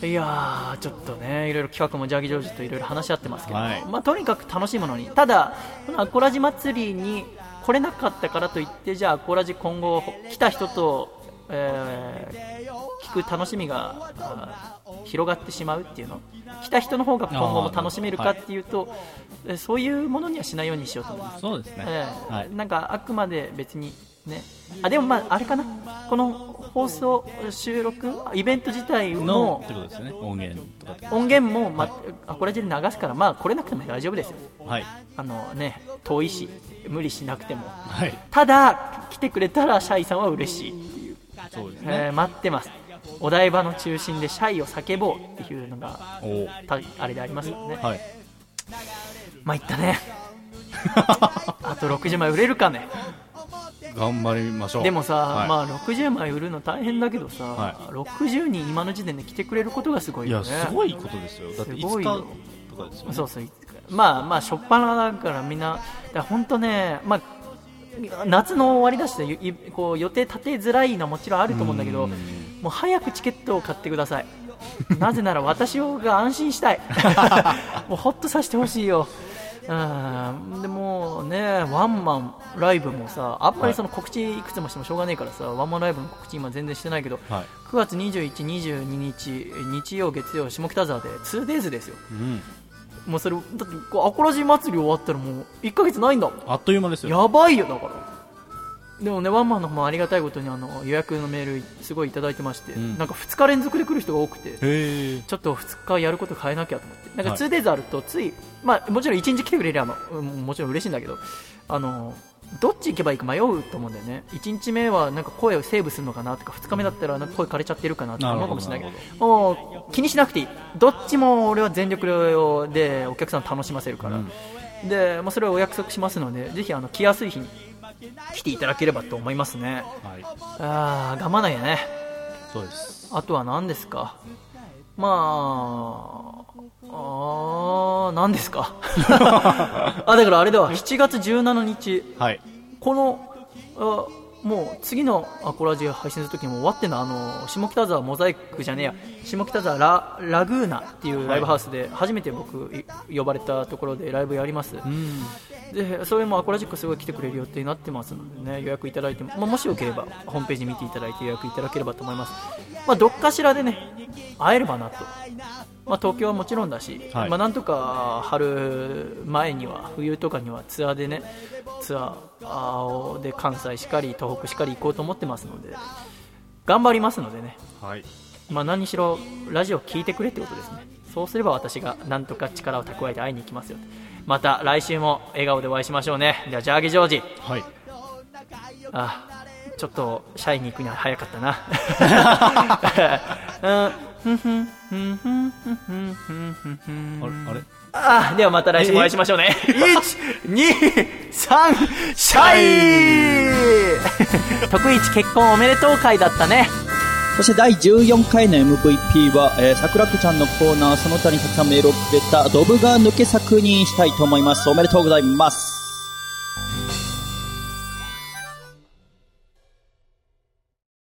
いやー、ちょっとね、いろいろ企画もジャギジョージといろいろ話し合ってますけど、とにかく楽しいものに。ただこのアコラジ祭りに来れなかったからといって、じゃあアコラジ今後来た人と、聞く楽しみが広がってしまうっていうの、来た人の方が今後も楽しめるかっていうと、そういうものにはしないようにしようと思います。 そうですね。 なんかあくまで別にね、でもあれかな、この放送収録イベント自体のってことですね。音源とか音源もこれで流すから、来れなくても大丈夫ですよ。遠いし無理しなくても、ただ来てくれたらシャイさんは嬉しいっていう。 そうですね。 待ってます。お台場の中心でシャイを叫ぼうっていうのがあれでありますからね。いったね。あと60枚売れるかね。 頑張りましょう。 でもさ、60枚売るの大変だけどさ、60人今の時点で来てくれることがすごいよね。 いや、すごいことですよ。だって5日とかですよね。 そうそう。初っ端だからみんな、本当ね、夏の終わりだし、こう予定立てづらいのはもちろんあると思うんだけど、もう早くチケットを買ってください。なぜなら私が安心したい。もうホッとさせてほしいよ。でもね、ワンマンライブもさ、あんまりその告知いくつもしてもしょうがないからさ、ワンマンライブの告知今全然してないけど、9月21、22日日曜月曜下北沢で 2days ですよ。もうそれだってアコラジ祭り終わったらもう1ヶ月ないんだもん。 あっという間ですよ。 やばいよ。だからでもね、ワンマンの方もありがたいことに予約のメールすごいいただいてまして、なんか2日連続で来る人が多くて、ちょっと2日やること変えなきゃと思って、なんか 2days あるとつい、もちろん1日来てくれりゃもちろん嬉しいんだけど、どっち行けばいいか迷うと思うんだよね。1日目はなんか声をセーブするのかなとか、2日目だったらなんか声枯れちゃってるかなとか思うかもしれないけど、もう気にしなくていい。どっちも俺は全力でお客さん楽しませるから、でそれをお約束しますので、ぜひ来やすい日に来ていただければと思いますね。頑張らないよね。 そうです。 あとは何ですか。何ですか。だからあれだわ、7月17日、このもう次のアコラジが配信するときにも終わってんの。下北沢モザイクじゃねえや、下北沢ラグーナっていうライブハウスで初めて僕呼ばれたところでライブやります。でそれもアコラジックすごい来てくれる予定になってますのでね、予約いただいても、もしよければホームページ見ていただいて予約いただければと思います。どっかしらでね会えればなと。東京はもちろんだし、なんとか春前には冬とかにはツアーでね、ツアーで関西しかり東北しかり行こうと思ってますので、頑張りますのでね、何にしろラジオ聞いてくれってことですね。そうすれば私がなんとか力を蓄えて会いに行きますよ。また来週も笑顔でお会いしましょうね。ではジャーギジョージ、ちょっとシャイに行くには早かったな。ではまた来週お会いしましょうね。1、2、3、シャイ。徳一結婚おめでとう会だったね。 そして第14回の MVP は、桜子ちゃんのコーナー、その他にたくさんメールをくれたドブが抜け作にしたいと思います。おめでとうございます。